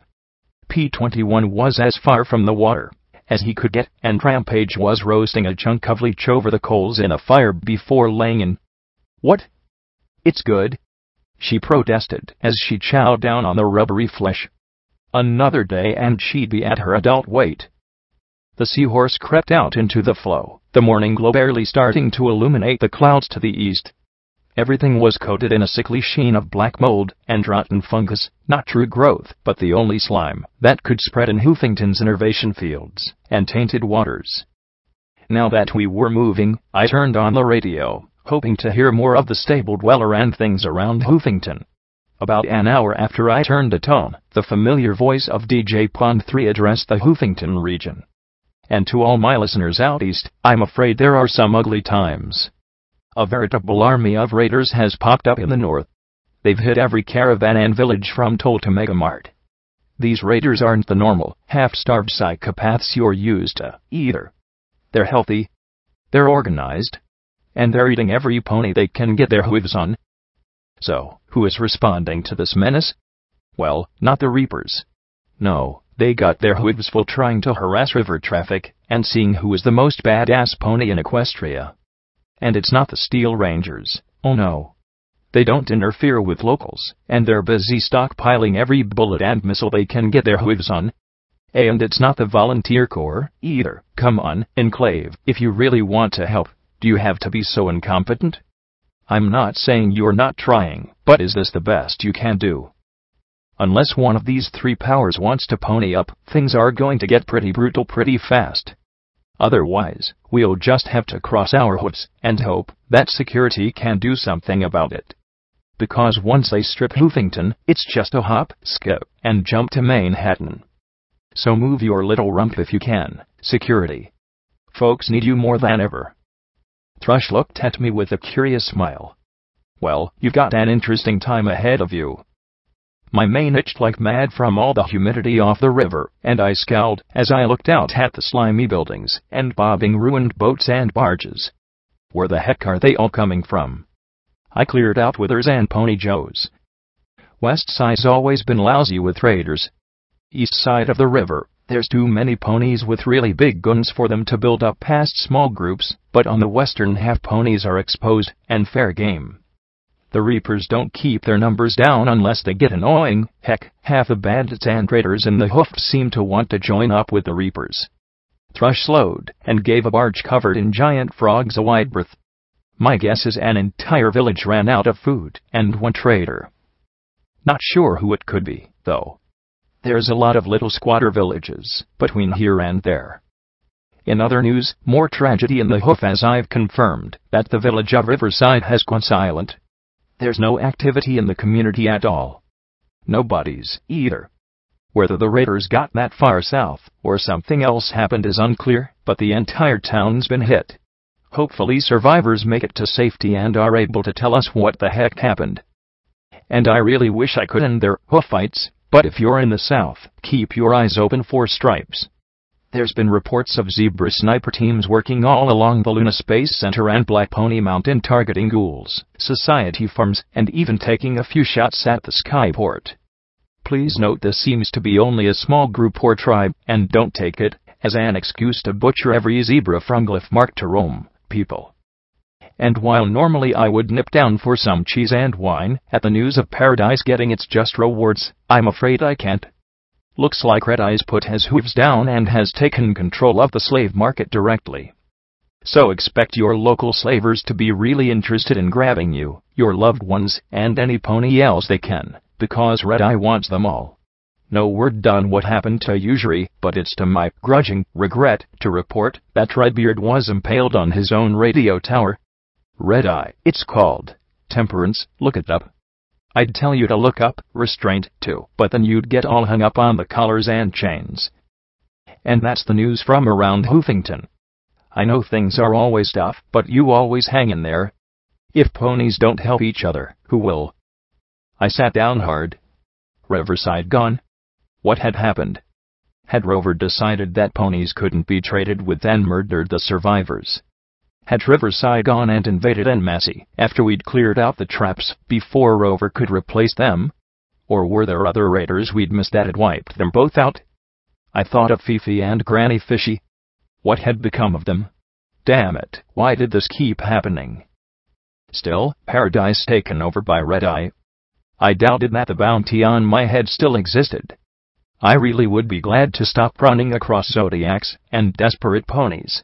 P-21 was as far from the water as he could get, and Rampage was roasting a chunk of leech over the coals in a fire before laying in. What? It's good, she protested as she chowed down on the rubbery flesh. Another day and she'd be at her adult weight. The seahorse crept out into the floe, the morning glow barely starting to illuminate the clouds to the east. Everything was coated in a sickly sheen of black mold and rotten fungus, not true growth, but the only slime that could spread in Hoofington's innervation fields and tainted waters. Now that we were moving, I turned on the radio, hoping to hear more of the stable dweller and things around Hoofington. About an hour after I turned it on, the familiar voice of DJ Pond 3 addressed the Hoofington region. And to all my listeners out east, I'm afraid there are some ugly times. A veritable army of raiders has popped up in the north. They've hit every caravan and village from Toll to Megamart. These raiders aren't the normal, half-starved psychopaths you're used to, either. They're healthy, they're organized, and they're eating every pony they can get their hooves on. So, who is responding to this menace? Well, not the Reapers. No, they got their hooves full trying to harass river traffic and seeing who is the most badass pony in Equestria. And it's not the Steel Rangers, oh no. They don't interfere with locals, and they're busy stockpiling every bullet and missile they can get their hooves on. And it's not the Volunteer Corps, either. Come on, Enclave, if you really want to help, do you have to be so incompetent? I'm not saying you're not trying, but is this the best you can do? Unless one of these three powers wants to pony up, things are going to get pretty brutal pretty fast. Otherwise, we'll just have to cross our hooves and hope that security can do something about it. Because once they strip Hoofington, it's just a hop, skip, and jump to Manhattan. So move your little rump if you can, security. Folks need you more than ever. Thrush looked at me with a curious smile. Well, you've got an interesting time ahead of you. My mane itched like mad from all the humidity off the river, and I scowled as I looked out at the slimy buildings and bobbing ruined boats and barges. Where the heck are they all coming from? I cleared out Withers and Pony Joe's. West Side's always been lousy with raiders. East side of the river, there's too many ponies with really big guns for them to build up past small groups, but on the western half ponies are exposed and fair game. The Reapers don't keep their numbers down unless they get annoying. Heck, half the bandits and raiders in the hoofs seem to want to join up with the Reapers. Thrush slowed and gave a barge covered in giant frogs a wide berth. My guess is an entire village ran out of food and one trader. Not sure who it could be, though. There's a lot of little squatter villages between here and there. In other news, more tragedy in the hoof as I've confirmed that the village of Riverside has gone silent. There's no activity in the community at all. Nobody's, either. Whether the raiders got that far south, or something else happened is unclear, but the entire town's been hit. Hopefully survivors make it to safety and are able to tell us what the heck happened. And I really wish I could end their hoof fights, but if you're in the south, keep your eyes open for stripes. There's been reports of Zebra sniper teams working all along the Luna Space Center and Black Pony Mountain targeting ghouls, society farms, and even taking a few shots at the Skyport. Please note this seems to be only a small group or tribe, and don't take it as an excuse to butcher every zebra from Glyphmark to Rome, people. And while normally I would nip down for some cheese and wine at the news of Paradise getting its just rewards, I'm afraid I can't. Looks like Red Eyes put his hooves down and has taken control of the slave market directly. So expect your local slavers to be really interested in grabbing you, your loved ones, and any pony else they can, because Red Eye wants them all. No word on what happened to Usury, but it's to my grudging regret to report that Redbeard was impaled on his own radio tower. Red Eye, it's called. Temperance, look it up. I'd tell you to look up restraint too, but then you'd get all hung up on the collars and chains. And that's the news from around Hoofington. I know things are always tough, but you always hang in there. If ponies don't help each other, who will? I sat down hard. Riverside gone? What had happened? Had Rover decided that ponies couldn't be traded with and murdered the survivors? Had Riverside gone and invaded en masse after we'd cleared out the traps before Rover could replace them? Or were there other raiders we'd missed that had wiped them both out? I thought of Fifi and Granny Fishy. What had become of them? Damn it, why did this keep happening? Still, paradise taken over by Red-Eye. I doubted that the bounty on my head still existed. I really would be glad to stop running across Zodiacs and desperate ponies.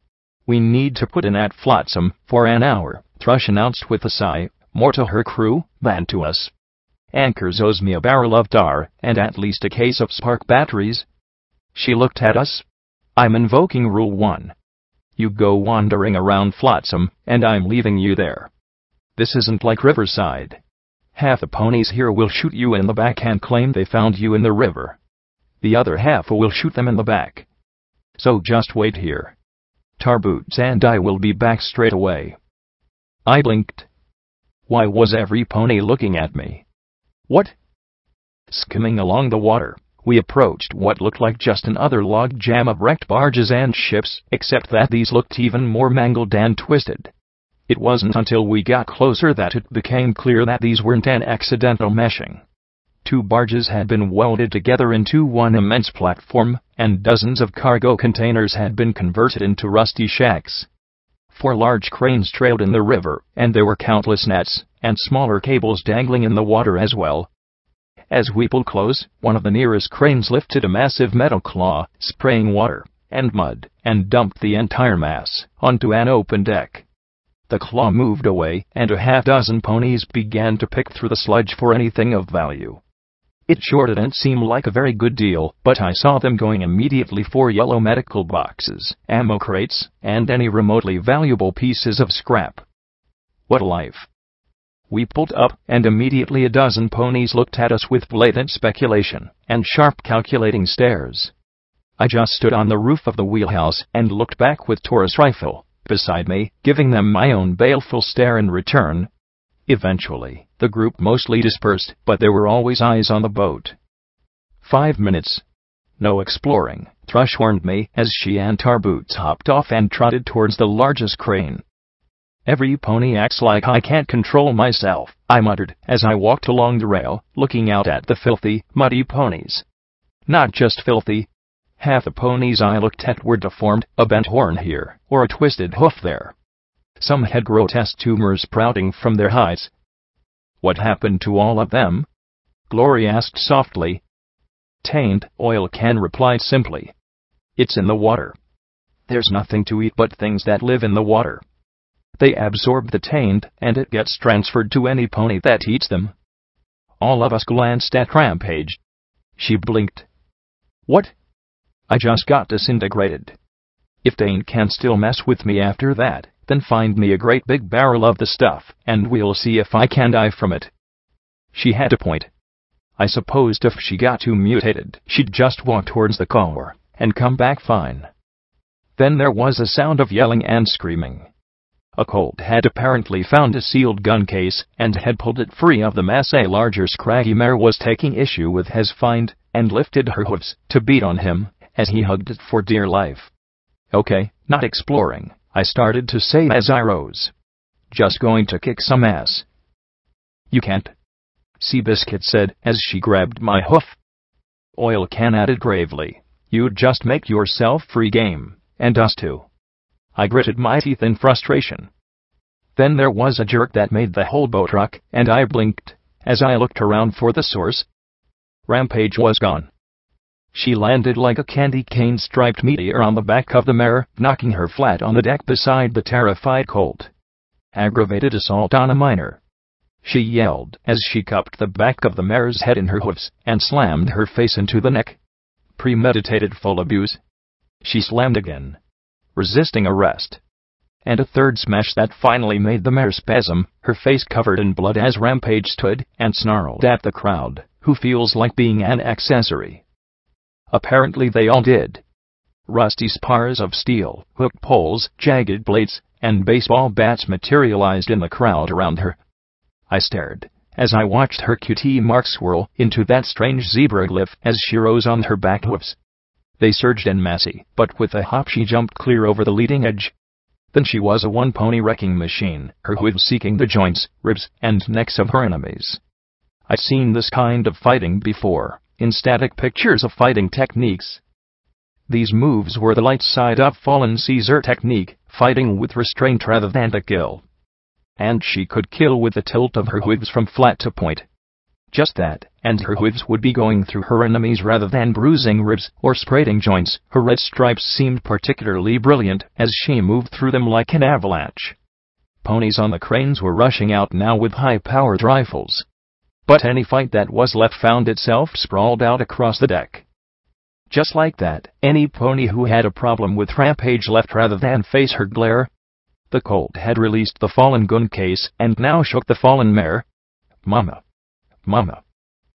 We need to put in at Flotsam for an hour, Thrush announced with a sigh, more to her crew than to us. Anchors owes me a barrel of tar and at least a case of spark batteries. She looked at us. I'm invoking Rule 1. You go wandering around Flotsam, and I'm leaving you there. This isn't like Riverside. Half the ponies here will shoot you in the back and claim they found you in the river. The other half will shoot them in the back. So just wait here. Tarboots and I will be back straight away. I blinked. Why was every pony looking at me? What? Skimming along the water, we approached what looked like just another log jam of wrecked barges and ships, except that these looked even more mangled and twisted. It wasn't until we got closer that it became clear that these weren't an accidental meshing. 2 barges had been welded together into one immense platform, and dozens of cargo containers had been converted into rusty shacks. 4 large cranes trailed in the river, and there were countless nets and smaller cables dangling in the water as well. As we pulled close, one of the nearest cranes lifted a massive metal claw, spraying water and mud, and dumped the entire mass onto an open deck. The claw moved away, and a half-dozen ponies began to pick through the sludge for anything of value. It sure didn't seem like a very good deal, but I saw them going immediately for yellow medical boxes, ammo crates, and any remotely valuable pieces of scrap. What a life! We pulled up, and immediately a dozen ponies looked at us with blatant speculation and sharp calculating stares. I just stood on the roof of the wheelhouse and looked back with Taurus rifle beside me, giving them my own baleful stare in return. Eventually, the group mostly dispersed, but there were always eyes on the boat. 5 minutes. No exploring, Thrush warned me as she and Tarboots hopped off and trotted towards the largest crane. Every pony acts like I can't control myself, I muttered as I walked along the rail, looking out at the filthy, muddy ponies. Not just filthy. Half the ponies I looked at were deformed, a bent horn here, or a twisted hoof there. Some had grotesque tumors sprouting from their hides. What happened to all of them? Glory asked softly. Tainted, Oil Can replied simply. It's in the water. There's nothing to eat but things that live in the water. They absorb the taint, and it gets transferred to any pony that eats them. All of us glanced at Rampage. She blinked. What? I just got disintegrated. If Dane can still mess with me after that, then find me a great big barrel of the stuff, and we'll see if I can die from it. She had a point. I supposed if she got too mutated, she'd just walk towards the car and come back fine. Then there was a sound of yelling and screaming. A Colt had apparently found a sealed gun case and had pulled it free of the mass. A larger scraggy mare was taking issue with his find and lifted her hooves to beat on him as he hugged it for dear life. Okay, not exploring, I started to say as I rose. Just going to kick some ass. You can't, Seabiscuit said as she grabbed my hoof. Oil Can added gravely. You'd just make yourself free game, and us too. I gritted my teeth in frustration. Then there was a jerk that made the whole boat rock, and I blinked as I looked around for the source. Rampage was gone. She landed like a candy cane-striped meteor on the back of the mare, knocking her flat on the deck beside the terrified Colt. Aggravated assault on a minor, she yelled as she cupped the back of the mare's head in her hoofs and slammed her face into the neck. Premeditated full abuse. She slammed again, resisting arrest. And a third smash that finally made the mare spasm, her face covered in blood as Rampage stood and snarled at the crowd, who feels like being an accessory. Apparently they all did. Rusty spars of steel, hooked poles, jagged blades, and baseball bats materialized in the crowd around her. I stared as I watched her QT mark swirl into that strange zebra glyph as she rose on her back hooves. They surged en masse, but with a hop she jumped clear over the leading edge. Then she was a one-pony wrecking machine, her hooves seeking the joints, ribs, and necks of her enemies. I'd seen this kind of fighting before, in static pictures of fighting techniques. These moves were the light side up fallen Caesar technique, fighting with restraint rather than to kill. And she could kill with the tilt of her hooves from flat to point. Just that, and her hooves would be going through her enemies rather than bruising ribs or spraiting joints. Her red stripes seemed particularly brilliant as she moved through them like an avalanche. Ponies on the cranes were rushing out now with high-powered rifles. But any fight that was left found itself sprawled out across the deck. Just like that, any pony who had a problem with Rampage left rather than face her glare. The Colt had released the fallen gun case and now shook the fallen mare. Mama. Mama.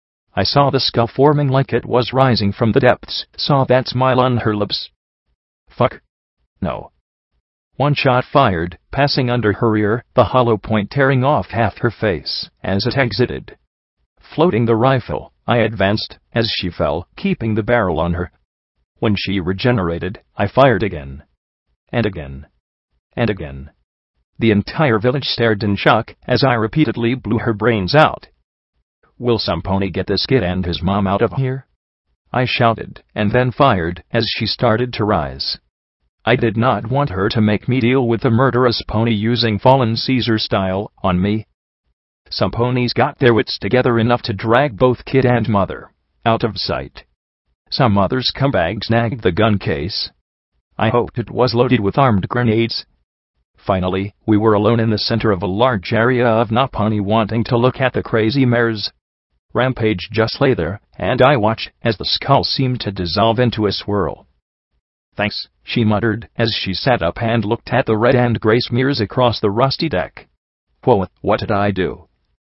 I saw the skull forming like it was rising from the depths, saw that smile on her lips. Fuck. No. One shot fired, passing under her ear, the hollow point tearing off half her face as it exited. Floating the rifle, I advanced as she fell, keeping the barrel on her. When she regenerated, I fired again. And again. And again. The entire village stared in shock as I repeatedly blew her brains out. Will some pony get this kid and his mom out of here? I shouted, and then fired as she started to rise. I did not want her to make me deal with the murderous pony using fallen Caesar style on me. Some ponies got their wits together enough to drag both kid and mother out of sight. Some others scumbags snagged the gun case. I hoped it was loaded with armed grenades. Finally, we were alone in the center of a large area of not pony wanting to look at the crazy mares. Rampage just lay there, and I watched as the skull seemed to dissolve into a swirl. Thanks, she muttered as she sat up and looked at the red and gray smears across the rusty deck. Whoa, what did I do?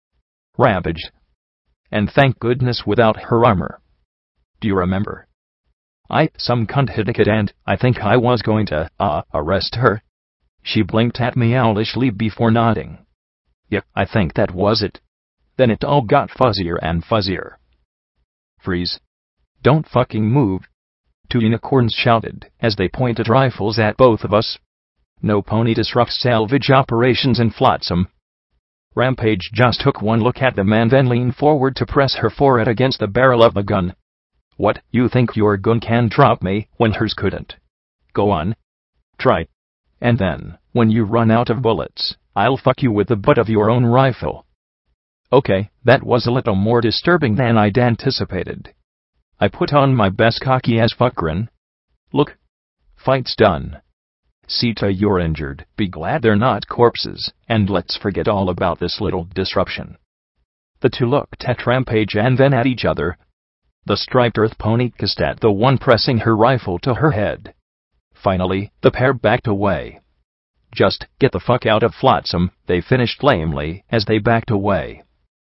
Rampage. And thank goodness without her armor. Do you remember? Some cunt hit a kid and I think I was going to, arrest her. She blinked at me owlishly before nodding. Yeah, I think that was it. Then it all got fuzzier and fuzzier. Freeze. Don't fucking move. Two unicorns shouted as they pointed rifles at both of us. No pony disrupts salvage operations in Flotsam. Rampage just took one look at the man then leaned forward to press her forehead against the barrel of the gun. What, you think your gun can drop me when hers couldn't? Go on. Try. And then, when you run out of bullets, I'll fuck you with the butt of your own rifle. Okay, that was a little more disturbing than I'd anticipated. I put on my best cocky as fuck grin. Look. Fight's done. See to you're injured, be glad they're not corpses, and let's forget all about this little disruption. The two looked at Rampage and then at each other. The striped earth pony kissed at the one pressing her rifle to her head. Finally, the pair backed away. Just get the fuck out of Flotsam, they finished lamely as they backed away.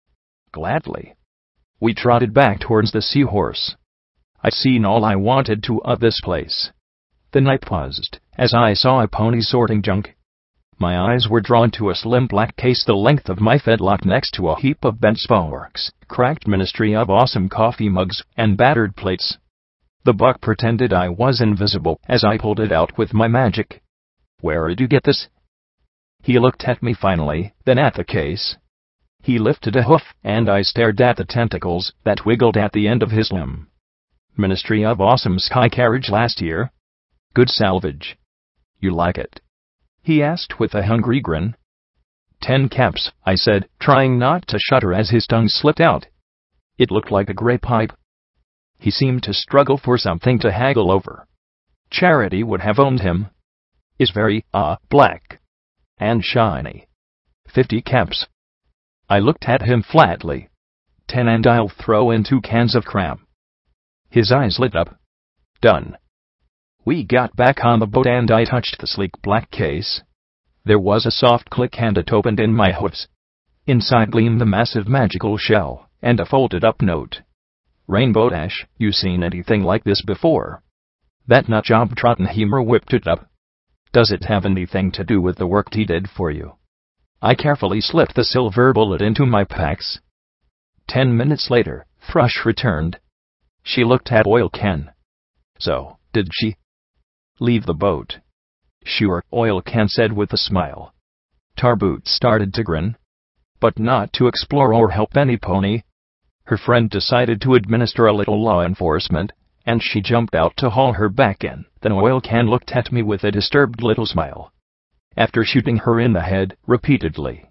Gladly. We trotted back towards the Seahorse. I'd seen all I wanted to of this place. Then I paused as I saw a pony sorting junk. My eyes were drawn to a slim black case the length of my fedlock next to a heap of bent sporks, cracked Ministry of Awesome coffee mugs, and battered plates. The buck pretended I was invisible as I pulled it out with my magic. Where did you get this? He looked at me finally, then at the case. He lifted a hoof, and I stared at the tentacles that wiggled at the end of his limb. Ministry of Awesome Sky Carriage last year. Good salvage. You like it? He asked with a hungry grin. 10 caps, I said, trying not to shudder as his tongue slipped out. It looked like a grey pipe. He seemed to struggle for something to haggle over. Charity would have owned him. Is very, black. And shiny. 50 caps. I looked at him flatly. 10 and I'll throw in 2 cans of cram. His eyes lit up. Done. We got back on the boat and I touched the sleek black case. There was a soft click and it opened in my hooves. Inside gleamed the massive magical shell, and a folded-up note. Rainbow Dash, you seen anything like this before? That nutjob Trottenheimer whipped it up. Does it have anything to do with the work he did for you? I carefully slipped the silver bullet into my packs. 10 minutes later, Thrush returned. She looked at oil can. So, did she leave the boat? Sure, Oil Can said with a smile. Tarboot started to grin, but not to explore or help any pony. Her friend decided to administer a little law enforcement, and she jumped out to haul her back in. Then Oil Can looked at me with a disturbed little smile, after shooting her in the head repeatedly.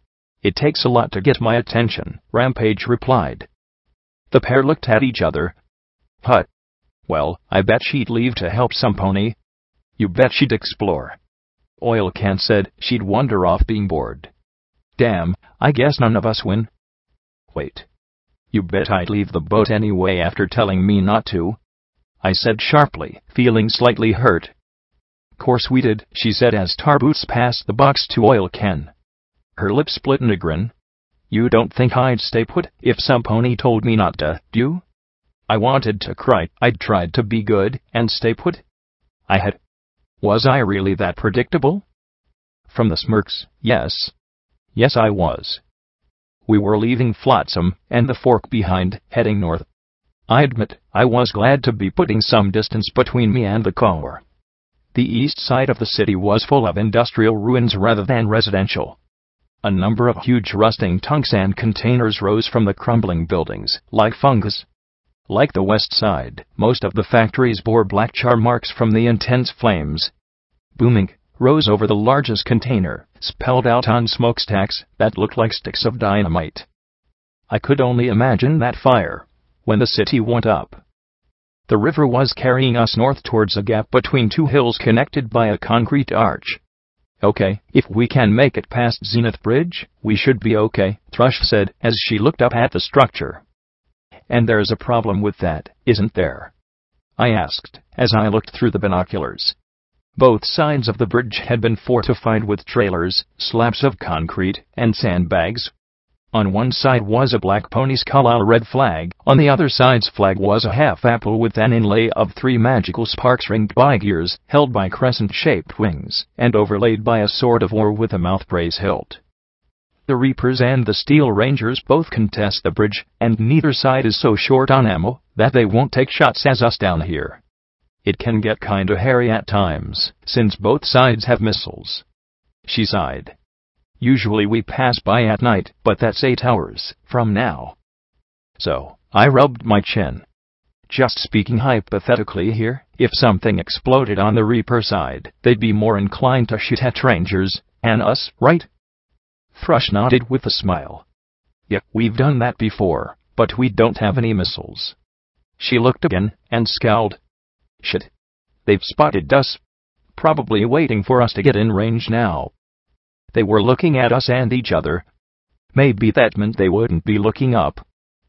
It takes a lot to get my attention, Rampage replied. The pair looked at each other. Hut. Well, I bet she'd leave to help some pony. You bet she'd explore. Oil Can said she'd wander off being bored. Damn, I guess none of us win. Wait. You bet I'd leave the boat anyway after telling me not to, I said sharply, feeling slightly hurt. Course we did, she said as Tarboots passed the box to Oil Can. Her lips split in a grin. You don't think I'd stay put if some pony told me not to, do you? I wanted to cry. I'd tried to be good and stay put. I had. Was I really that predictable? From the smirks, yes. Yes, I was. We were leaving Flotsam and the Fork behind, heading north. I admit, I was glad to be putting some distance between me and the car. The east side of the city was full of industrial ruins rather than residential. A number of huge rusting tungsten containers rose from the crumbling buildings, like fungus. Like the west side, most of the factories bore black char marks from the intense flames. Booming rose over the largest container, spelled out on smokestacks that looked like sticks of dynamite. I could only imagine that fire when the city went up. The river was carrying us north towards a gap between two hills connected by a concrete arch. Okay, if we can make it past Zenith Bridge, we should be okay, Thrush said as she looked up at the structure. And there's a problem with that, isn't there? I asked, as I looked through the binoculars. Both sides of the bridge had been fortified with trailers, slabs of concrete, and sandbags. On one side was a black pony skull on a red flag, on the other side's flag was a half apple with an inlay of 3 magical sparks ringed by gears, held by crescent-shaped wings, and overlaid by a sword of war with a mouthbrace hilt. The Reapers and the Steel Rangers both contest the bridge, and neither side is so short on ammo that they won't take shots at us down here. It can get kinda hairy at times, since both sides have missiles. She sighed. Usually we pass by at night, but that's 8 hours from now. So, I rubbed my chin. Just speaking hypothetically here, if something exploded on the Reaper side, they'd be more inclined to shoot at Rangers, and us, right? Thrush nodded with a smile. Yeah, we've done that before, but we don't have any missiles. She looked again, and scowled. Shit. They've spotted us. Probably waiting for us to get in range now. They were looking at us and each other. Maybe that meant they wouldn't be looking up.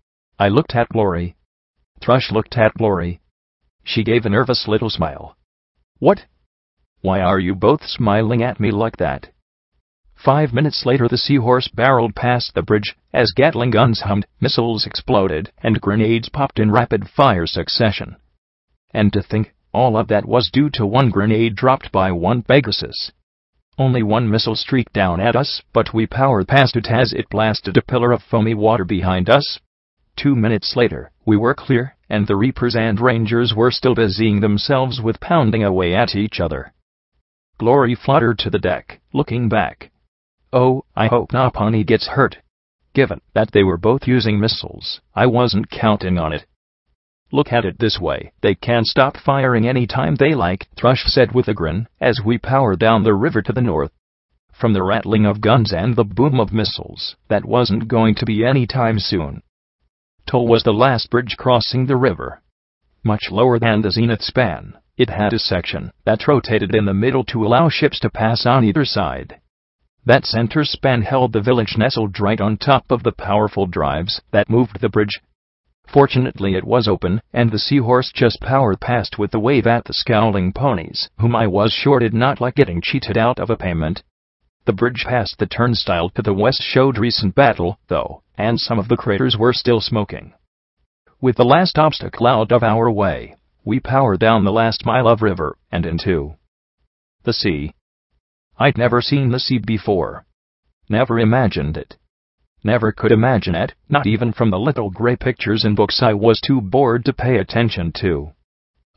I looked at Glory. Thrush looked at Glory. She gave a nervous little smile. What? Why are you both smiling at me like that? 5 minutes later the Seahorse barreled past the bridge, as Gatling guns hummed, missiles exploded, and grenades popped in rapid-fire succession. And to think, all of that was due to one grenade dropped by one Pegasus. Only one missile streaked down at us, but we powered past it as it blasted a pillar of foamy water behind us. 2 minutes later, we were clear, and the Reapers and Rangers were still busying themselves with pounding away at each other. Glory fluttered to the deck, looking back. Oh, I hope Napani gets hurt. Given that they were both using missiles, I wasn't counting on it. Look at it this way, they can stop firing any time they like, Thrush said with a grin, as we powered down the river to the north. From the rattling of guns and the boom of missiles, that wasn't going to be any time soon. Toll was the last bridge crossing the river. Much lower than the Zenith span, it had a section that rotated in the middle to allow ships to pass on either side. That center span held the village nestled right on top of the powerful drives that moved the bridge. Fortunately it was open, and the Seahorse just powered past with a wave at the scowling ponies, whom I was sure did not like getting cheated out of a payment. The bridge past the turnstile to the west showed recent battle, though, and some of the craters were still smoking. With the last obstacle out of our way, we powered down the last mile of river, and into the sea. I'd never seen the sea before. Never imagined it. Never could imagine it, not even from the little gray pictures in books I was too bored to pay attention to.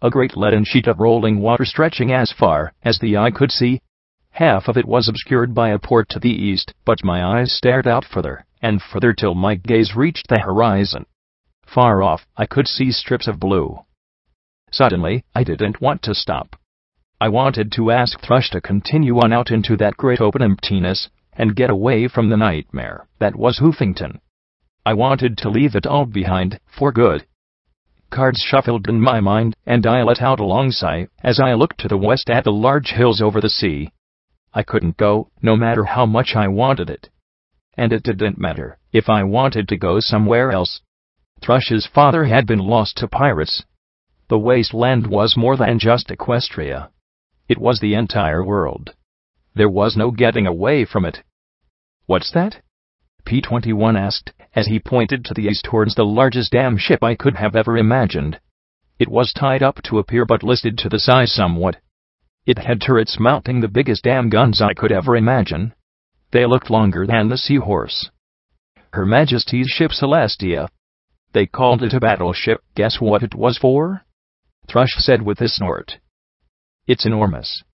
a great leaden sheet of rolling water stretching as far as the eye could see. Half of it was obscured by a port to the east, but my eyes stared out further and further till my gaze reached the horizon. Far off, I could see strips of blue. Suddenly, I didn't want to stop. I wanted to ask Thrush to continue on out into that great open emptiness and get away from the nightmare that was Hoofington. I wanted to leave it all behind, for good. Cards shuffled in my mind, and I let out a long sigh as I looked to the west at the large hills over the sea. I couldn't go, no matter how much I wanted it. And it didn't matter if I wanted to go somewhere else. Thrush's father had been lost to pirates. The wasteland was more than just Equestria. It was the entire world. There was no getting away from it. "What's that?" P-21 asked, as he pointed to the east towards the largest damn ship I could have ever imagined. It was tied up to a pier but listed to the size somewhat. It had turrets mounting the biggest damn guns I could ever imagine. They looked longer than the Seahorse. Her Majesty's ship Celestia. They called it a battleship. Guess what it was for? Thrush said with a snort. "It's enormous,"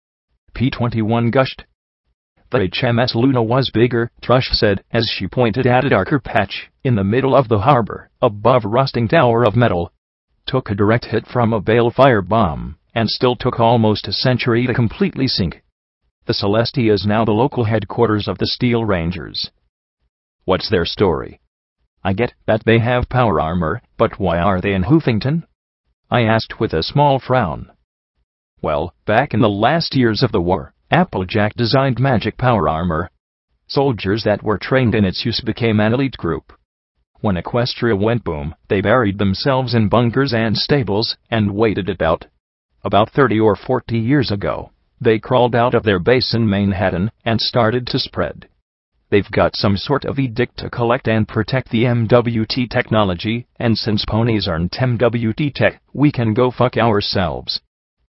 P-21 gushed. "The HMS Luna was bigger," Thrush said, as she pointed at a darker patch in the middle of the harbor, above a rusting tower of metal. Took a direct hit from a balefire bomb, and still took almost a century to completely sink. The Celestia is now the local headquarters of the Steel Rangers. What's their story? I get that they have power armor, but why are they in Hoofington? I asked with a small frown. Well, back in the last years of the war, Applejack designed magic power armor. Soldiers that were trained in its use became an elite group. When Equestria went boom, they buried themselves in bunkers and stables, and waited it out. About 30 or 40 years ago, they crawled out of their base in Manhattan and started to spread. They've got some sort of edict to collect and protect the MWT technology, and since ponies aren't MWT tech, we can go fuck ourselves.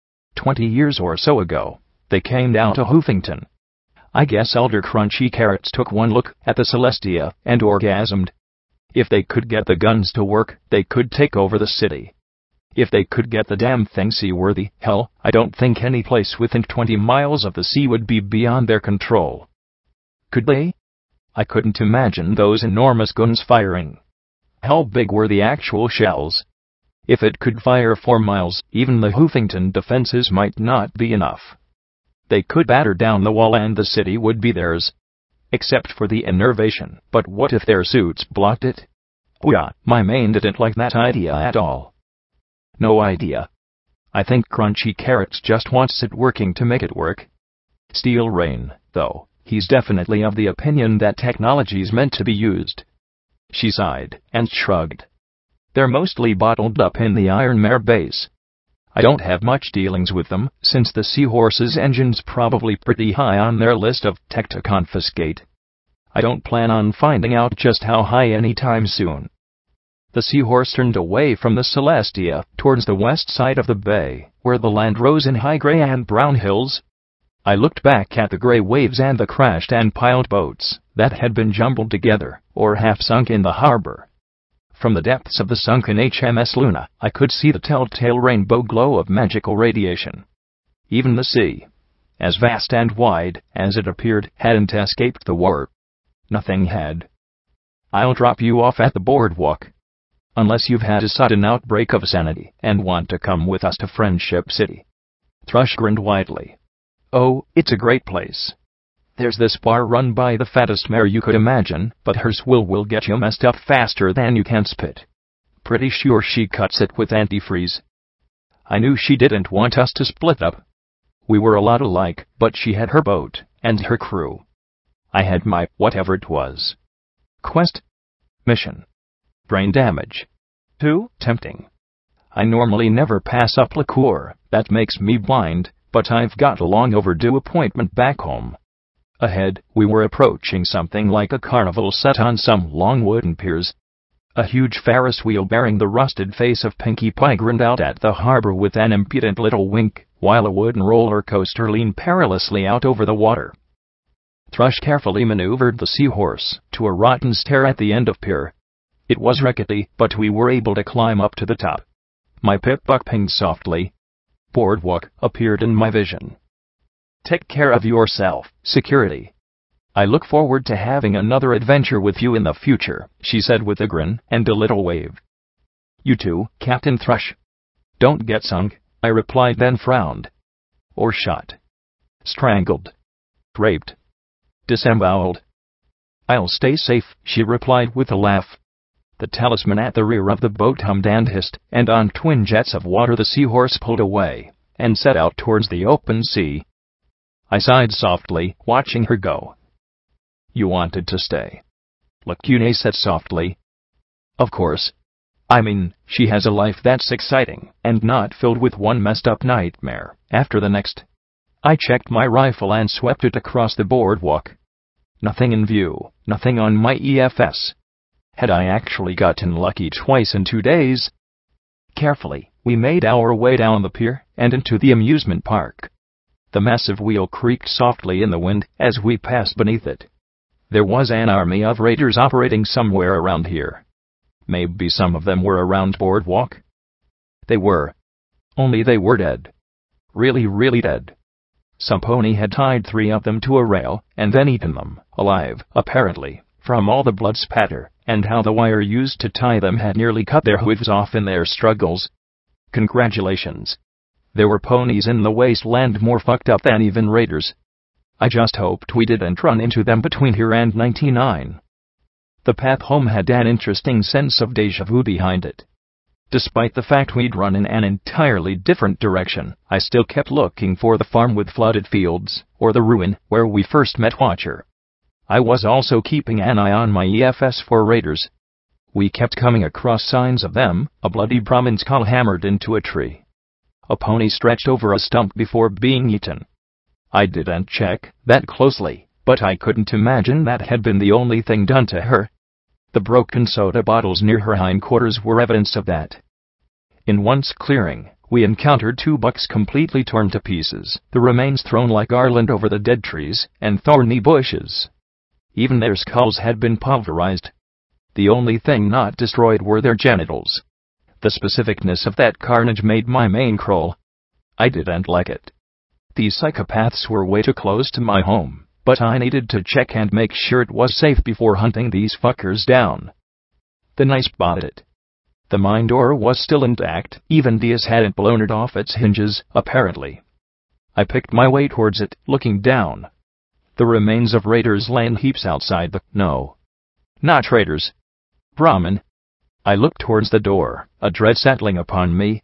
20 years or so ago, they came down to Hoofington. I guess Elder Crunchy Carrots took one look at the Celestia and orgasmed. If they could get the guns to work, they could take over the city. If they could get the damn thing seaworthy, hell, I don't think any place within 20 miles of the sea would be beyond their control. Could they? I couldn't imagine those enormous guns firing. How big were the actual shells? If it could fire 4 miles, even the Hoofington defenses might not be enough. They could batter down the wall and the city would be theirs. Except for the innervation. But what if their suits blocked it? Yeah, my main didn't like that idea at all. No idea. I think Crunchy Carrots just wants it working to make it work. Steel Rain, though, he's definitely of the opinion that technology's meant to be used. She sighed and shrugged. They're mostly bottled up in the Iron Mare base. I don't have much dealings with them, since the Seahorse's engine's probably pretty high on their list of tech to confiscate. I don't plan on finding out just how high anytime soon. The Seahorse turned away from the Celestia, towards the west side of the bay, where the land rose in high gray and brown hills. I looked back at the gray waves and the crashed and piled boats that had been jumbled together, or half sunk in the harbor. From the depths of the sunken HMS Luna, I could see the telltale rainbow glow of magical radiation. Even the sea, as vast and wide as it appeared, hadn't escaped the war. Nothing had. I'll drop you off at the boardwalk. Unless you've had a sudden outbreak of sanity and want to come with us to Friendship City. Thrush grinned widely. Oh, it's a great place. There's this bar run by the fattest mare you could imagine, but her swill will get you messed up faster than you can spit. Pretty sure she cuts it with antifreeze. I knew she didn't want us to split up. We were a lot alike, but she had her boat and her crew. I had my whatever it was. Quest? Mission. Brain damage. Too tempting. I normally never pass up liqueur, that makes me blind, but I've got a long overdue appointment back home. Ahead, we were approaching something like a carnival set on some long wooden piers. A huge Ferris wheel bearing the rusted face of Pinkie Pie grinned out at the harbor with an impudent little wink, while a wooden roller coaster leaned perilously out over the water. Thrush carefully maneuvered the Seahorse to a rotten stair at the end of pier. It was rickety, but we were able to climb up to the top. My Pip-Buck pinged softly. boardwalk appeared in my vision. Take care of yourself, security. I look forward to having another adventure with you in the future, she said with a grin and a little wave. You too, Captain Thrush. Don't get sunk, I replied, then frowned. Or shot. Strangled. Raped. Disemboweled. I'll stay safe, she replied with a laugh. The talisman at the rear of the boat hummed and hissed, and on twin jets of water the seahorse pulled away, and set out towards the open sea. I sighed softly, watching her go. You wanted to stay. Lacune said softly. Of course. I mean, she has a life that's exciting, and not filled with one messed up nightmare after the next. I checked my rifle and swept it across the boardwalk. Nothing in view, nothing on my EFS. Had I actually gotten lucky twice in 2 days? Carefully, we made our way down the pier and into the amusement park. The massive wheel creaked softly in the wind as we passed beneath it. There was an army of raiders operating somewhere around here. Maybe some of them were around boardwalk. They were. Only they were dead. Really, really dead. Some pony had tied 3 of them to a rail and then eaten them, alive, apparently, from all the blood spatter, and how the wire used to tie them had nearly cut their hooves off in their struggles. Congratulations. There were ponies in the wasteland more fucked up than even raiders. I just hoped we didn't run into them between here and 99. The path home had an interesting sense of déjà vu behind it. Despite the fact we'd run in an entirely different direction, I still kept looking for the farm with flooded fields, or the ruin where we first met Watcher. I was also keeping an eye on my EFS for raiders. We kept coming across signs of them, a bloody Brahmin skull hammered into a tree. A pony stretched over a stump before being eaten. I didn't check that closely, but I couldn't imagine that had been the only thing done to her. The broken soda bottles near her hindquarters were evidence of that. In one's clearing, we encountered 2 bucks completely torn to pieces, the remains thrown like garland over the dead trees and thorny bushes. Even their skulls had been pulverized. The only thing not destroyed were their genitals. The specificness of that carnage made my mane crawl. I didn't like it. These psychopaths were way too close to my home, but I needed to check and make sure it was safe before hunting these fuckers down. Then I spotted it. The mine door was still intact, even Diaz hadn't blown it off its hinges, apparently. I picked my way towards it, looking down. The remains of raiders lay in heaps outside the— No. Not raiders. Brahmin. I looked towards the door, a dread settling upon me.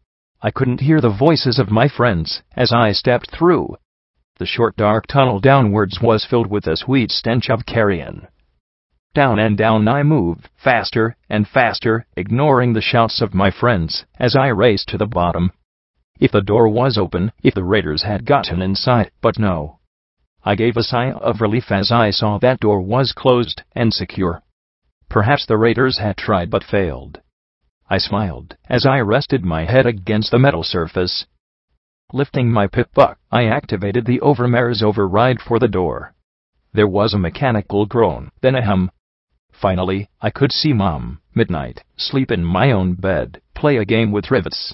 I couldn't hear the voices of my friends as I stepped through. The short dark tunnel downwards was filled with a sweet stench of carrion. Down and down I moved, faster and faster, ignoring the shouts of my friends as I raced to the bottom. If the door was open, if the raiders had gotten inside, but no. I gave a sigh of relief as I saw that door was closed and secure. Perhaps the raiders had tried but failed. I smiled as I rested my head against the metal surface. Lifting my pip-buck, I activated the Overmare's override for the door. There was a mechanical groan, then a hum. Finally, I could see Mom, midnight, sleep in my own bed, play a game with rivets.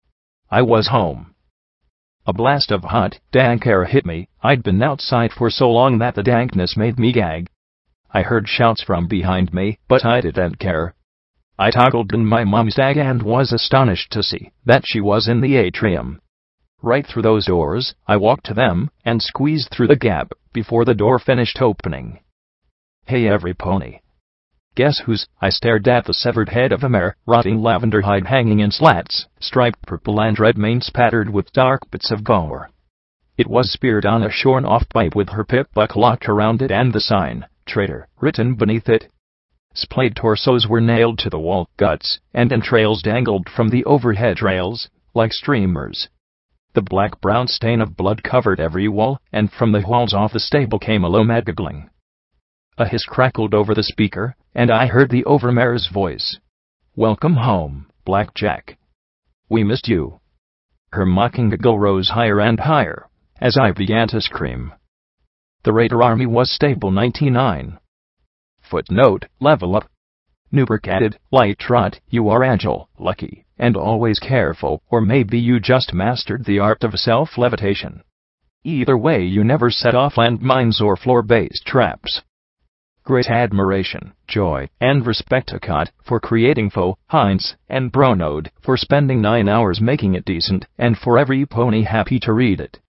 I was home. A blast of hot, dank air hit me. I'd been outside for so long that the dankness made me gag. I heard shouts from behind me, but I didn't care. I toggled in my mom's dag and was astonished to see that she was in the atrium. Right through those doors, I walked to them and squeezed through the gap before the door finished opening. Hey every pony. Guess who's— I stared at the severed head of a mare, rotting lavender hide hanging in slats, striped purple and red mane spattered with dark bits of gore. It was speared on a shorn-off pipe with her pip-buck locked around it and the sign, "Traitor," written beneath it. Splayed torsos were nailed to the wall, guts and entrails dangled from the overhead rails, like streamers. The black-brown stain of blood covered every wall, and from the walls of the stable came a low mad giggling. A hiss crackled over the speaker, and I heard the Overmare's voice. "Welcome home, Black Jack. We missed you." Her mocking giggle rose higher and higher, as I began to scream. The Raider Army was Stable 99. Footnote: Level Up. Nubricated, light trot, you are agile, lucky, and always careful, or maybe you just mastered the art of self-levitation. Either way, you never set off landmines or floor-based traps. Great admiration, joy, and respect to Cot for creating Fo, Heinz, and Bronode for spending 9 hours making it decent, and for every pony happy to read it.